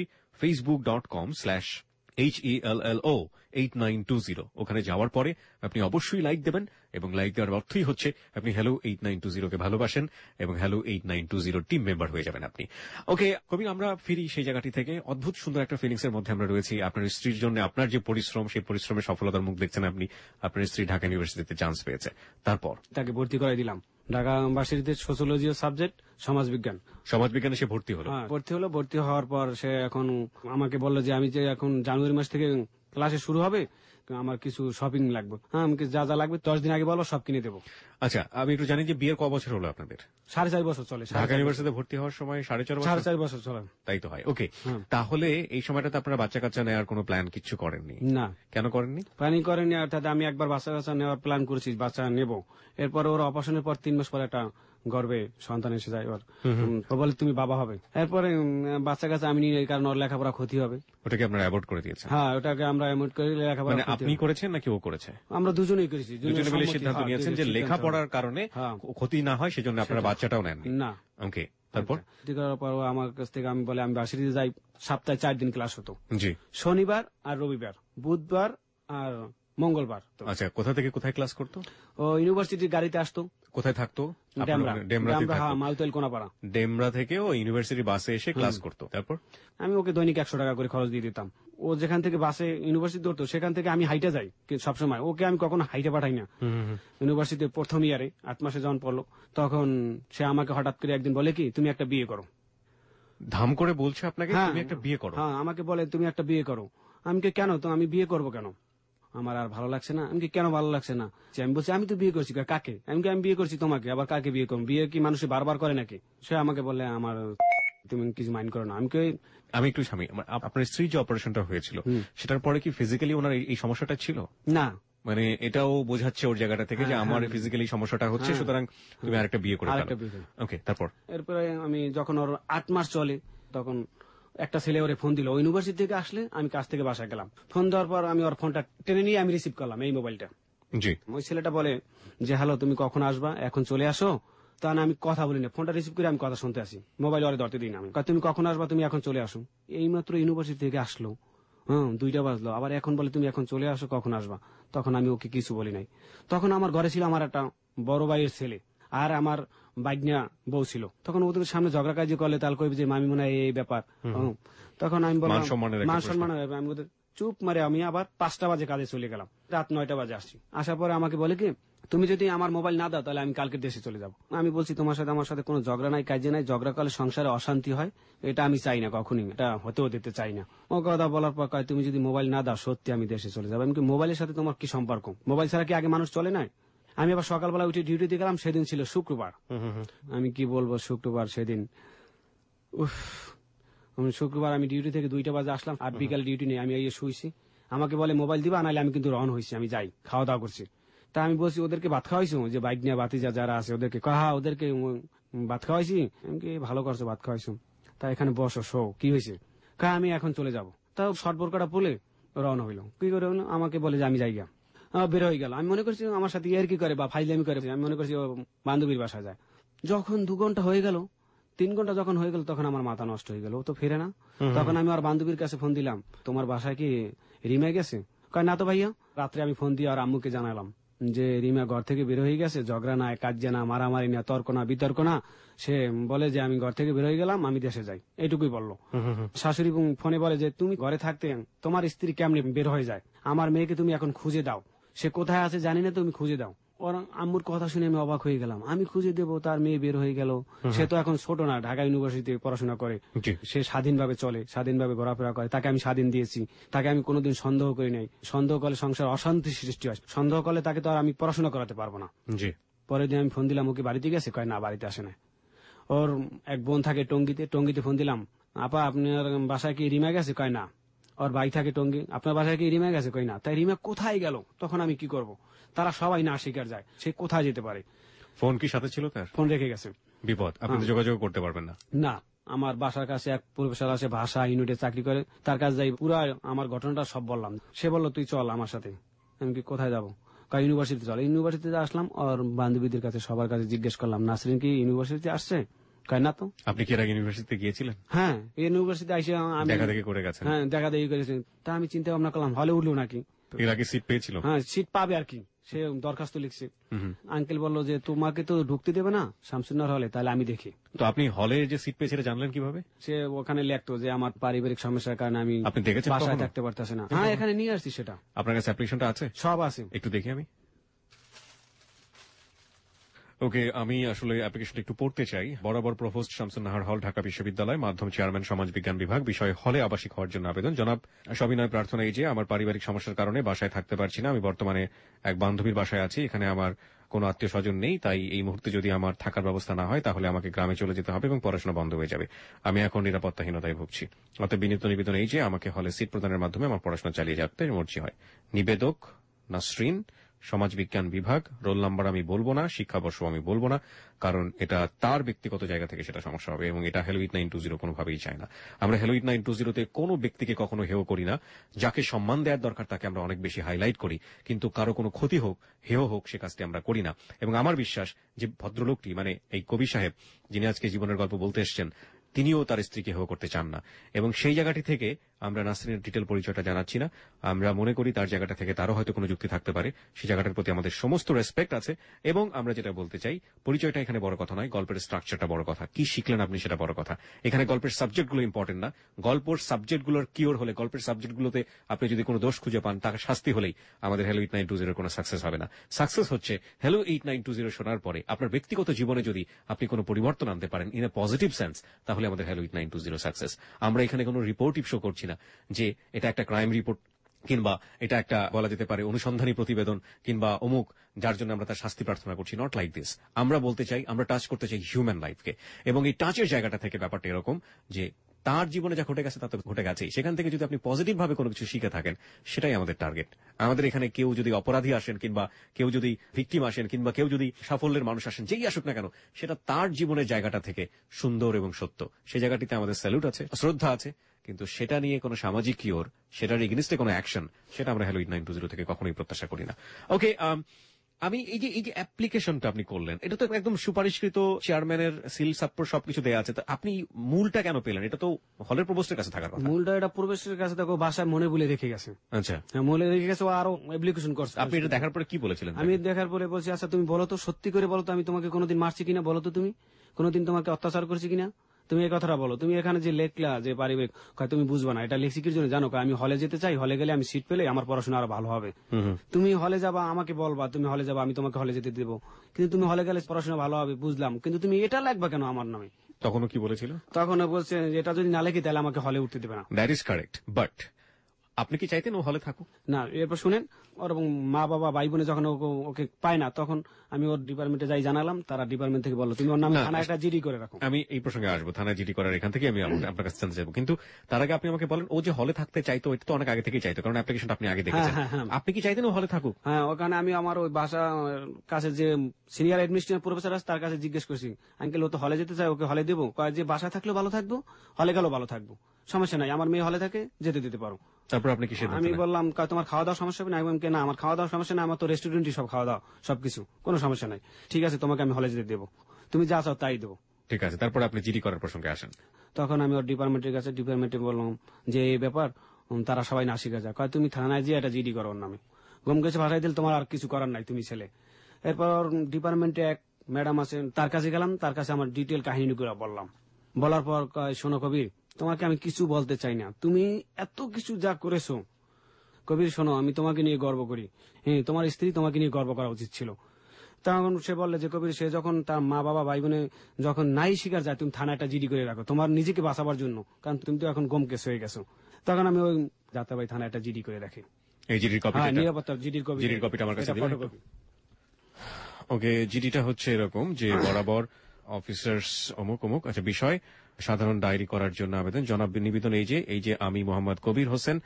facebook.com/HELLO8920। ওখানে যাওয়ার পরে আপনি অবশ্যই লাইক দেবেন এবং লাইক দেওয়ার অর্থই হচ্ছে আপনি হ্যালো 8920-কে ভালোবাসেন এবং হ্যালো 8920 টিম মেম্বার হয়ে যাবেন আপনি। ওকে কবি, আমরা ফিরি সেই জায়গাটি থেকে। অদ্ভুত সুন্দর একটা ফিলিংস এর মধ্যে আমরা রয়েছি। আপনার স্ত্রীর জন্য আপনার যে পরিশ্রম, সেই পরিশ্রমের সফলতার মুখ দেখছেন আপনি। আপনার স্ত্রী ঢাকা ইউনিভার্সিটিতে চান্স পেয়েছে, তারপর তাকে ভর্তি করাই দিলাম ঢাকা ইউনিভার্সিটিতে সোশ্যোলজি সাবজেক্ট সমাজবিজ্ঞানে সে ভর্তি হলো। ভর্তি হওয়ার পর সে এখন আমাকে বললো যে আমি যে এখন জানুয়ারি মাস থেকে ক্লাসে শুরু হবে, আমার কিছু শপিং লাগবে। হ্যাঁ, আমাকে যা যা লাগবে 10 দিন আগে বলো, সব কিনে দেবো। আচ্ছা, আমি একটু জানি যে বিয়ের ক বছর হলো আপনাদের? 4.5 বছর চলে। ঢাকা ইউনিভার্সিটিতে ভর্তি হওয়ার সময় 4.5 বছর চলে। তাই তো হয়। ওকে, তাহলে এই সময়টাতে আপনারা বাচ্চা কাচ্চা নেওয়ার কোনো প্ল্যান কিছু করেননি? না। কেন করেননি? প্ল্যানিং করেনি। অর্থাৎ আমি একবার বাচ্চা কাচ্চা নেওয়ার প্ল্যান করেছি, বাচ্চা নেব। এরপর ওর অপারেশনের পর 3 মাস পর একটা গর্বে সন্তান এসে যায় ওর। ও বলে তুমি বাবা হবে। এরপরে বাচ্চা কাচ্চা আমি নিই, কারণ ওর লেখাপড়া ক্ষতি হবে। ওটাকে আপনারা অ্যাভয়েড করে দিয়েছেন? হ্যাঁ, ওটাকে আমরা অ্যাভয়েড করে লেখাপড়া। মানে আপনি করেছেন নাকি ও করেছে? আমরা দুজনেই করেছি। দুজনে মিলে সিদ্ধান্ত নিয়েছেন যে লেখাপড়ার কারণে ক্ষতি না হয় সেজন্য আপনারা বাচ্চাটাও নেন না। ওকে, তারপর করার পর আমার কাছ থেকে আমি বলে আমি ভার্সিটিতে যাই। সপ্তাহে 4 দিন ক্লাস হতো। জি। শনিবার আর রবিবার, বুধবার আর মঙ্গলবার। আচ্ছা, কোথা থেকে কোথায় ক্লাস করতো? ও ইউনিভার্সিটির গাড়িতে আসতো। কোথায় থাকতো? কোনাপাড়া। ডেমরা থেকে ও ইউনিভার্সিটি বাসে এসে ক্লাস করতো। তারপর আমি ওকে দৈনিক 100 টাকা করে খরচ দিয়ে দিতাম। ও যেখান থেকে বাসে ইউনিভার্সিটি ধরতো সেখান থেকে আমি হাইটে যাই সবসময়। ওকে আমি কখনো হাইটে পাঠাই না। ইউনিভার্সিটির প্রথম ইয়ারে 8 মাসে যখন পড়লো, তখন সে আমাকে হঠাৎ করে একদিন বলে কি তুমি একটা বিয়ে করো। ধাম করে বলছে আপনাকে তুমি একটা বিয়ে করো? হ্যাঁ, আমাকে বলে তুমি একটা বিয়ে করো। আমি কেন, তো আমি বিয়ে করবো কেন, আমার আর ভালো লাগছে না। আমি কেন ভালো লাগছে না? আমি বলছি আমি তো বিয়ে করছি। কাকে? আমি বিয়ে করছি তোমাকে, আবার কাকে বিয়ে করবো? বিয়ে কি মানুষ বারবার করে নাকি? সে আমাকে বলে আমার তুমি কিছু মাইন্ড করো না। আমি একটু স্বামী, আপনার স্ত্রী যে অপারেশনটা হয়েছিল সেটার পরে কি ফিজিক্যালি ওনার এই সমস্যাটা ছিল? না, মানে এটাও বোঝাচ্ছে ওর জায়গাটা থেকে যে আমার ফিজিক্যালি সমস্যাটা হচ্ছে, সুতরাং তুমি আরেকটা বিয়ে করে ফেলো। ওকে, তারপর? এরপরে আমি যখন ওর 8 মাস চলে, তখন একটা ছেলে ওরে ফোন দিল। ইউনিভার্সিটি থেকে আসলে আমি কাজ থেকে বাসায় গেলাম। ফোন দেওয়ার পর আমি ওর ফোনটা টেনে নিয়ে আমি রিসিভ করলাম এই মোবাইলটা। জি। ওই ছেলেটা বলে যে হ্যালো, তুমি কখন আসবা, এখন চলে আসো। তখন আমি কথা বলি না, ফোনটা রিসিভ করে আমি কথা শুনতে আসি, মোবাইল ওরে ধরতে দিই না। আমি তুমি কখন আসবা, তুমি এখন চলে আসো। এইমাত্র ইউনিভার্সিটি থেকে আসলো, 2টা বাজলো, আবার এখন বলে তুমি এখন চলে আসো, কখন আসবা। তখন আমি ওকে কিছু বলি নাই। তখন আমার ঘরে ছিল আমার একটা বড় ভাইয়ের ছেলে আর আমার বাইগনা বউ ছিল। তখন ওদের সামনে ঝগড়া কাজি করলে তাহলে কইবে যে মামি মনে হয় এই ব্যাপার। তখন আমি বললাম মান সম্মান, আমি ওদের চুপ মারে আমি আবার 5টা বাজে কাজে চলে গেলাম। রাত 9টা বাজে আসছি। আসার পরে আমাকে বলে কি তুমি যদি আমার মোবাইল না দাও তাহলে আমি কালকে দেশে চলে যাব। আমি বলছি তোমার সাথে আমার সাথে কোনো ঝগড়া নাই, কাজে নাই। ঝগড়া করলে সংসারে অশান্তি হয়, এটা আমি চাই না, কখনই এটা হতেও দিতে চাই না। ও কথা বলার পর কয় তুমি যদি মোবাইল না দাও সত্যি আমি দেশে চলে যাবো। আমি কি মোবাইলের সাথে তোমার কি সম্পর্ক? মোবাইল ছাড়া কি আগে মানুষ চলে না? আমি আবার সকালবেলা উঠে ডিউটি দিয়ে গেলাম। সেদিন ছিল শুক্রবার। আমি কি বলবো, শুক্রবার সেদিন শুক্রবার আমি ডিউটি থেকে 2টা বাজে আসলাম। আর বিকাল ডিউটি নেই, আমি এই শুইছি। আমাকে বলে মোবাইল দিবা, নাহলে আমি কিন্তু রওনা হয়েছি, আমি যাই, খাওয়া দাওয়া করছি। তা আমি বলছি ওদেরকে ভাত খাওয়াইছো, যে বাইক নিয়ে বাতিজা যারা আছে ওদেরকে? ওদেরকে ভাত খাওয়াইছি। আমি কি ভালো করছো, ভাত খাওয়াইছো, তা এখানে বসো, শো, কি হয়েছে? আমি এখন চলে যাবো। তাও শর্ট বোরকাটা পড়লে রওনা হইল। কি করে হইলো? আমাকে বলে যে আমি যাই গা। বের হয়ে গেল। আমি মনে করছি আমার সাথে ইয়ার কি করে বা ফাইজলামি করে, আমি মনে করছি বান্ধবীর বাসায় যায়। যখন 2 ঘন্টা হয়ে গেল, 3 ঘন্টা যখন হয়ে গেল, তখন আমার মাথা নষ্ট হয়ে গেল। ও তো ফিরে না। তখন আমি আর বান্ধবীর কাছে ফোন দিলাম, তোমার বাসায় কি রিমে গেছে? কয় না তো ভাইয়া। রাত্রে আমি ফোন দিয়ে আর আম্মুকে জানালাম যে রিমা ঘর থেকে বের হয়ে গেছে, ঝগড়া না, কাজ্যা না, মারামারি না, তর্ক না, বিতর্ক না। সে বলে যে আমি ঘর থেকে বের হয়ে গেলাম, আমি দেশে যাই, এইটুকুই বললো। শাশুড়ি ফোনে বলে যে তুমি ঘরে থাকতে তোমার স্ত্রী কেমনে বের হয়ে যায়, আমার মেয়েকে তুমি এখন খুঁজে দাও, সে কোথায় আছে জানি না, তুমি খুঁজে দাও। ওর আম্মুর কথা শুনে আমি অবাক হয়ে গেলাম, আমি খুঁজে দেবো, তার মেয়ে বের হয়ে গেল। সে তো এখন ছোট না, ঢাকা ইউনিভার্সিটিতে পড়াশোনা করে, সে স্বাধীনভাবে চলে, স্বাধীনভাবে ঘোরাফেরা করে, তাকে আমি স্বাধীন দিয়েছি, তাকে আমি কোনোদিন সন্দেহ করি নাই। সন্দেহ করলে সংসার অশান্তি সৃষ্টি হয়, সন্দেহ করলে তাকে তো আর আমি পড়াশোনা করাতে পারবো না। পরের দিন আমি ফোন দিলাম, ওকে বাড়িতে গেছে, কয় না বাড়িতে আসে না। ওর এক বোন থাকে টঙ্গিতে ফোন দিলাম, আপা আপনার বাসায় কি রিমা গেছে, কয় না। ওর ভাই থাকে টঙ্গি, আপনার বাসায় কি রিমা গেছে, কয় না। তাই রিমা কোথায় গেল, তখন আমি কি করব? তারা সবাই না স্বীকার যায়, সে কোথায় যেতে পারে। ফোন কি সাথে ছিল তার? ফোন রেখে গেছে। বিপদ, আপনি তো যোগাযোগ করতে পারবেন না। না, আমার বাসার কাছে এক প্রফেসর আছে, ভাষা ইউনিটে চাকরি করে, তার কাছে যাই, পুরো আমার ঘটনাটা সব বললাম। সে বলল তুই চল আমার সাথে। আমি কি কোথায় যাবো? ইউনিভার্সিটি চল। ইউনিভার্সিটিতে আসলাম, আর বান্ধবীদের কাছে সবার কাছে জিজ্ঞেস করলাম নাসরিন কি ইউনিভার্সিটিতে আসছে, কয় না তো। আপনি কি এর আগে ইউনিভার্সিটিতে গিয়েছিলেন? হ্যাঁ, ইউনিভার্সিটি আইসে আমি দেখা দেখি করে গেছেন। হ্যাঁ, দেখা দেখি করেছি। তা আমি চিন্তা ভাবনা করলাম হলে উঠলো নাকি। এর আগে সিট পেয়েছিল? হ্যাঁ, সিট পাবে আর কি, সে দরখাস্ত লিখছে। আঙ্কেল বললো যে তোমাকে তো ঢুকতে দেবে না শামসুন্নাহর হলে, তাহলে আমি দেখি। তো আপনি হলে যে সিট পেয়েছে জানলেন কিভাবে? সে ওখানে লিখতো যে আমার পারিবারিক সমস্যার কারণে আমি বাসায় থাকতে পারতেছি না। হ্যাঁ, এখানে নিয়ে আসছি সেটা। আপনার কাছে অ্যাপ্লিকেশনটা আছে? সব আছে। একটু দেখি আমি। ওকে, আমি আসলে অ্যাপ্লিকেশনটা একটু পড়তে চাই। বরাবর প্রভোস্ট শামসুন্নাহার হল, ঢাকা বিশ্ববিদ্যালয়, মাধ্যম চেয়ারম্যান, সমাজ বিজ্ঞান বিভাগ, বিষয় হলে আবাসিক হওয়ার জন্য আবেদন। জনাব, সবিনয় প্রার্থনা এই যে আমার পারিবারিক সমস্যার কারণে বাসায় থাকতে পারছি না। আমি বর্তমানে এক বান্ধবীর বাসায় আছি, এখানে আমার কোনো আত্মীয় স্বজন নেই, তাই এই মুহূর্তে যদি আমার থাকার ব্যবস্থা না হয় তাহলে আমাকে গ্রামে চলে যেতে হবে এবং পড়াশোনা বন্ধ হয়ে যাবে। আমি এখন নিরাপত্তাহীনতায় ভুগছি। অতএব বিনীত নিবেদন এই যে আমাকে হলে সিট প্রদানের মাধ্যমে আমার পড়াশোনা চালিয়ে যেতে মর্জি হয়। নিবেদক নাসরিন, সমাজ বিজ্ঞান বিভাগ, রোল নাম্বার আমি বলবো না, শিক্ষাবর্ষ আমি বলবো না, কারণ এটা তার ব্যক্তিগত জায়গা থেকে সেটা সমস্যা হবে এবং এটা হ্যালো 8920 কোনোভাবেই চায় না। আমরা হ্যালো 8920 তে কোনো ব্যক্তিকে কখনো হেয় করি না। যাকে সম্মান দেওয়ার দরকার তাকে আমরা অনেক বেশি হাইলাইট করি, কিন্তু কারো কোনো ক্ষতি হোক, হেয় হোক, সে কাজটি আমরা করি না। এবং আমার বিশ্বাস যে ভদ্রলোকটি, মানে এই কবি সাহেব যিনি আজকে জীবনের গল্প বলতে এসছেন, তিনিও তার স্ত্রীকে হেয় করতে চান না। এবং সেই জায়গাটি থেকে আমরা নাসরিনের ডিটেল পরিচয়টা জানাচ্ছি না। আমরা মনে করি তার জায়গাটা থেকে তারও হয়তো কোনো যুক্তি থাকতে পারে। সেই জায়গাটার প্রতি আমাদের সমস্ত রেসপেক্ট আছে। এবং আমরা যেটা বলতে চাই, পরিচয়টা এখানে বড় কথা নয়, গল্পের স্ট্রাকচারটা বড় কথা। কি শিখলেন আপনি সেটা বড় কথা। এখানে গল্পের সাবজেক্টগুলো ইম্পর্টেন্ট না। গল্পের সাবজেক্টগুলোর কিওর হলে, গল্পের সাবজেক্টগুলোতে আপনি যদি কোনো দোষ খুঁজে পান, তাকে শাস্তি হলেই আমাদের হ্যালো 8920 কোনো সাকসেস হবে না। সাকসেস হচ্ছে হ্যালো 8920 শোনার পরে আপনার ব্যক্তিগত জীবনে যদি আপনি কোনো পরিবর্তন আনতে পারেন ইন এ পজিটিভ সেন্স, তাহলে আমাদের হ্যালো 8920 সাকসেস। আমরা এখানে কোনো রিপোর্টিভ শো করছি না যে এটা একটা ক্রাইম রিপোর্ট, কিংবা এটা একটা বলা যেতে পারে অনুসন্ধানী প্রতিবেদন, কিংবা অমুক যার জন্য আমরা তার শাস্তি প্রার্থনা করছি। Not like this. আমরা বলতে চাই, আমরা টাচ করতে চাই হিউম্যান লাইফকে। এবং এই টাচের জায়গাটা থেকে ব্যাপারটা এরকম যে তার জীবনে যা ঘটে গেছে তা তো ঘটে গেছেই, সেখান থেকে যদি আপনি পজিটিভ ভাবে কোনো কিছু শিখে থাকেন, সেটাই আমাদের টার্গেট। আমাদের এখানে কেউ যদি অপরাধী আসেন, কিংবা কেউ যদি ভিকটিম আসেন, কিংবা কেউ যদি সাফল্যের মানুষ আসেন, যেই আসুক না কেন, সেটা তার জীবনের জায়গাটা থেকে সুন্দর এবং সত্য। সেই জায়গাটিতে আমাদের স্যালুট আছে, শ্রদ্ধা আছে, কিন্তু সেটা নিয়ে কোনো সামাজিক কিওর, সেটার এগেইনস্টে কোনো অ্যাকশন, সেটা আমরা হ্যালো 8920 থেকে কখনোই প্রত্যাশা করি না। ওকে, আমি এই যে অ্যাপ্লিকেশনটা আপনি করলেন, এটা তো একদম সুপারিশকৃত, চেয়ারম্যানের সিল সাপ্পর সবকিছু দেওয়া আছে। আপনি মূলটা কেন পেলেন? এটা তো হলের প্রভোস্টের কাছে থাকার কথা। মূলটা এটা প্রভোস্টের কাছে দেখো, বাসায় মনে বলে রেখে গেছে। আচ্ছা, মনে রেখে গেছে, ও আরো অ্যাপ্লিকেশন করছে। আপনি এটা দেখার পরে কি বলেছিলেন? আমি দেখার পরে বলছি, আচ্ছা তুমি বলো তো, সত্যি করে বলো তো, আমি তোমাকে কোনোদিন মারছি কিনা, বলো তো, তুমি কোনোদিন তোমাকে অত্যাচার করছি কিনা, তুমি এই কথাটা বলো। তুমি এখানে যে লেখলা যে পারিবারিক, তুমি বুঝবা না, এটা লেখছি কি জন্য জানো? আমি হলে যেতে চাই, হলে গেলে আমি সিট পেলে আমার পড়াশোনা আরো ভালো হবে। তুমি হলে যাবা, আমাকে বলবা তুমি হলে যাবা, আমি তোমাকে হলে যেতে দেবো, কিন্তু তুমি হলে গেলে পড়াশোনা ভালো হবে, বুঝলাম, কিন্তু তুমি এটা লেখবা কেন আমার নামে? তখনও কি বলেছিল? তখন বলছে এটা যদি না লেখি তাহলে আমাকে হলে উঠতে দেবে না। দ্যাট ইজ কারেক্ট, বাট আপনি কি চাইতেন ও হলে থাকুক? না, এরপর শুনেন, ওর মা বাবা ভাই বোনে যখন ওকে পায় না, তখন আমি ওর ডিপার্টমেন্টে যাই জানালাম, তারা ডিপার্টমেন্ট থেকে বললো তুমি ওর নামে থানায় একটা জিডি করে রাখো। আমি এই প্রসঙ্গে আসবো, থানায় জিডি করার এখান থেকে আমি আপনার কাছে জানতে চাইবো। কিন্তু তার আগে আপনি আমাকে বলেন, ও যে হলে থাকতে চাইতো, এটা তো অনেক আগে থেকেই চাইতো, কারণ অ্যাপ্লিকেশনটা আপনি আগে দেখেছেন। আপনি কি চাইতেন ও হলে থাকুক? হ্যাঁ, ওখানে আমি আমার ওই বাসা কাছে যে সিনিয়র অ্যাডমিনিস্ট্রেশন প্রফেসর আছে তার কাছে জিজ্ঞেস করছি, আঙ্কেল ও তো হলে যেতে চাই, ওকে হলে দেবো? যে বাসা থাকলেও ভালো থাকবো, হলে গেলেও ভালো থাকবো, সমস্যা নাই, আমার মেয়ে হলে থাকে, যেতে দিতে পারো। তারপর আপনি কি সিদ্ধান্ত? আমি বললাম তোমার খাওয়া দাওয়া সমস্যা হবে না? না, আমার খাওয়া দাওয়া সমস্যা নাই, আমার তো রেস্টুরেন্টই সব খাওয়া দাওয়া সবকিছু, কোনো সমস্যা নাই, ঠিক আছে তোমাকে আমি হলে যেতে দেবো, তুমি যা চাও তাই দেবো। ঠিক আছে, তারপর আপনি জিডি করার প্রসঙ্গে আসেন। তখন আমি ওর ডিপার্টমেন্টের কাছে ডিপার্টমেন্টে বললাম যে এই ব্যাপার, তারা সবাই না শিখে যায়, কয় তুমি থানায় যেয়ে এটা জিডি করো ওর নামে। গমকেশে ভাষায় দিল, তোমার আর কিছু করার নাই, তুমি ছেলে। এরপর ডিপার্টমেন্টে এক ম্যাডাম আছে, তার কাছে গেলাম, তার কাছে আমার ডিটেল কাহিনীগুলো বললাম। বলার পর কয়, শোনো কবির, তোমাকে আমি কিছু বলতে চাই না, তুমি এত কিছু যা করেছো। কবির শোনো, আমি তোমাকে নিয়ে গর্ব করি। হ্যাঁ, তোমার স্ত্রী তোমাকে নিয়ে গর্ব করা উচিত ছিল। তখন সে বললে যে কবির, সে যখন তার মা বাবা ভাই বোনে যখন নাই শিকার যায়, তুমি থানা একটা জিডি করে রাখো তোমার নিজেকে বাঁচাবার জন্য, কারণ তুমি তো এখন গমকেশ হয়ে গেছো। তখন আমি ওই যাত্রাবাড়ি থানা একটা জিডি করে রাখি। এই জিডির কপি, নিরাপত্তা জিডির কপিটা আমার কাছে দিবেন। ওকে, জিডিটা হচ্ছে এরকম যে বরাবর অফিসার্স অমুক অমুক, আচ্ছা, বিষয় সাধারণ ডায়েরি করার জন্য আবেদন, জনাব নিবেদন এই যে আমি মোহাম্মদ কবির হোসেন,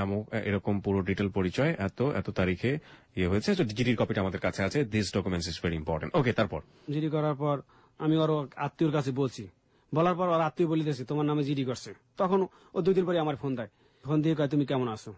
এরকম পুরো ডিটেল পরিচয় এত তারিখে ইয়ে হয়েছে। জিডির কপিটা আমাদের কাছে আছে। This documents is very important. Okay, তারপর জিডি করার পর আমি ওর আত্মীয়র কাছে বলছি, বলার পর ওর আত্মীয় বলিতেছে তোমার নামে জিডি করছে। তখন ও 2 দিন পরে আমার ফোন দেয়, ফোন দিয়ে কয় তুমি কেমন আছো।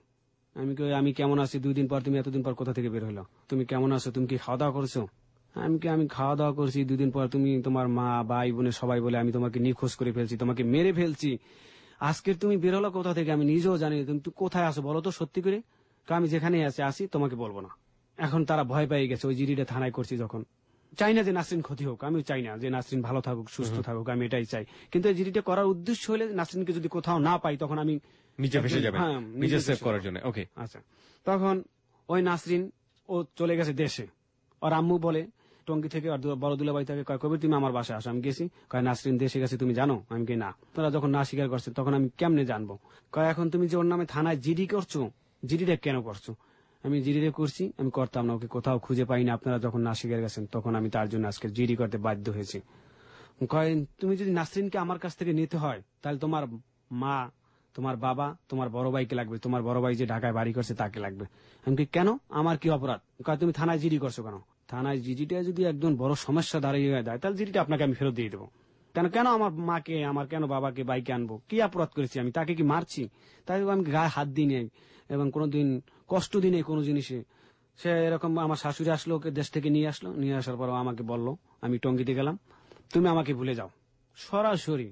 আমি কেমন আছি, 2 দিন পর তুমি এতদিন পর কোথা থেকে বের হলো, তুমি কেমন আছো, তুমি কি খাওয়া দাওয়া করছো। আমি খাওয়া দাওয়া করছি। 2 দিন পর তুমি তোমার মা ভাই বোনে সবাই বলে আমি তোমাকে নিখোঁজ করে ফেলছি, তোমাকে মেরে ফেলছি। আজকের তুমি বের হলো কোথা থেকে আমি নিজেও জানি। তুমি কোথায় আছো বলো তো সত্যি করে। আমি যেখানে আসি তোমাকে বলবো না। এখন তারা ভয় পেয়ে গেছে। ওই জিডিটা থানায় করছি যখন, চাই না যে নাসরিন ক্ষতি হোক, আমিও চাই না যে নাসরিন ভালো থাকুক সুস্থ থাকুক, আমি এটাই চাই। কিন্তু এই জিডিটা করার উদ্দেশ্য হলে নাসরিনকে যদি কোথাও না পাই তখন আমি নিচে ফেসে যাবেন, নিজে সেভ করার জন্য। ওকে, আচ্ছা। তখন ওই নাসরিন ও চলে গেছে দেশে। ওর আম্মু বলে টঙ্গী থেকে আর বড় দুলাভাই থেকে, কয় কবির তুমি আমার বাসায় আসো। আমি গেছি, কয় নাসরিন দেশে গেছে তুমি জানো। আমি কি না, তোরা যখন না স্বীকার করছে তখন আমি কেমনে জানবো। কয় এখন তুমি যে ওর নামে থানায় জিডি করছো, জিডিটা কেন করছো। আমি জিডিটা করছি, আমি করতাম না, ওকে কোথাও খুঁজে পাই না, আপনারা যখন না স্বীকার গেছেন তখন আমি তার জন্য আজকে জিডি করতে বাধ্য হয়েছি। কয় তুমি যদি নাসরিনকে আমার কাছ থেকে নিতে হয় তাহলে তোমার মা, তোমার বাবা, তোমার বড় ভাইকে লাগবে, তোমার বড় ভাই যে ঢাকায় বাড়ি করছে তাকে লাগবে। আমি কি কেন, আমার কি অপরাধ। কয় তুমি থানায় জিডি করছো কেন। থানায় জিডিটা যদি একজন বড় সমস্যা দাঁড়িয়ে দেয় তাহলে জিডিটা আপনাকে আমি ফেরত দিয়ে দেবো। কেন আমার মাকে, আমার কেন বাবাকে বাইকে আনবো, কি অপরাধ করেছি আমি, তাকে কি মারছি। তাই আমি গায়ে হাত দিই নেই এবং কোনোদিন কষ্ট দিই নেই কোনো জিনিসে। সে এরকম আমার শাশুড়ি আসলো, ওকে দেশ থেকে নিয়ে আসলো, নিয়ে আসার পর আমাকে বললো, আমি টঙ্গীতে গেলাম, তুমি আমাকে ভুলে যাও। সরাসরি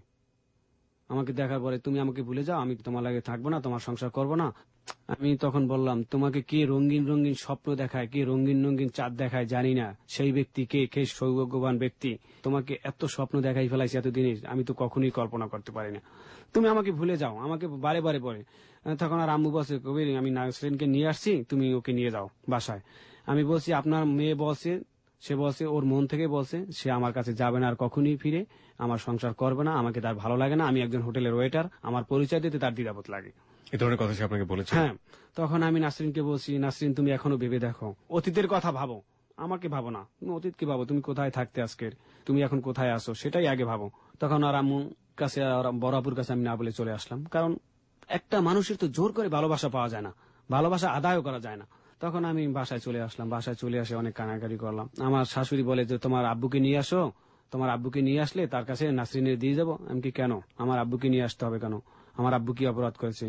আমাকে দেখার পরে তুমি আমাকে ভুলে যাও, আমি তোমার লাগে থাকবো না, তোমার সংসার করবো না। আমি তখন বললাম, তোমাকে কে রঙিন রঙিন স্বপ্ন দেখায়, কে রঙিন রঙিন চাঁদ দেখায় জানি না, সেই ব্যক্তি কে সৌভাগ্যবান ব্যক্তি তোমাকে এত স্বপ্ন দেখাই ফেলাইছে এতদিন, আমি তো কখনোই কল্পনা করতে পারি না। তুমি আমাকে ভুলে যাও, আমাকে বারে বারে পরে। তখন আর আম্মু বলছে, কবির আমি নাসরিনকে নিয়ে আসছি, তুমি ওকে নিয়ে যাও বাসায়। আমি বলছি আপনার মেয়ে বলছে, সে বলছে ওর মন থেকে বলছে সে আমার কাছে যাবে না আর কখনই ফিরে, আমার সংসার করবে না, আমাকে তার ভালো লাগে না, আমি একজন হোটেলের ওয়েটার, আমার পরিচয় দিতে তার দ্বিধাবোধ লাগে। এই ধরনের কথা সে আপনাকে বলেছে? হ্যাঁ। তখন আমি নাসরিনকে বলছি, নাসরিন তুমি এখনো ভেবে দেখো, অতীতের কথা ভাবো, আমাকে ভাবো না। তুমি অতীতকে ভাবো, তুমি কোথায় থাকতে আজকের, তুমি এখন কোথায় আসো সেটাই আগে ভাবো। তখন আর আম্মুর কাছে, বড় আপুর কাছে আমি না বলে চলে আসলাম, কারণ একটা মানুষের তো জোর করে ভালোবাসা পাওয়া যায় না, ভালোবাসা আদায়ও করা যায় না। তখন আমি বাসায় চলে আসলাম, বাসায় চলে আসে অনেক কানাকাড়ি করলাম। আমার শাশুড়ি বলে যে তোমার আব্বুকে নিয়ে আসো, তোমার আব্বুকে নিয়ে আসলে তার কাছে নাসরিনের দিয়ে যাবো। আমি কি কেন, আমার আব্বুকে নিয়ে আসতে হবে কেন, আমার আব্বু কি অপরাধ করেছে।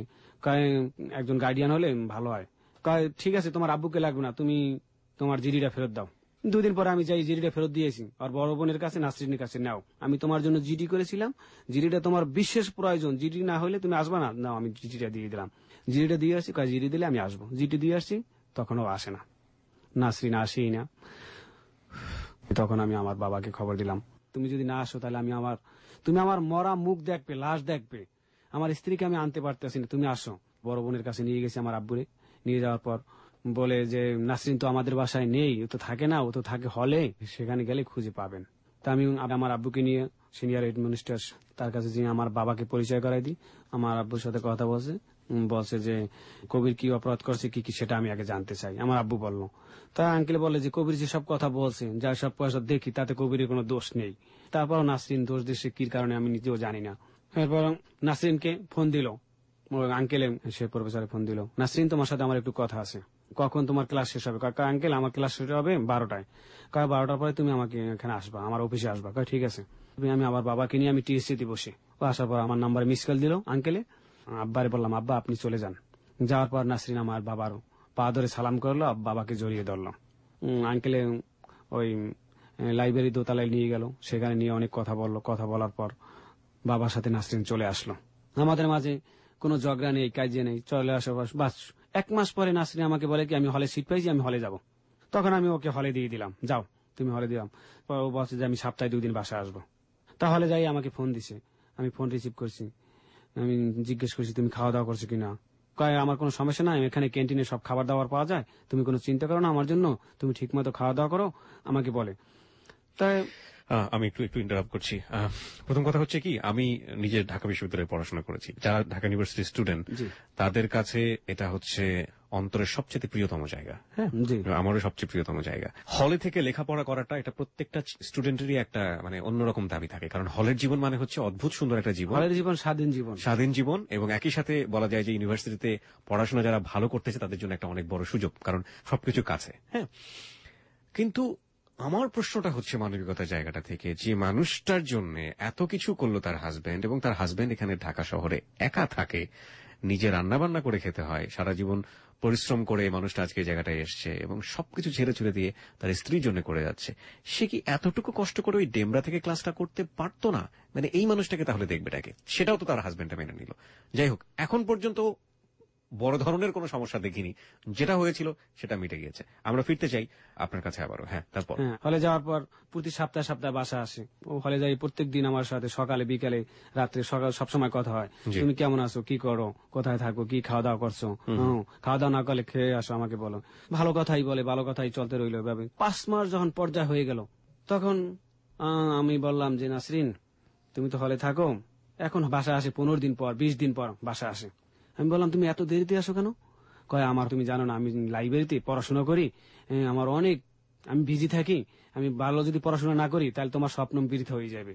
একজন গার্ডিয়ান হলে ভালো হয়। ঠিক আছে তোমার আব্বুকে লাগবে না, তুমি তোমার জিডিটা ফেরত দাও। 2 দিন পরে আমি যাই, জিডিটা ফেরত দিয়েছি আর বড় বোনের কাছে, নাসরিনের কাছে, নাও আমি তোমার জন্য জিডি করেছিলাম, জিডিটা তোমার বিশেষ প্রয়োজন, জিডি না হলে তুমি আসবা না, নাও আমি জিডিটা দিয়ে দিলাম। জিডিটা দিয়ে আসছি, জিডি দিলে আমি আসবো। জিডি দিয়ে আসছি, তখনও আসে না, নাসরিন আসেই না। তখন আমি আমার বাবাকে খবর দিলাম, তুমি যদি না আসো তাহলে তুমি আমার মরা মুখ দেখবে, লাশ দেখবে, আমার স্ত্রীকে আমি আনতে পারতেছি না, তুমি আসো। বড় বোনের কাছে নিয়ে গেছি আমার আব্বুরে। নিয়ে যাওয়ার পর বলে যে নাসরিন তো আমাদের বাসায় নেই, ও তো থাকে না, ও তো থাকে হলে, সেখানে গেলে খুঁজে পাবেন। তা আমি আমার আব্বুকে নিয়ে সিনিয়র অ্যাডমিনিস্ট্রেটর তার কাছে যে আমার বাবাকে পরিচয় করাই দিই। আমার আব্বুর সাথে কথা বলছে যে কবির কি অপরাধ করছে কি সেটা আমি আগে জানতে চাই। আমার আব্বু বলল, তা আঙ্কেল বলে যে কবির যে সব কথা বলছে, যা সব পয়সা দেখি তাতে কবিরের কোনো দোষ নেই। তারপর নাসরিন দোষ দিচ্ছে কি কারণে আমি নিজেও জানি না। এরপর নাসরিনকে ফোন দিল, আঙ্কেলে সে প্রফেসরে ফোন দিল, নাসরিন তোমার সাথে আমার একটু কথা আছে। কখন তোমার ক্লাস শেষ হবে? আঙ্কেল আমার ক্লাস শেষ হবে 12টায়। 12টার পরে তুমি আমাকে এখানে আসবা, আমার অফিসে আসবা। ঠিক আছে। আমি আমার বাবাকে নিয়ে আমি টিএসসিতে বসি। আসার পর আমার নাম্বারে মিস কল দিল আঙ্কেলে। আব্বারে বললাম, আব্বা আপনি চলে যান। যাওয়ার পর নাসরিন আমার বাবার পা ধরে সালাম করলো, বাবাকে জড়িয়ে ধরলো। আঙ্কেলে ওই লাইব্রেরি দোতলায় নিয়ে গেল, সেখানে নিয়ে অনেক কথা বললো। কথা বলার পর বাবার সাথে নাসরিন চলে আসলো। আমাদের মাঝে কোনো ঝগড়া নেই, কাজে নেই, চলে আসো বাস। 1 মাস পরে নাসরিন আমাকে বলে কি আমি হলে সিট পাইছি, আমি হলে যাব। তখন আমি ওকে হলে দিয়ে দিলাম, যাও তুমি হলে দিলাম। ও বলছে যে আমি সপ্তাহে 2 দিন বাসায় আসবো। তাহলে যাই আমাকে ফোন দিছে, আমি ফোন রিসিভ করছি, আমি জিজ্ঞেস করছি তুমি খাওয়া দাওয়া করছো কিনা। কয় আমার কোনো সমস্যা নাই, এখানে ক্যান্টিনে সব খাবার দাবার পাওয়া যায়, তুমি কোনো চিন্তা করো না আমার জন্য, তুমি ঠিক মতো খাওয়া দাওয়া করো, আমাকে বলে। তাই আমি একটু ইন্টারাপ্ট করছি। প্রথম কথা হচ্ছে কি, আমি নিজে ঢাকা বিশ্ববিদ্যালয়ে পড়াশোনা করেছি। যারা ঢাকা ইউনিভার্সিটির স্টুডেন্ট তাদের কাছে এটা হচ্ছে অন্তরের সবচেয়ে প্রিয়তম জায়গা। হ্যাঁ, আমারও সবচেয়ে প্রিয়তম জায়গা। হলে থেকে লেখাপড়া করাটা এটা প্রত্যেকটা স্টুডেন্টেরই একটা মানে অন্যরকম দাবি থাকে, কারণ হলের জীবন মানে হচ্ছে অদ্ভুত সুন্দর একটা জীবন, হলের জীবন স্বাধীন জীবন, এবং একই সাথে বলা যায় যে ইউনিভার্সিটিতে পড়াশোনা যারা ভালো করতেছে তাদের জন্য একটা অনেক বড় সুযোগ, কারণ সবকিছু কাছে। হ্যাঁ, কিন্তু আমার প্রশ্নটা হচ্ছে মানবিকতার জায়গাটা থেকে, যে মানুষটার জন্য এত কিছু করলো তার হাজবেন্ড, এবং তার হাজবেন্ড এখানে ঢাকা শহরে একা থাকে, নিজে রান্না বান্না করে খেতে হয়, সারা জীবন পরিশ্রম করে মানুষটা আজকে এই জায়গাটায় এসছে এবং সবকিছু ছেড়ে ছুড়ে দিয়ে তার স্ত্রীর জন্য করে যাচ্ছে। সে কি এতটুকু কষ্ট করে ওই ডেমরা থেকে ক্লাসটা করতে পারতো না? মানে এই মানুষটাকে তাহলে দেখবেটাকে, সেটাও তো তার হাজবেন্ডটা মেনে নিল। যাই হোক, এখন পর্যন্ত বড় ধরনের কোনো সমস্যা দেখিনি, যেটা হয়েছিল সেটা মিটে গিয়েছে। আমরা ফিরতে চাই আপনার কাছে আবারও। হ্যাঁ, তারপর হলে যাওয়ার পর প্রতি সপ্তাহে বাসা আসে। ও হলে যাই প্রত্যেক দিন আমার সাথে, সকালে বিকালে রাত্রে সকাল সবসময় কথা হয়, তুমি কেমন আছো, কি করো, কোথায় থাকো, কি খাওয়া দাওয়া করছো, খাওয়া দাওয়া না করলে খেয়ে আসো, আমাকে বলো। ভালো কথাই বলে, ভালো কথাই চলতে রইলো এভাবে। 5 মাস যখন পর্যায় হয়ে গেল, তখন আমি বললাম যে নাসরিন তুমি তো হলে থাকো, এখন বাসা আসে 15 দিন পর, 20 দিন পর বাসা আসে। আমি বললাম তুমি এত দেরিতে আসো কেন? কয় আমার তুমি জানো না, আমি লাইব্রেরিতে পড়াশোনা করি, আমার অনেক, আমি বিজি থাকি, আমি ভালো যদি পড়াশোনা না করি তাহলে তোমার স্বপ্ন বৃথা হয়ে যাবে।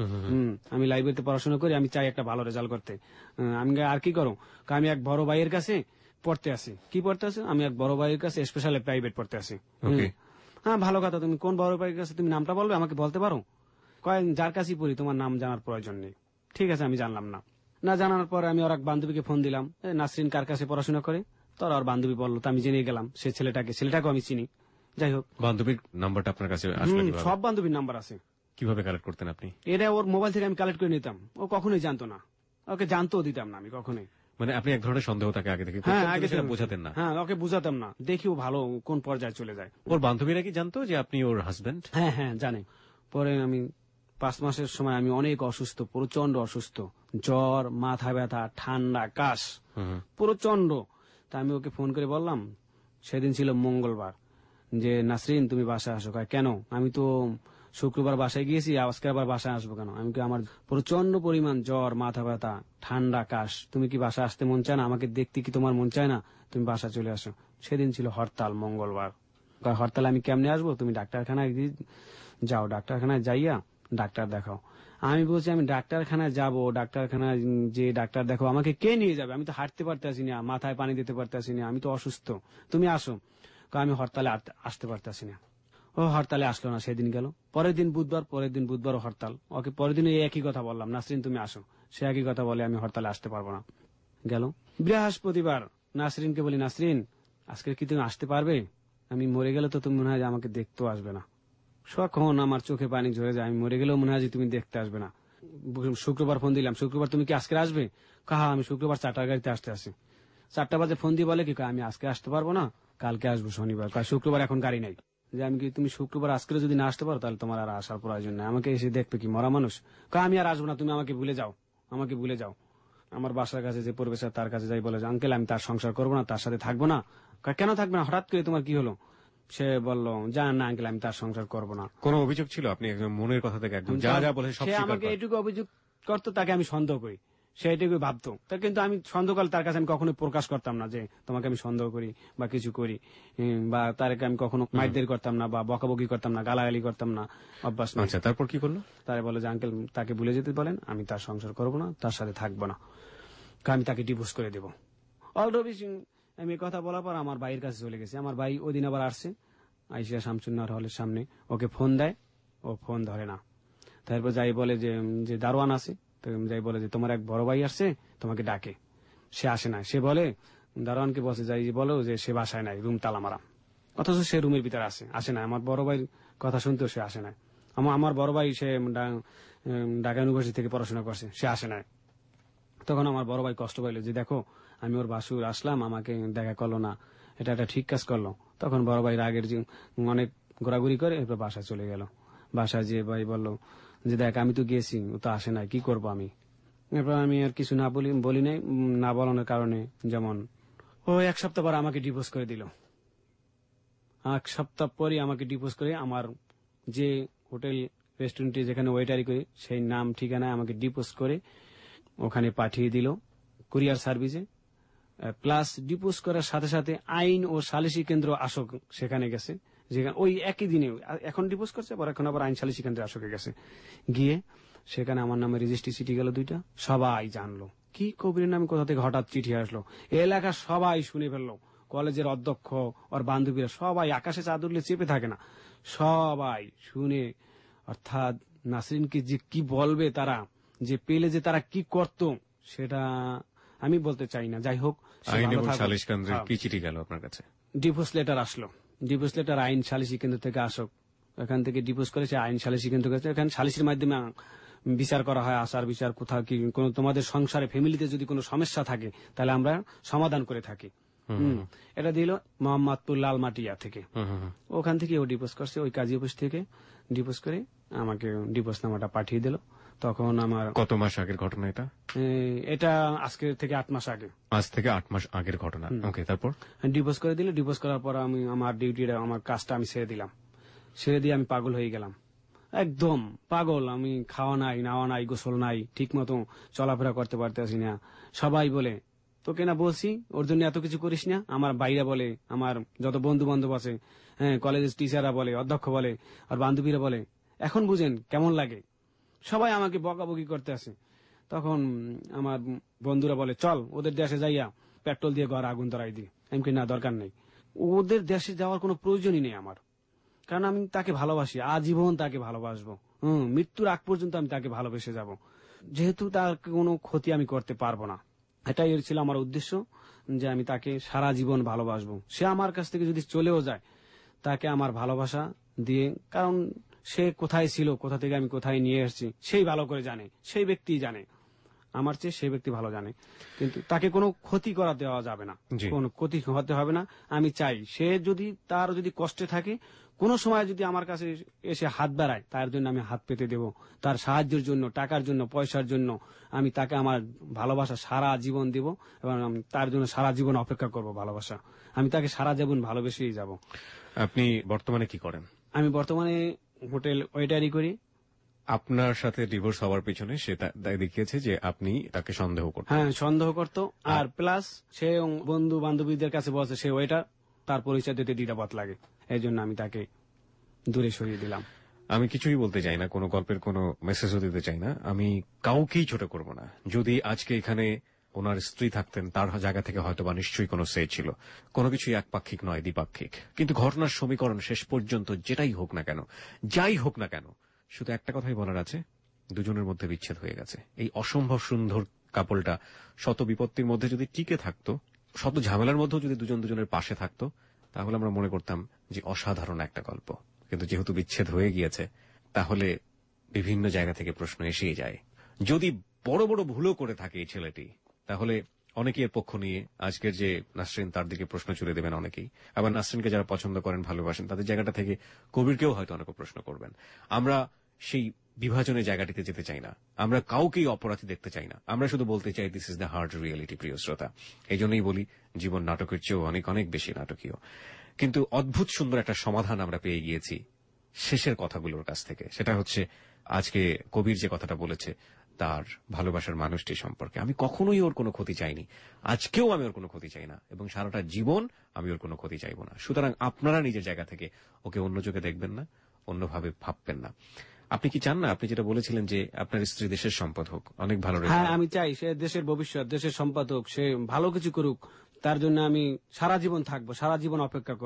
আমি লাইব্রেরিতে পড়াশোনা করি, আমি চাই একটা ভালো রেজাল্ট করতে। আমি আর কি করো, আমি এক বড় ভাইয়ের কাছে পড়তে আসি। কি পড়তে আসি? আমি এক বড় ভাইয়ের কাছে স্পেশাল প্রাইভেট পড়তে আসি। হ্যাঁ, ভালো কথা, তুমি কোন বড় ভাইয়ের কাছে, তুমি নামটা বলবে, আমাকে বলতে পারো? কয় যার কাছেই পড়ি, তোমার নাম জানার প্রয়োজন নেই। ঠিক আছে, আমি জানলাম না। না জানার পরে আমি ওর এক বান্ধবীকে ফোন দিলাম, নাসরিন কার কাছে পড়াশোনা করে? তোর আর বান্ধবী বললো, তো আমি জেনে গেলাম সে ছেলেটাকেও আমি চিনি। যাই হোক, বান্ধবীর নাম্বারটা আপনার কাছে আসলো কিভাবে? সব বান্ধবীর নাম্বার আছে। কিভাবে কালেক্ট করতেন আপনি? এটা ওর মোবাইল থেকে আমি কালেক্ট করে নিতাম, ও কখনোই জানতো না, ওকে জানতেও দিতাম না আমি কখনোই। মানে আপনি এক ধরনের সন্দেহ তাকে আগে থেকে? হ্যাঁ, আগে সেটা বোঝাতেন না? হ্যাঁ, ওকে বুঝাতাম না, দেখিও ভালো কোন পর্যায়ে চলে যায়। ওর বান্ধবীরা কি জানতো যে আপনি ওর হাজবেন্ড? হ্যাঁ হ্যাঁ, জানে। পরে আমি 5 মাসের সময় আমি অনেক অসুস্থ, প্রচন্ড অসুস্থ, জ্বর, মাথা ব্যথা, ঠান্ডা, কাশ, প্রচন্ড। তা আমি ওকে ফোন করে বললাম, সেদিন ছিল মঙ্গলবার, যে নাসরিন তুমি বাসায় আসো। কেন? আমি তো শুক্রবার বাসায় গিয়েছি, আজকে আবার বাসায় আসবো কেন? আমি কি, আমার প্রচন্ড পরিমাণ জ্বর, মাথা ব্যথা, ঠান্ডা, কাশ, তুমি কি বাসায় আসতে মন চায় না? আমাকে দেখতে কি তোমার মন চায় না? তুমি বাসা চলে আসো। সেদিন ছিল হরতাল, মঙ্গলবার। হরতালে আমি কেমনে আসবো? তুমি ডাক্তারখানায় যাও, ডাক্তারখানায় যাইয়া ডাক্তার দেখাও। আমি বলছি আমি ডাক্তারখানায় যাব, ডাক্তারখানায় যে ডাক্তার দেখো, আমাকে কে নিয়ে যাবে? আমি তো হাঁটতে পারতেছি না, মাথায় পানি দিতে পারতেছি না, আমি তো অসুস্থ, তুমি আসো। আমি হরতালে আসতে পারতেছি না। ও হরতালে আসলো না, সেদিন গেল। পরের দিন বুধবার হরতাল। ওকে পরের দিন একই কথা বললাম, নাসরিন তুমি আসো। সে একই কথা বলে, আমি হরতালে আসতে পারবো না। গেল বৃহস্পতিবার, নাসরিনকে বলি, নাসরিন আজকে কি তুমি আসতে পারবে? আমি মরে গেলে তো তুমি মনে হয় আমাকে দেখতেও আসবে না। সখন আমার চোখে পানি ঝরে যায়, আমি মরে গেলেও মনে হয় যে তুমি দেখতে আসবে না। শুক্রবার ফোন দিলাম, শুক্রবার তুমি কি আজকে আসবে? কাহা আমি শুক্রবার 4টার গাড়িতে আসতে 4টা বাজে ফোন দিয়ে বলে কি, আমি আজকে আসতে পারবো না, কালকে আসবো শনিবার। শুক্রবার এখন গাড়ি নাই। যে আমি কি, তুমি শুক্রবার আজকে যদি না আসতে পারো তাহলে তোমার আর আসার প্রয়োজন নেই, আমাকে এসে দেখবে কি মরা মানুষ? আমি আর আসবো না, তুমি আমাকে ভুলে যাও। আমার বাসার কাছে যে পরিবেশ, তার কাছে যাই বলে, আঙ্কেল আমি তার সংসার করবো না, তার সাথে থাকবো না। কেন থাকবে না? হঠাৎ করে তোমার কি হলো? সে বলল, জান না আঙ্কেল, আমি তার সংসার করবো না। কোনো অভিযোগ ছিল? আপনি একদম মনের কথা থেকে একদম যা যা বলে সব? সে আমাকে এটুকু অভিযোগ করতো, তাকে আমি সন্দেহ করি, সে এটুকু ভাবতো। কিন্তু আমি সন্দেহ করলে তার কাছে আমি কখনোই প্রকাশ করতাম না যে তোমাকে আমি সন্দেহ করি বা কিছু করি, বা তারকে আমি কখনো মাইরদের করতাম না, বা বকাবকি করতাম না, গালাগালি করতাম না, অভ্যাস না। আচ্ছা, তারপর কি করলো? তারা বলে যে আঙ্কেল তাকে ভুলে যেতে বলেন, আমি তার সংসার করবো না, তার সাথে থাকবো না, আমি তাকে ডিভোর্স করে দেবো। অলরেডি আমি কথা বলার পর আমার ভাইয়ের কাছে চলে গেছি। আমার ভাই ওই দিন আবার আসছে, আইসিয়া শামসুন্নাহর হলের সামনে, ওকে ফোন দেয়, ও ফোন ধরে না। তারপর যাই বলে যে দারোয়ান আছে, যাই বলে যে তোমার এক বড় ভাই আসছে, তোমাকে ডাকে। সে আসে না, সে বলে দারোয়ানকে বসে যাই বলো যে সে বাসায় নাই, রুম তালা মারা, অথচ সে রুমের ভিতরে আসে না। আমার বড় ভাইয়ের কথা শুনতেও সে আসে না। আমার বড় ভাই সে ঢাকা ইউনিভার্সিটি থেকে পড়াশোনা করছে, সে আসে না। তখন আমার বড় ভাই কষ্ট পাইলো যে দেখো আমি ওর বাসুর আসলাম, আমাকে দেখা করলো না, এটা একটা ঠিক কাজ করলো। তখন বড় ভাই রাগের যে অনেক ঘোরাঘুরি করে এরপর বাসায় চলে গেল। বাসায় যে ভাই বললো যে দেখ আমি তো গেছি, ও তো আসে নাই, কি করবো আমি। এরপর আমি আর কিছু না বলি নাই, না বলানোর কারণে যেমন ও 1 সপ্তাহ পর আমাকে ডিভোর্স করে দিল। 1 সপ্তাহ পরই আমাকে ডিভোর্স করে আমার যে হোটেল রেস্টুরেন্টে যেখানে ওয়েটারি করি সেই নাম ঠিকানায় আমাকে ডিভোর্স করে ওখানে পাঠিয়ে দিল কুরিয়ার সার্ভিসে। প্লাস ডিভোর্স করার সাথে সাথে আইন ও সালিসি কেন্দ্র আসক সেখানে গেছে, যেখানে ওই একই দিনে এখন ডিভোর্স করছে, পর এখন আবার আইন সালিসি কেন্দ্রে আসকে গেছে। গিয়ে সেখানে আমার নামে রেজিস্ট্রি চিঠি গেল 2টা। সবাই জানলো কি কবিরের নামে কোথা থেকে হঠাৎ চিঠি আসলো। এলাকার সবাই শুনে ফেললো, কলেজের অধ্যক্ষ ওর বান্ধবীরা সবাই, আকাশে চাঁদ উঠলে চেপে থাকে না, সবাই শুনে, অর্থাৎ নাসরিনকে যে কি বলবে তারা, যে পেলে যে তারা কি করত সেটা আমি বলতে চাই না। যাই হোক, কি চিঠি গেল আপনার কাছে? ডিভোর্স লেটার আসলো। ডিভোর্স লেটার আইন সালিসি কেন্দ্র থেকে আসক, এখান থেকে ডিভোর্স করেছে আইন সালিসি কেন্দ্র কাছে। এখানে সালিসির মাধ্যমে বিচার করা হয়, আচার বিচার কোথাও কি কোনো তোমাদের সংসারে ফ্যামিলিতে যদি কোনো সমস্যা থাকে তাহলে আমরা সমাধান করে থাকি। এটা দিল মোহাম্মদপুর লালমাটিয়া থেকে। ওখান থেকে ও ডিভোর্স করছে, ওই কাজী অফিস থেকে ডিভোর্স করে আমাকে ডিভোর্স নামাটা পাঠিয়ে দিল। তখন আমার কত মাস আগের ঘটনা এটা? এটা আজকে থেকে 8 মাস আগে। আজ থেকে 8 মাস আগের ঘটনা। ওকে, তারপর ডিভোর্স করে দিল। ডিভোর্স করার পর আমি আমার ডিউটিটা, আমার কাজটা আমি ছেড়ে দিলাম। ছেড়ে দিয়ে আমি পাগল হয়ে গেলাম, একদম পাগল। আমি খাওয়া নাই, নাওয়া নাই, গোসল নাই, ঠিক মতো চলাফেরা করতে পারতেছি না। সবাই বলে তোকে না বলছি ওর জন্য এত কিছু করিস না। আমার বাইরা বলে, আমার যত বন্ধু বান্ধব আছে, হ্যাঁ, কলেজের টিচাররা বলে, অধ্যক্ষ বলে, আর বান্ধবীরা বলে, এখন বুঝেন কেমন লাগে। সবাই আমাকে বকাবকি করতে আসে। তখন আমার বন্ধুরা বলে চল ওদের দেশে যাইয়া পেট্রোল দিয়ে ঘর আগুন ধরাই দিই। আমি না, দরকার নেই, ওদের দেশে যাওয়ার কোনো প্রয়োজনই নেই আমার, কারণ আমি তাকে ভালোবাসি, আজীবন তাকে ভালোবাসবো। মৃত্যুর আগ পর্যন্ত আমি তাকে ভালোবেসে যাব, যেহেতু তার কোনো ক্ষতি আমি করতে পারবো না। এটাই ছিল আমার উদ্দেশ্য, যে আমি তাকে সারা জীবন ভালোবাসবো। সে আমার কাছ থেকে যদি চলেও যায়, তাকে আমার ভালোবাসা দিয়ে, কারণ সে কোথায় ছিল, কোথা থেকে আমি কোথায় নিয়ে এসেছি সেই ভালো করে জানে, সেই ব্যক্তি জানে, আমার চেয়ে সেই ব্যক্তি ভালো জানে। কিন্তু তাকে কোনো ক্ষতি করা দেওয়া যাবে না, কোনো ক্ষতি হতে হবে না। আমি চাই সে যদি তার যদি কষ্টে থাকে, কোনো সময় যদি আমার কাছে এসে হাত বাড়ায়, তার জন্য আমি হাত পেতে দেব। তার সাহায্যের জন্য, টাকার জন্য, পয়সার জন্য আমি তাকে আমার ভালোবাসা সারা জীবন দেব, এবং আমি তার জন্য সারা জীবন অপেক্ষা করব। ভালোবাসা আমি তাকে সারা জীবন ভালোবেসেই যাব। আপনি বর্তমানে কি করেন? আমি বর্তমানে হোটেল ওয়েটারি করি। আপনার সাথে ডিভোর্স হওয়ার পিছনে সে দেখিয়েছে যে আপনি তাকে সন্দেহ করতেন? হ্যাঁ, সন্দেহ করতো। আর প্লাস সে বন্ধু বান্ধবীদের কাছে বলছে সে ওয়েটার, তার পরিচয় দিতে দ্বিধাবোধ লাগে, এই জন্য আমি তাকে দূরে সরিয়ে দিলাম। আমি কিছুই বলতে চাই না, কোনো গল্পের কোনো মেসেজও দিতে চাই না, আমি কাউকেই ছোট করব না। যদি আজকে এখানে ওনার স্ত্রী থাকতেন, তার জায়গা থেকে হয়তো বা নিশ্চয়ই কোনো সে ছিল। কোনো কিছুই একপাক্ষিক নয়, দ্বিপাক্ষিক। কিন্তু ঘটনার সমীকরণ শেষ পর্যন্ত যেটাই হোক না কেন, যাই হোক না কেন, শুধু একটা কথাই বলার আছে, দুজনের মধ্যে বিচ্ছেদ হয়ে গেছে। এই অসম্ভব সুন্দর কাপলটা শত বিপত্তির মধ্যে যদি টিকে থাকতো, শত ঝামেলার মধ্যেও যদি দুজন দুজনের পাশে থাকতো, তাহলে আমরা মনে করতাম যে অসাধারণ একটা গল্প। কিন্তু যেহেতু বিচ্ছেদ হয়ে গিয়েছে, তাহলে বিভিন্ন জায়গা থেকে প্রশ্ন এসেই যায়। যদি বড় বড় ভুলও করে থাকে এই ছেলেটি, তাহলে অনেকেই এর পক্ষ নিয়ে আজকের যে নাসরিন, তার দিকে প্রশ্ন ছুড়ে দেবেন অনেকেই। আবার নাসরিনকে যারা পছন্দ করেন, ভালোবাসেন, তাদের জায়গাটা থেকে কবিরকেও হয়তো অনেকে প্রশ্ন করবেন। আমরা সেই বিভাজনের জায়গাটিতে যেতে চাই না, আমরা কাউকেই অপরাধী দেখতে চাই না, আমরা শুধু বলতে চাই this is the hard reality. প্রিয় শ্রোতা, এই জন্যই বলি জীবন নাটকের চেয়েও অনেক অনেক বেশি নাটকীয়। কিন্তু অদ্ভুত সুন্দর একটা সমাধান আমরা পেয়ে গিয়েছি শেষের কথাগুলোর কাছ থেকে। সেটা হচ্ছে আজকে কবির যে কথাটা বলেছে তার ভালোবাসার মানুষটি সম্পর্কে। আমি কখনোই ওর কোনো ক্ষতি চাইনি, আজকেও আমি ওর কোনো ক্ষতি চাই না, এবং সারাটা জীবন আমি ওর কোনো ক্ষতি চাইব না। সুতরাং আপনারা নিজের জায়গা থেকে ওকে অন্য চোখে দেখবেন না, অন্যভাবে ভাববেন না। আপনি কি চান না, আপনি যেটা বলেছিলেন যে আপনার স্ত্রী দেশের সম্পদ হোক, অনেক ভালো? হ্যাঁ, আমি চাই সে দেশের ভবিষ্যৎ, দেশের সম্পদ হোক, সে ভালো কিছু করুক, তার জন্য আমি সারা জীবন থাকবো, সারা জীবন অপেক্ষা করব।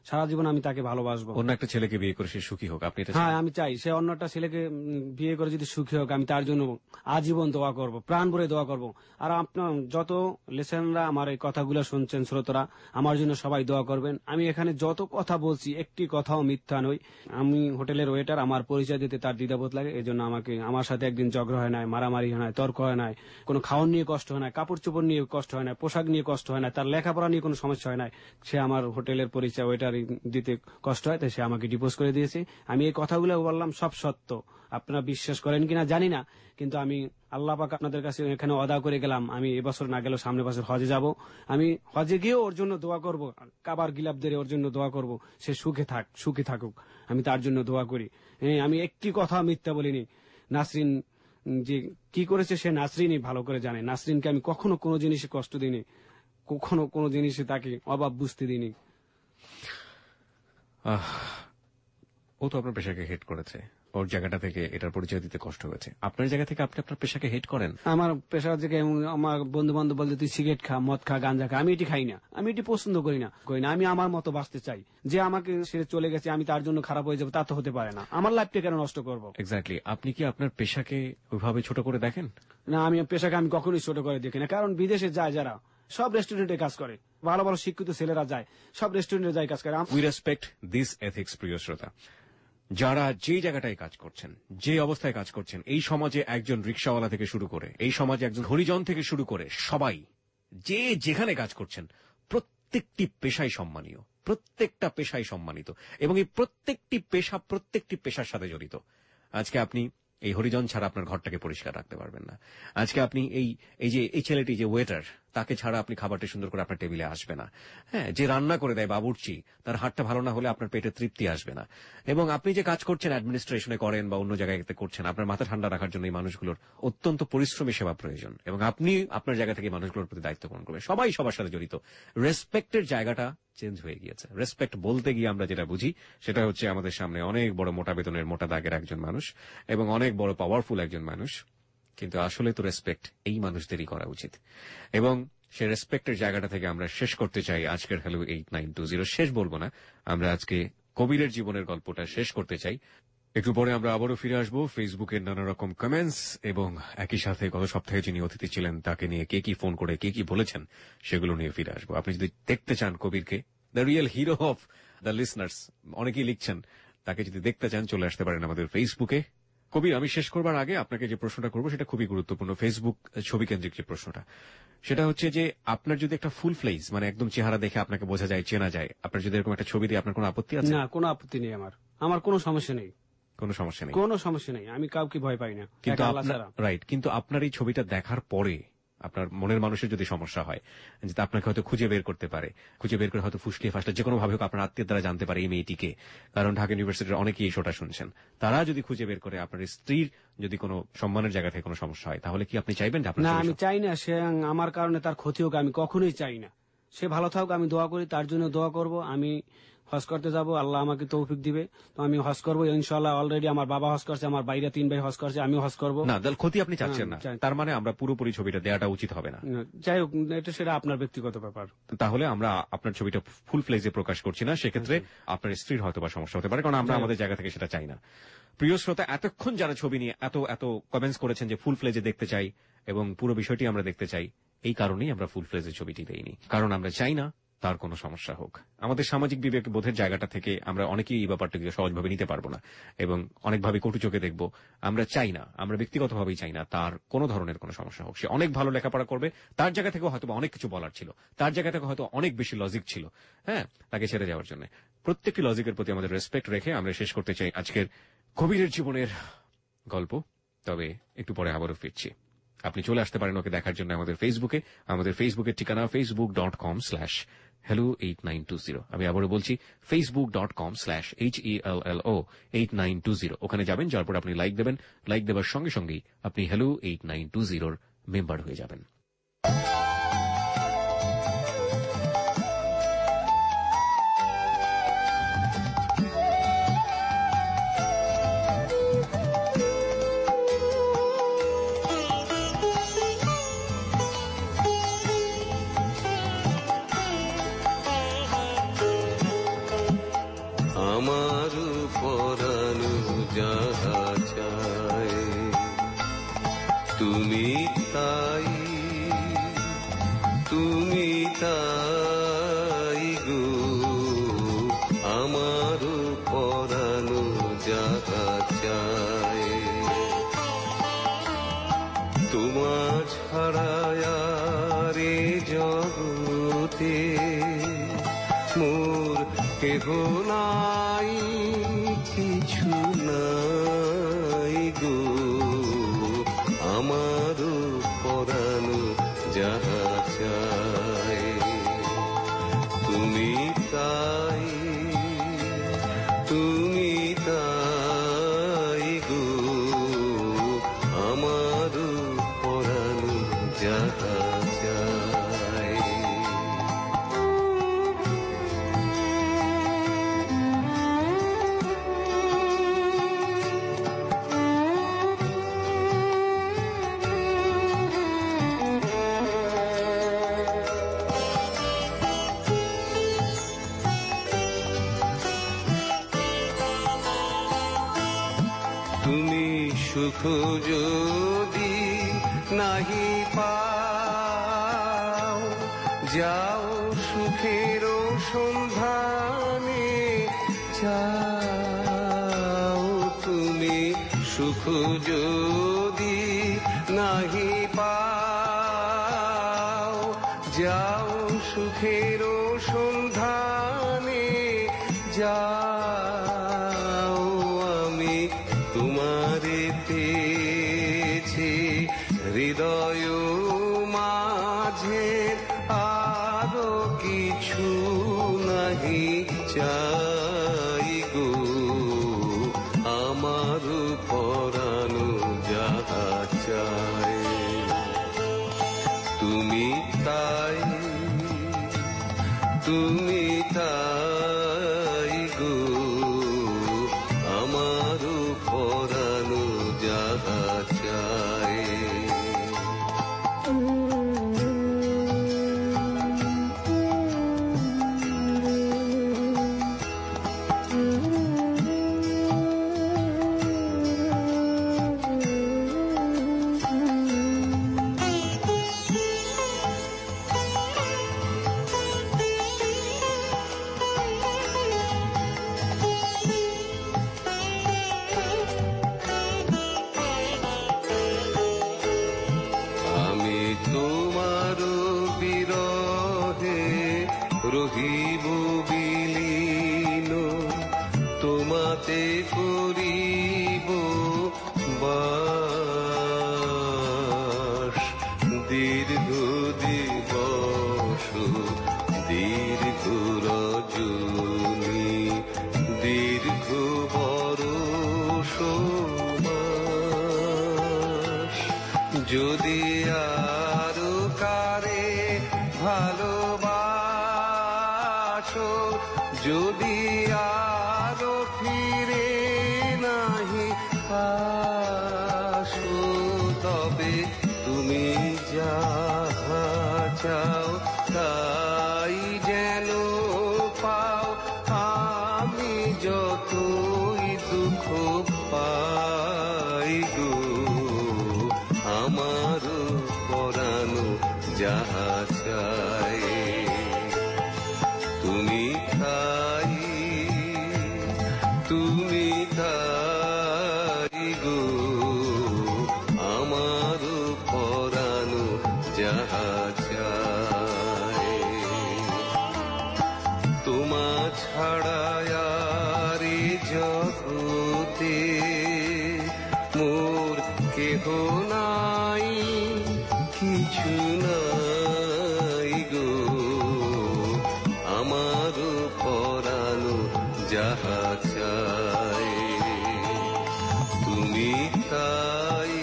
সারা জীবন আমি তাকে ভালোবাসবো। অন্য একটা ছেলেকে বিয়ে করে সে সুখী হোক, আপনি এটা হ্যাঁ, আমি চাই সে অন্য একটা ছেলেকে বিয়ে করে যদি সুখী হোক, আমি তার জন্য আজীবন দোয়া করব, প্রাণ ভরে দোয়া করব। আর আপনার যত লিসেনাররা আমার এই কথাগুলো শুনছেন, শ্রোতারা, আমার জন্য সবাই দোয়া করবেন। আমি এখানে যত কথা বলছি একটি কথাও মিথ্যা নই। আমি হোটেলের ওয়েটার, আমার পরিচয় দিতে তার দ্বিধাবোধ লাগে, এই জন্য আমার সাথে একদিন ঝগড়া হয় নাই, মারামারি হয় নাই, তর্ক হয় নাই, কোনো খাওয়ার নিয়ে কষ্ট হয় না, কাপড় চোপড় নিয়ে কষ্ট হয় না, পোশাক নিয়ে কষ্ট হয় না, তার লেখাপড়া নিয়ে কোনো সমস্যা হয় না। সে আমার হোটেলের পরিচয় ওয়েটার দিতে কষ্ট হয়, তাই সে আমাকে ডিভোর্স করে দিয়েছে। আমি এই কথাগুলো বললাম সব সত্য, আপনারা বিশ্বাস করেন কিনা জানি না, কিন্তু আমি আল্লাহ পাক আপনাদের কাছে এখানে ওয়াদা করে গেলাম, আমি এবছর না গেলেও সামনের বছর হজে যাব। আমি হজে গিয়েও ওর জন্য দোয়া করব, কাবার গিলাফদের ওর জন্য দোয়া করব, সে সুখে থাকুক, আমি তার জন্য দোয়া করি। আমি একটি কথা মিথ্যা বলিনি। নাসরিন যে কি করেছে সে নাসরিনই ভালো করে জানে। নাসরিনকে আমি কখনো কোনো জিনিসে কষ্ট দিইনি, কখনো কোনো জিনিসে তাকে অভাব বুঝতে দিইনি। ও তো আপনার পেশাকে হেট করেছে, ওর জায়গাটা থেকে এটার পরিচয় দিতে কষ্ট হয়েছে। আপনার জায়গা থেকে আপনি আপনার পেশাকে হেট করেন? আমার পেশার থেকে আমার বন্ধু বান্ধব বলতে তুই সিগারেট খা, মদ খা, গাঁজা খা, আমি এটি খাই না, আমি এটি পছন্দ করি না। আমি আমার মতো বাঁচতে চাই। যে আমাকে ছেড়ে চলে গেছে আমি তার জন্য খারাপ হয়ে যাবো, তা তো হতে পারে না। আমার লাইফটা কেন নষ্ট করবো? এক্স্যাক্টলি। আপনি কি আপনার পেশাকে ওইভাবে ছোট করে দেখেন? না, আমি পেশাকে আমি কখনোই ছোট করে দেখি না। কারণ বিদেশে যায় যারা, সব রেস্টুরেন্টে কাজ করে, ভালো ভালো শিক্ষিত ছেলেরা যায়, সব রেস্টুরেন্টে যায় কাজ করে। We respect this ethics. প্রিয় শ্রোতা, যারা যে জায়গাটায় কাজ করছেন, যে অবস্থায় কাজ করছেন, এই সমাজে একজন রিক্সাওয়ালা থেকে শুরু করে, এই সমাজে একজন হরিজন থেকে শুরু করে সবাই যে যেখানে কাজ করছেন, প্রত্যেকটি পেশাই সম্মানীয়, প্রত্যেকটা পেশাই সম্মানিত, এবং এই প্রত্যেকটি পেশার সাথে জড়িত। আজকে আপনি এই হরিজন ছাড়া আপনার ঘরটাকে পরিষ্কার রাখতে পারবেন না। আজকে আপনি এই ছেলেটি যে ওয়েটার, তাকে ছাড়া আপনি খাবারটা সুন্দর করে আপনার টেবিলে আসবে না। হ্যাঁ, যে রান্না করে দেয় বাবুর্চি, তার হাতটা ভালো না হলে আপনার পেটে তৃপ্তি আসবে না। এবং আপনি যে কাজ করছেন, অ্যাডমিনিস্ট্রেশনে করেন বা অন্য জায়গায় করছেন, আপনার মাথা ঠান্ডা রাখার জন্য এই মানুষগুলোর অত্যন্ত পরিশ্রমী সেবা প্রয়োজন, এবং আপনি আপনার জায়গা থেকে মানুষগুলোর প্রতি দায়িত্ব পালন করবেন। সবাই সবার সাথে জড়িত। রেসপেক্টের জায়গাটা চেঞ্জ হয়ে গিয়েছে। রেসপেক্ট বলতে গিয়ে আমরা যেটা বুঝি সেটা হচ্ছে আমাদের সামনে অনেক বড় মোটা বেতনের মোটা দাগের একজন মানুষ এবং অনেক বড় পাওয়ারফুল একজন মানুষ, কিন্তু আসলে তো রেসপেক্ট এই মানুষদেরই করা উচিত। এবং সে রেসপেক্টের জায়গাটা থেকে আমরা শেষ করতে চাই আজকের হ্যালো 8920। শেষ বলবো না, আমরা আজকে কবিরের জীবনের গল্পটা শেষ করতে চাই। একটু পরে আমরা আবারও ফিরে আসবো ফেসবুকের নানা রকম কমেন্টস, এবং একই সাথে গত সপ্তাহে যিনি অতিথি ছিলেন তাকে নিয়ে কে কি ফোন করে কে কি বলেছেন সেগুলো নিয়ে ফিরে আসবো। আপনি যদি দেখতে চান কবিরকে, the real hero of the listeners, অনেকেই লিখছেন, তাকে যদি দেখতে চান চলে আসতে পারেন আমাদের ফেসবুকে। কবির, আমি শেষ করবার আগে আপনাকে যে প্রশ্নটা করবো সেটা খুবই গুরুত্বপূর্ণ, ফেসবুক ছবি কেন্দ্রিক যে প্রশ্নটা, সেটা হচ্ছে যে আপনার যদি একটা ফুল ফ্লেজ, মানে একদম চেহারা দেখে আপনাকে বোঝা যায়, চেনা যায়, আপনার যদি এরকম একটা ছবি দিয়ে আপনার কোনো আপত্তি আছে? না, কোনো আপত্তি নেই। আমার কোনো সমস্যা নেই। কোনো সমস্যা নেই? কোনো সমস্যা নেই। আমি কাউকে ভয় পাই না। কিন্তু রাইট, কিন্তু আপনার এই ছবিটা দেখার পরে আপনার মনের মানুষের যদি সমস্যা হয়, যে আপনাকে হয়তো খুঁজে বের করতে পারে, খুঁজে বের করে হয়তো ফুসলিয়ে ফাসলে যে কোনো ভাবে হোক আপনার আত্মীয় দ্বারা জানতে পারে এই মেয়েটিকে, কারণ ঢাকা ইউনিভার্সিটির অনেকেই এই শোটা শুনছেন, তারা যদি খুঁজে বের করে আপনার স্ত্রীর যদি কোনো সম্মানের জায়গা থেকে কোনো সমস্যা হয়, তাহলে কি আপনি চাইবেন? না, আমি চাই না সে আমার কারণে তার ক্ষতি হোক, আমি কখনোই চাই না। সে ভালো থাকুক, আমি দোয়া করি, তার জন্য দোয়া করব। আমি হজ করতে যাব, আল্লাহ আমাকে তৌফিক দিবে, তো আমি হজ করবো ইনশাআল্লাহ। অলরেডি আমার বাবা হজ করছে, আমার বাইরে 3 ভাই হজ করছে, আমিও হজ করবো। না, ক্ষতি আপনি চাচ্ছেন না, তার মানে আমরা পুরোপুরি ছবিটা দেওয়াটা উচিত হবে না। যাই হোক, এটা সেটা আপনার ব্যক্তিগত ব্যাপার। তাহলে আমরা আপনার ছবিটা ফুল ফ্লেজে প্রকাশ করছি না, সেক্ষেত্রে আপনার স্ত্রীর হয়তো বা সমস্যা হতে পারে, কারণ আমরা আমাদের জায়গা থেকে সেটা চাই না। প্রিয় শ্রোতা, এতক্ষণ যারা ছবি নিয়ে এত কমেন্টস করেছেন যে ফুল ফ্লেজে দেখতে চাই এবং পুরো বিষয়টি আমরা দেখতে চাই, এই কারণেই আমরা ফুল ফ্লেজের ছবিটি দেইনি, কারণ আমরা চাই না তার কোনো সমস্যা হোক। আমাদের সামাজিক বিবেক বোধের জায়গাটা থেকে আমরা অনেকেই এই ব্যাপারটাকে সহজভাবে নিতে পারবো না এবং অনেকভাবে কটু চোখে দেখবো। আমরা চাই না, আমরা ব্যক্তিগতভাবেই চাই না তার কোনো ধরনের কোনো সমস্যা হোক। সে অনেক ভালো লেখাপড়া করবে, তার জায়গা থেকে হয়তো অনেক কিছু বলার ছিল, তার জায়গা থেকে হয়তো অনেক বেশি লজিক ছিল, হ্যাঁ, তাকে ছেড়ে যাওয়ার জন্য। প্রত্যেকটি লজিকের প্রতি আমাদের রেসপেক্ট রেখে আমরা শেষ করতে চাই আজকের কবিরের জীবনের গল্প। তবে একটু পরে আবারও ফিরছি। আপনি চলে আসতে পারেন ওকে দেখার জন্য আমাদের ফেসবুকে। আমাদের ফেসবুকের ঠিকানা facebook.com/hello8920। আমি আবারও বলছি facebook.com/HELLO8920। ওখানে যাবেন, যার পর আপনি লাইক দেবেন। লাইক দেওয়ার সঙ্গে সঙ্গেই আপনি hello 8920 মেম্বার হয়ে যাবেন। মোর কেহ নাই, কিছু নাই গো, আমার পরাণ যাহা চায় তুমি তাই, তুমি তাই গো, আমার পরাণ যাহা চায়। তুমি সুখ যদি নাহি পাও, যাও সুখের সন্ধানে, যাও তুমি সুখ যদি নাহি পাও, যাও সুখের সন্ধানে, যাও আমি তোমারে পেয়েছি হৃদয় মাঝে, আরো কিছু নাহি চাই গো, আমার পরাণ যাহা চায় তুমি তাই, তুমি তাই গো, আমার পরাণ যাহা চায়। রহিব বিলীন, তোমাতে করিব বাস, দীর্ঘ দিবস দীর্ঘ রজনী, দীর্ঘ বরষ মাস, যদি আরো কারে ভালোবাসো, যদি আরো ফিরে নাহি আসো, তবে তুমি যাহা চাও তাই যেন পাও, আমি যতই দুঃখ পাই গো, আমার পরাণ যাহা চায় তুমি তাই, তুমি তাই গো, আমার পরাণ যাহা চায়। তোমা ছাড়া আর এ জগতে মোর কেহ নাই, কিছু নাই গো, আমার পরাণ যাহা চায় তুমি তাই,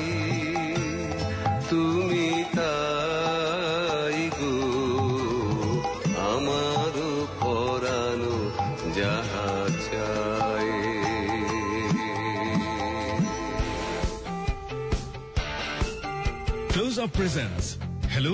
তুমি তাই গো, আমার পরাণ যাহা চায়। Close Up presents Hello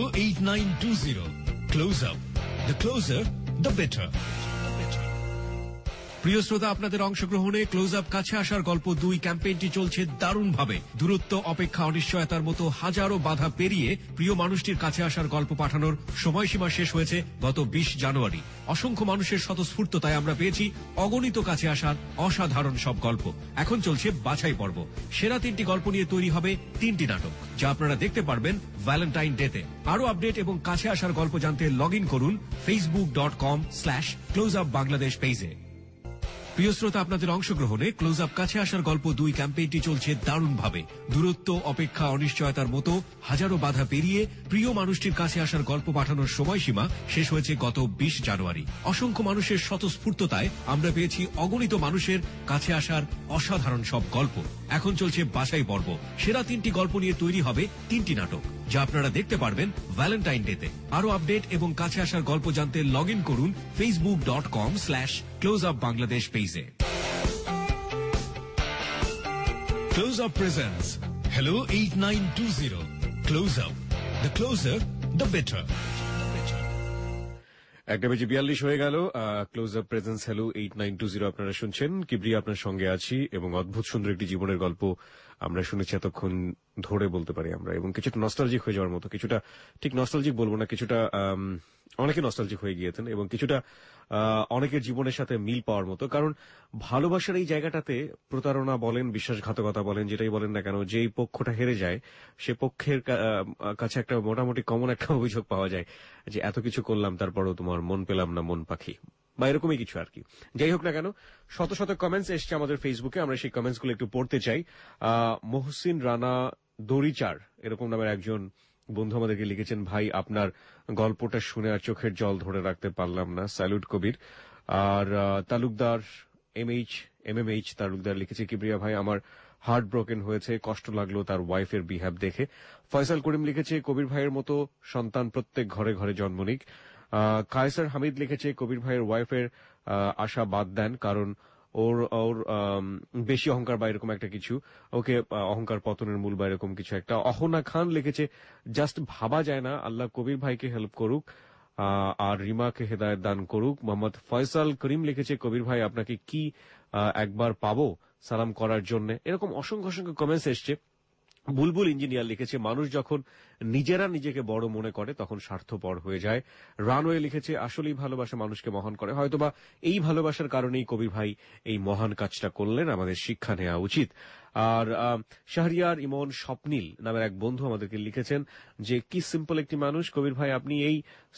8920. Close Up. The closer, the better. প্রিয় শ্রোতা, আপনাদের অংশগ্রহণে ক্লোজ আপ কাছে আসার গল্প 2 ক্যাম্পেইনটি চলছে দারুণভাবে। দূরত্ব, অপেক্ষা, অনিশ্চয়তার মতো হাজারো বাধা পেরিয়ে প্রিয় মানুষটির কাছে আসার গল্প পাঠানোর সময়সীমা শেষ হয়েছে গত 20 জানুয়ারি। অসংখ্য মানুষের স্বতঃস্ফূর্ততায় আমরা পেয়েছি অগণিত কাছে আসার অসাধারণ সব গল্প। এখন চলছে বাছাই পর্ব। সেরা 3টি গল্প নিয়ে তৈরি হবে 3টি নাটক, যা আপনারা দেখতে পারবেন ভ্যালেন্টাইন ডেতে। আরো আপডেট এবং কাছে আসার গল্প জানতে লগ ইন করুন facebook.com/closeupbangladesh পেজে। প্রিয় শ্রোতা, আপনাদের অংশগ্রহণে ক্লোজ আপ কাছে আসার গল্প 2 ক্যাম্পেইনটি চলছে দারুণভাবে। দূরত্ব, অপেক্ষা, অনিশ্চয়তার মতো হাজারো বাধা পেরিয়ে প্রিয় মানুষটির কাছে আসার গল্প পাঠানোর সময়সীমা শেষ হয়েছে গত 20 জানুয়ারি। অসংখ্য মানুষের স্বতঃস্ফূর্ততায় আমরা পেয়েছি অগণিত মানুষের কাছে আসার অসাধারণ সব গল্প। এখন চলছে বাছাই পর্ব। সেরা 3টি গল্প নিয়ে তৈরি হবে 3টি নাটক, যা আপনারা দেখতে পারবেন ভ্যালেন্টাইন ডেতে। আরো আপডেট এবং কাছে আসার গল্প জানতে লগ ইন করুন facebook.com/closeupbangladesh পেজে। Close Up presents Hello 8920. Close Up. The closer, the better. 1:42 হয়ে গেল। ক্লোজ আপ প্রেজেন্স হ্যালো 8920 আপনারা শুনছেন। কিবরিয়া আপনার সঙ্গে আছি এবং অদ্ভুত সুন্দর একটি জীবনের গল্প আমরা শুনেছি এতক্ষণ ধরে বলতে পারি আমরা, এবং কিছুটা নস্টালজিক হয়ে যাওয়ার মতো, কিছুটা ঠিক নস্টালজিক বলবো না, কিছুটা অনেকে নস্টালজিক হয়ে গিয়েছেন এবং কিছুটা অনেকের জীবনের সাথে মিল পাওয়ার মতো। কারণ ভালোবাসার এই জায়গাটাতে প্রতারণা বলেন, বিশ্বাসঘাতকতা বলেন, যেটাই বলেন না কেন, যেই পক্ষটা হেরে যায় সে পক্ষের কাছে একটা মোটামুটি কমন একটা অভিযোগ পাওয়া যায় যে এত কিছু করলাম তারপরও তোমার মন পেলাম না, মন পাখি, বা এরকমই কিছু আর কি। যাই হোক না কেন, শত শত কমেন্টস এসছে আমাদের ফেসবুকে, আমরা সেই কমেন্টস গুলো একটু পড়তে চাই। মহসিন রানা দড়িচার এরকম নামের একজন বন্ধু আমাদেরকে লিখেছেন, ভাই আপনার গল্পটা শুনে আর চোখের জল ধরে রাখতে পারলাম না, স্যালুট কবির। আর তালুকদার MMH তালুকদার লিখেছে, কিবরিয়া ভাই আমার হার্ট ব্রোকেন হয়েছে, কষ্ট লাগলো তার ওয়াইফের বিহেভ দেখে। ফয়সাল করিম লিখেছে, কবির ভাইয়ের মতো সন্তান প্রত্যেক ঘরে ঘরে জন্ম নিক। কায়সার হামিদ লিখেছে, কবির ভাইয়ের ওয়াইফের আশা বাদ দেন, কারণ ওর বেশি অহংকার বা এরকম একটা কিছু, ওকে অহংকার পতনের মূল বা এরকম কিছু একটা। অহনা খান লিখেছে, জাস্ট ভাবা যায় না, আল্লাহ কবির ভাইকে হেল্প করুক আর রিমাকে হেদায়েত দান করুক। মোহাম্মদ ফয়সাল করিম লিখেছে, কবির ভাই আপনাকে কি একবার পাবো সালাম করার জন্য। এরকম অসংখ্য অসংখ্য কমেন্টস এসছে। বুলবুল ইঞ্জিনিয়ার লিখেছে, মানুষ যখন নিজেরা নিজেকে বড় মনে করে তখন স্বার্থপর হয়ে যায়। রানওয়ে লিখেছে, আসলেই ভালোবাসা মানুষকে মহান করে, হয়তোবা এই ভালোবাসার কারণেই কবির ভাই এই মহান কাজটা করলেন, আমাদের শিক্ষা নেওয়া উচিত। আর শাহরিয়ার ইমন স্বপ্নিল নামের এক বন্ধু আমাদেরকে লিখেছেন যে কি সিম্পল একটি মানুষ কবির ভাই, আপনি এই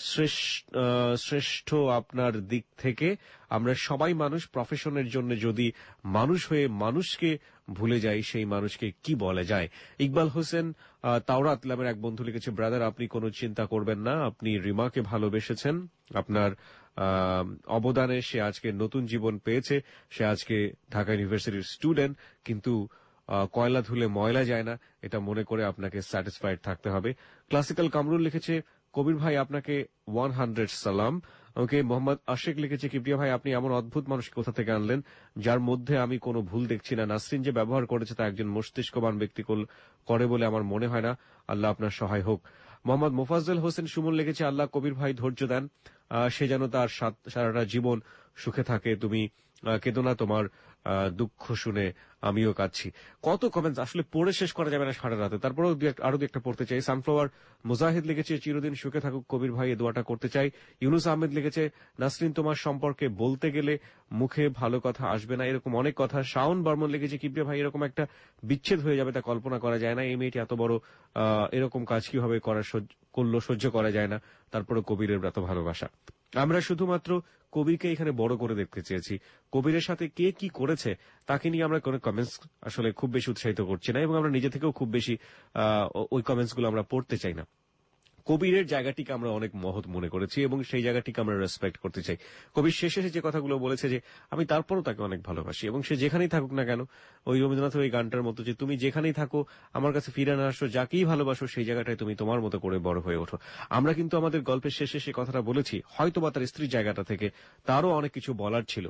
শ্রেষ্ঠ আপনার দিক থেকে। আমরা সবাই মানুষ, প্রফেশনের জন্য যদি মানুষ হয়ে মানুষকে ভুলে যাই সেই মানুষকে কি বলা যায়। ইকবাল হোসেন তাওরাত নামের এক বন্ধু লিখেছে, ব্রাদার আপনি কোনো চিন্তা করবেন না, আপনি রিমাকে ভালোবেসেছেন, আপনার অবদানে সে আজকে নতুন জীবন পেয়েছে, সে আজকে ঢাকা ইউনিভার্সিটির স্টুডেন্ট, কিন্তু কয়লা ধুলে ময়লা যায় না, এটা মনে করে আপনাকে স্যাটিসফাইড থাকতে হবে। ক্লাসিক্যাল কামরুল লিখেছে, কবির ভাই আপনাকে 100 সালাম। ওকে। মোহাম্মদ আশিক লিখেছে, কিবরিয়া ভাই আপনি এমন অদ্ভুত মানুষ কোথা থেকে আনলেন যার মধ্যে আমি কোনো ভুল দেখছি না। নাসরিন যে ব্যবহার করেছে তা একজন মস্তিষ্কবান ব্যক্তি করে বলে আমার মনে হয় না, আল্লাহ আপনার সহায় হোক। মোহাম্মদ মোফাজ্জল হোসেন সুমন লিখেছে, আল্লাহ কবির ভাই ধৈর্য দেন, সে যেন তার সারাটা জীবন সুখে থাকে, তুমি কেঁদো না, তোমার দুঃখ শুনে আমিও কাঁদছি। কত কমেন্টস আসলে পড়ে শেষ করা যাবে না সারা রাতে, তারপরেও আরো দু একটা পড়তে চাই। সানফ্লাওয়ার মুজাহিদ লিখেছে, চিরদিন সুখে থাকুক কবির ভাই, এ দোয়াটা করতে চাই। ইউনুস আহমেদ লিখেছে, নাসরিন তোমার সম্পর্কে বলতে গেলে মুখে ভালো কথা আসবে না, এরকম অনেক কথা। শাওন বর্মন লিখেছে, কিবরিয়া ভাই এরকম একটা বিচ্ছেদ হয়ে যাবে তা কল্পনা করা যায় না, এই মেয়েটি এত বড় এরকম কাজ কিভাবে করলো সহ্য করা যায় না, তারপরে কবিরের এত ভালোবাসা। আমরা শুধুমাত্র কবিরকে এখানে বড় করে দেখতে চেয়েছি, কবিরের সাথে কে কি করেছে তাকে নিয়ে আমরা কোনো কমেন্টস আসলে খুব বেশি উৎসাহিত করছি না, এবং আমরা নিজে থেকেও খুব বেশি ওই কমেন্টস গুলো আমরা পড়তে চাই না। কবিরের জায়গাটিকে আমরা অনেক মহৎ মনে করেছি এবং সেই জায়গাটিকে আমরা রেসপেক্ট করতে চাই। কবির শেষে যে কথাগুলো বলেছে যে আমি তারপরও তাকে অনেক ভালোবাসি, এবং সে যেখানেই থাকুক না কেন, ওই রবীন্দ্রনাথের ওই গানটার মতো যে তুমি যেখানেই থাকো আমার কাছে ফিরে না আসো, যাকেই ভালোবাসো সেই জায়গাটায় তুমি তোমার মতো করে বড় হয়ে ওঠো। আমরা কিন্তু আমাদের গল্পের শেষে সে কথাটা বলেছি, হয়তো বা তার স্ত্রীর জায়গাটা থেকে তারও অনেক কিছু বলার ছিল,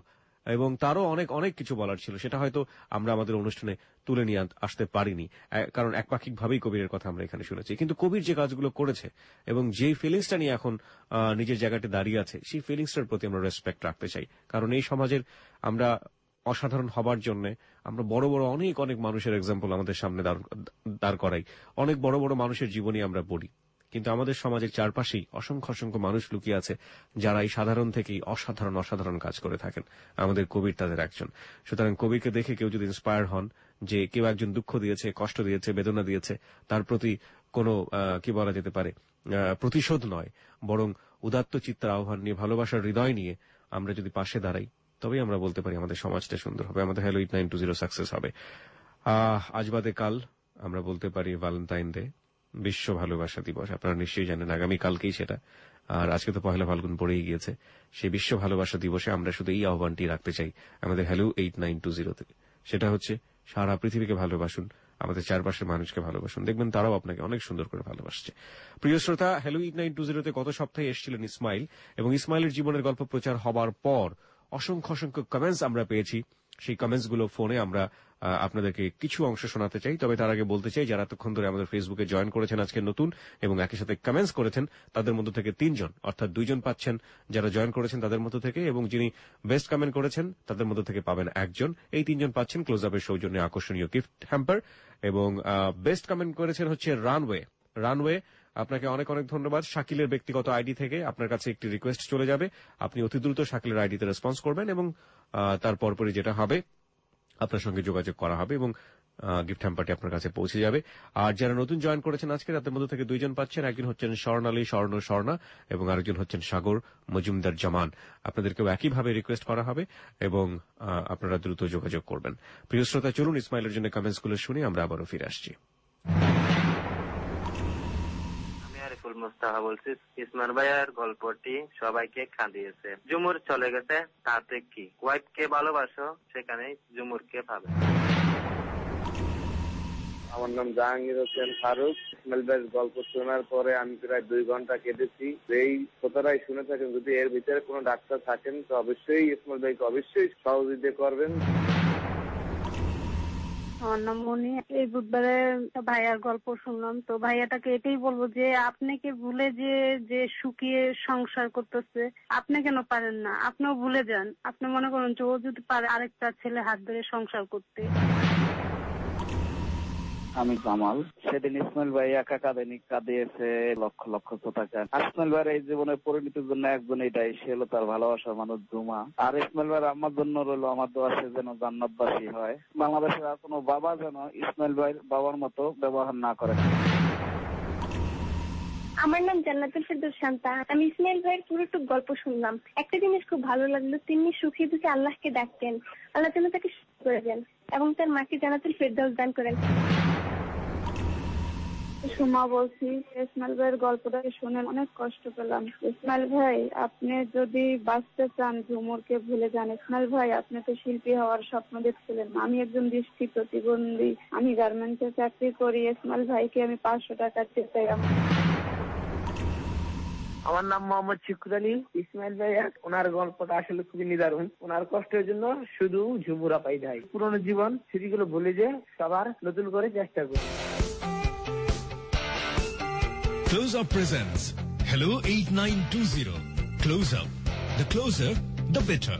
এবং তারও অনেক অনেক কিছু বলার ছিল, সেটা হয়তো আমরা আমাদের অনুষ্ঠানে তুলে নিয়ে আসতে পারিনি, কারণ একপাক্ষিকভাবেই কবিরের কথা আমরা এখানে শুনেছি। কিন্তু কবির যে কাজগুলো করেছে এবং যেই ফিলিংসটা নিয়ে এখন নিজের জায়গাতে দাঁড়িয়ে আছে, সেই ফিলিংসটার প্রতি আমরা রেসপেক্ট রাখতে চাই। কারণ এই সমাজের আমরা অসাধারণ হবার জন্য আমরা বড় বড় অনেক অনেক মানুষের এক্সাম্পল আমাদের সামনে দাঁড় করাই, অনেক বড় বড় মানুষের জীবনী আমরা পড়ি, কিন্তু আমাদের সমাজের চারপাশেই অসংখ্য অসংখ্য মানুষ লুকিয়ে আছে যারা এই সাধারণ থেকেই অসাধারণ অসাধারণ কাজ করে থাকেন। আমাদের কবির তাদের একজন। সুতরাং কবিকে দেখে কেউ যদি ইন্সপায়ার হন যে কেউ একজন দুঃখ দিয়েছে, কষ্ট দিয়েছে, বেদনা দিয়েছে, তার প্রতি কোনো কি বলা যেতে পারে প্রতিশোধ নয়, বরং উদাত্ত চিত্তার আহ্বান নিয়ে, ভালোবাসার হৃদয় নিয়ে আমরা যদি পাশে দাঁড়াই, তবেই আমরা বলতে পারি আমাদের সমাজটা সুন্দর হবে, আমাদের হ্যালো 8920 সাকসেস হবে। আজ বাদে কাল আমরা বলতে পারি ভ্যালেন্টাইন ডে, বিশ্ব ভালোবাসা দিবস। আপনারা নিশ্চয়ই জানেন আগামীকালকেই সেটা, আর আজকে তো পহেলা ফাল্গুন পড়েই গিয়েছে। সেই বিশ্ব ভালোবাসা দিবসে আমরা শুধু এই আহ্বানটি রাখতে চাই আমাদের হ্যালো 8920 থেকে, সেটা হচ্ছে সারা পৃথিবীকে ভালোবাসুন, আমাদের চারপাশের মানুষকে ভালোবাসুন, দেখবেন তারাও আপনাকে অনেক সুন্দর করে ভালোবাসছে। প্রিয় শ্রোতা, হ্যালো 8920 গত সপ্তাহে এসেছিলেন ইসমাইল, এবং ইসমাইলের জীবনের গল্প প্রচার হবার পর অসংখ্য অসংখ্য কমেন্টস আমরা পেয়েছি। সেই কমেন্টস গুলো ফোনে আমরা আপনাদেরকে কিছু অংশ শোনাতে চাই। তবে তার আগে বলতে চাই, যারা এতক্ষণ ধরে আমাদের ফেসবুকে জয়েন করেছেন আজকে নতুন এবং একই সাথে কমেন্টস করেছেন, তাদের মধ্য থেকে 3 জন, অর্থাৎ 2 জন পাচ্ছেন যারা জয়েন করেছেন তাদের মধ্য থেকে, এবং যিনি বেস্ট কমেন্ট করেছেন তাদের মধ্য থেকে পাবেন 1 জন। এই 3 জন পাচ্ছেন ক্লোজ আপের সৌজন্যে আকর্ষণীয় গিফট হ্যাম্পার। এবং বেস্ট কমেন্ট করেছেন হচ্ছে রানওয়ে। আপনাকে অনেক অনেক ধন্যবাদ। শাকিলের ব্যক্তিগত আইডি থেকে আপনার কাছে একটি রিকোয়েস্ট চলে যাবে, আপনি অতি দ্রুত শাকিলের আইডিতে রেসপন্স করবেন এবং তার পরপরই যেটা হবে আপনার সঙ্গে যোগাযোগ করা হবে এবং গিফট হ্যাম্পারটি আপনার কাছে পৌঁছে যাবে। আর যারা নতুন জয়েন করেছেন আজকে, তাদের মধ্যে থেকে 2 জন পাচ্ছেন, একজন হচ্ছেন স্বর্ণালী স্বর্ণা এবং আরেকজন হচ্ছেন সাগর মজুমদার জামান। আপনাদেরকেও একইভাবে রিকোয়েস্ট করা হবে এবং আপনারা দ্রুত যোগাযোগ করবেন। প্রিয় শ্রোতা, চলুন ইসমাইলের জন্য কমেন্টস গুলো শুনে আমরা আবারও ফিরে আসছি। মুস্তাফা বলছি। ইসমাইল ভাইয়ের গল্পটি সবাইকে কাঁদিয়েছে। ঝুমুর চলে গেছে, তাতে কি? ওয়াইফকে ভালোবাসো, সেখানে ঝুমুরকে পাবে। আমার নাম জাহাঙ্গীর হোসেন ফারুক। ইসমাইল ভাইয়ের গল্প শোনার পরে আমি প্রায় 2 ঘন্টা কেটেছি। এই কথাটাই শুনে থাকেন, যদি এর ভিতরে কোনো ডাক্তার থাকেন তো অবশ্যই ইসমাইল ভাইকে অবশ্যই সহযোগিতা করবেন। আমার নাম মনি। এই বুধবারে ভাইয়ার গল্প শুনলাম, তো ভাইয়াটাকে এটাই বলবো যে আপনাকে ভুলে যে সুখিয়ে সংসার করতেছে, আপনি কেন পারেন না? আপনিও ভুলে যান। আপনি মনে করেন যে ও যদি পারে আরেকটা ছেলে হাত ধরে সংসার করতে। আমি জামাল। সেদিন ইসমাইল ভাই একা কাঁদিয়েছে লক্ষ লক্ষ টাকা। ইসমাইল ভাইয়ের এই জীবনের পরিণতির জন্য একজন এটাই, সে হলো তার ভালোবাসার মানুষ জুমা। আর ইসমাইল ভাইয়ের আমার জন্য রইলো আমার দোয়া, সে যেন জান্নাতবাসী হয়। বাংলাদেশের আর কোনো বাবা যেন ইসমাইল ভাইয়ের বাবার মতো ব্যবহার না করে। আমার নাম জান্নাতুল ফেরদৌস শান্তা। আমি ইসমাইল ভাইয়ের পুরোটুক গল্প শুনলাম। একটা জিনিস খুব ভালো লাগলো, তিনি সুখী দুঃখে আল্লাহকে ডাকতেন, আল্লাহ যেন তাকে সুখী করে দেন এবং তার মাকে জান্নাতুল ফেরদৌস দান করেন। সুমা বলছি। ইসমাইল ভাইয়ের গল্পটাকে শুনে অনেক কষ্ট পেলাম। ইসমাইল ভাই, আপনি যদি বাঁচতে চান ঝুমুরকে ভুলে যান। ইসমাইল ভাই, আপনি তো শিল্পী হওয়ার স্বপ্ন দেখছিলেন। আমি একজন দৃষ্টি প্রতিবন্ধী, আমি গার্মেন্টসে চাকরি করি। ইসমাইল ভাইকে আমি 500 টাকা দিতে চাই। আমার নাম মোহাম্মদ শিকুর আলী। ইসমাইল ভাইয়া, ওনার গল্পটা আসলে খুবই নিদারুণ। ওনার কষ্টের জন্য শুধু ঝুমুরা পাই যায়। পুরোনো জীবন স্মৃতিগুলো ভুলে যে সবার নতুন করে চেষ্টা করি। Close Up presents Hello 8920. Close Up. The closer, the better.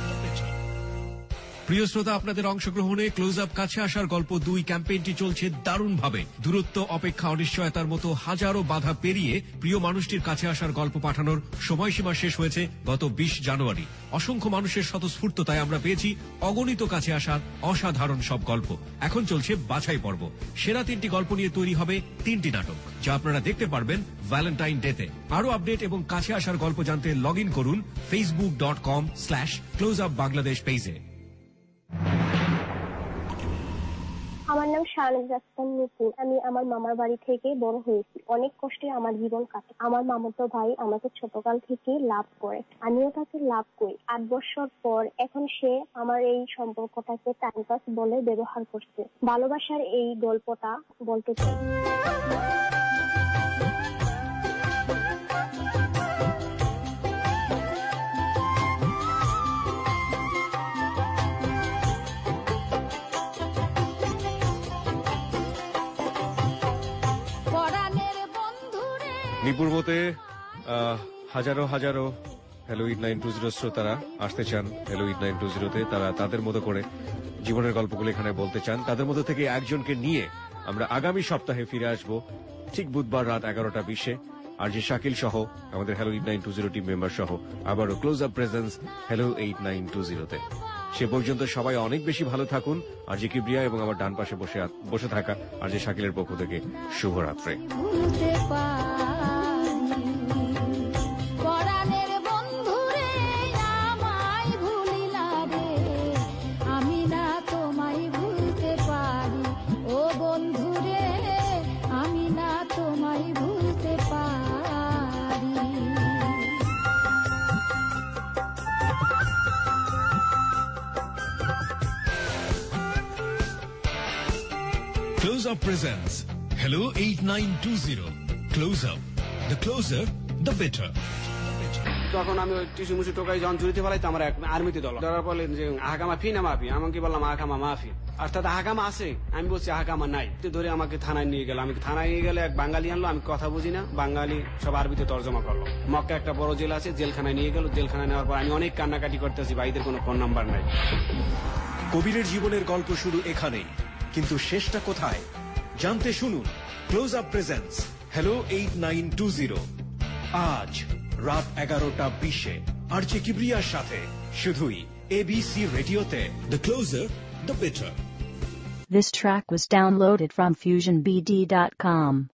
প্রিয় শ্রোতা, আপনাদের অংশগ্রহণে ক্লোজ আপ কাছে আসার গল্প 2 ক্যাম্পেইনটি চলছে দারুণভাবে। দূরত্ব, অপেক্ষা, অনিশ্চয়তার মতো হাজারো বাধা পেরিয়ে প্রিয় মানুষটির কাছে আসার গল্প পাঠানোর সময়সীমা শেষ হয়েছে গত 20 জানুয়ারি। অসংখ্য মানুষের স্বতঃস্ফূর্ততায় আমরা পেয়েছি অগণিত কাছে আসার অসাধারণ সব গল্প। এখন চলছে বাছাই পর্ব। সেরা 3টি গল্প নিয়ে তৈরি হবে 3টি নাটক, যা আপনারা দেখতে পারবেন ভ্যালেন্টাইন ডেতে। আরো আপডেট এবং কাছে আসার গল্প জানতে লগ ইন করুন facebook.com/closeupbangladesh পেজে। আমার নাম শাহনাজ রাস্তান নুপুর। আমি আমার মামার বাড়ি থেকে বড় হয়েছি। অনেক কষ্টে আমার জীবন কাটে। আমার মামাতো ভাই আমাকে ছোটকাল থেকে লাভ করে, আমিও তাকে লাভ করি। 8 বছর পর এখন সে আমার এই সম্পর্কটাকে টাইম পাস বলে ব্যবহার করছে। ভালোবাসার এই গল্পটা বলতে চাই। নিপুর মতে হাজারো হাজারো হ্যালো 8920 শ্রোতারা আসতে চান হ্যালো 8920-তে। তারা তাদের মতো করে জীবনের গল্পগুলো এখানে বলতে চান। তাদের মধ্যে থেকে একজনকে নিয়ে আমরা আগামী সপ্তাহে ফিরে আসব ঠিক বুধবার রাত 11:20 আরজে শাকিল সহ আমাদের হ্যালো 8920 টিম মেম্বার সহ আবারও ক্লোজ আপ প্রেজেন্স হ্যালো 8920-তে। সে পর্যন্ত সবাই অনেক বেশি ভালো থাকুন। আরজে কিবরিয়া এবং আমার ডান পাশে বসে থাকা আরজে শাকিলের পক্ষ থেকে শুভরাত্রি। Close Up presents Hello 8920. Close Up. The closer, the better. তখন আমি ওই টিসু মুসু টোকাই যখন জুড়িতে ফেলাই তো আমার আর্মিতে দল ধরার পরে যে আহাকামা ফি না মাফি, আমাকে বললাম আহাকামা মাফি, অর্থাৎ আহাকামা আছে, আমি বলছি আহাকামা নাই। ধরে আমাকে থানায় নিয়ে গেল। আমি থানায় নিয়ে গেলে এক বাঙালি আনলো, আমি কথা বুঝি না, বাঙালি সব আরবিতে তর্জমা করলো। মক্কা একটা বড় জেল আছে, জেলখানায় নিয়ে গেল। জেলখানায় নেওয়ার পর আমি অনেক কান্নাকাটি করতেছি, ভাইদের কোনো ফোন নাম্বার নাই। কবিরের জীবনের গল্প শুরু এখানেই, কিন্তু শেষটা কোথায় জানতে শুনুন ক্লোজ আপ প্রেজেন্টস হ্যালো 8920 আজ রাত 11:20 আরজে কিবরিয়ার সাথে শুধুই এবিসি রেডিওতে। The closer, the better. This track was downloaded from FusionBD.com.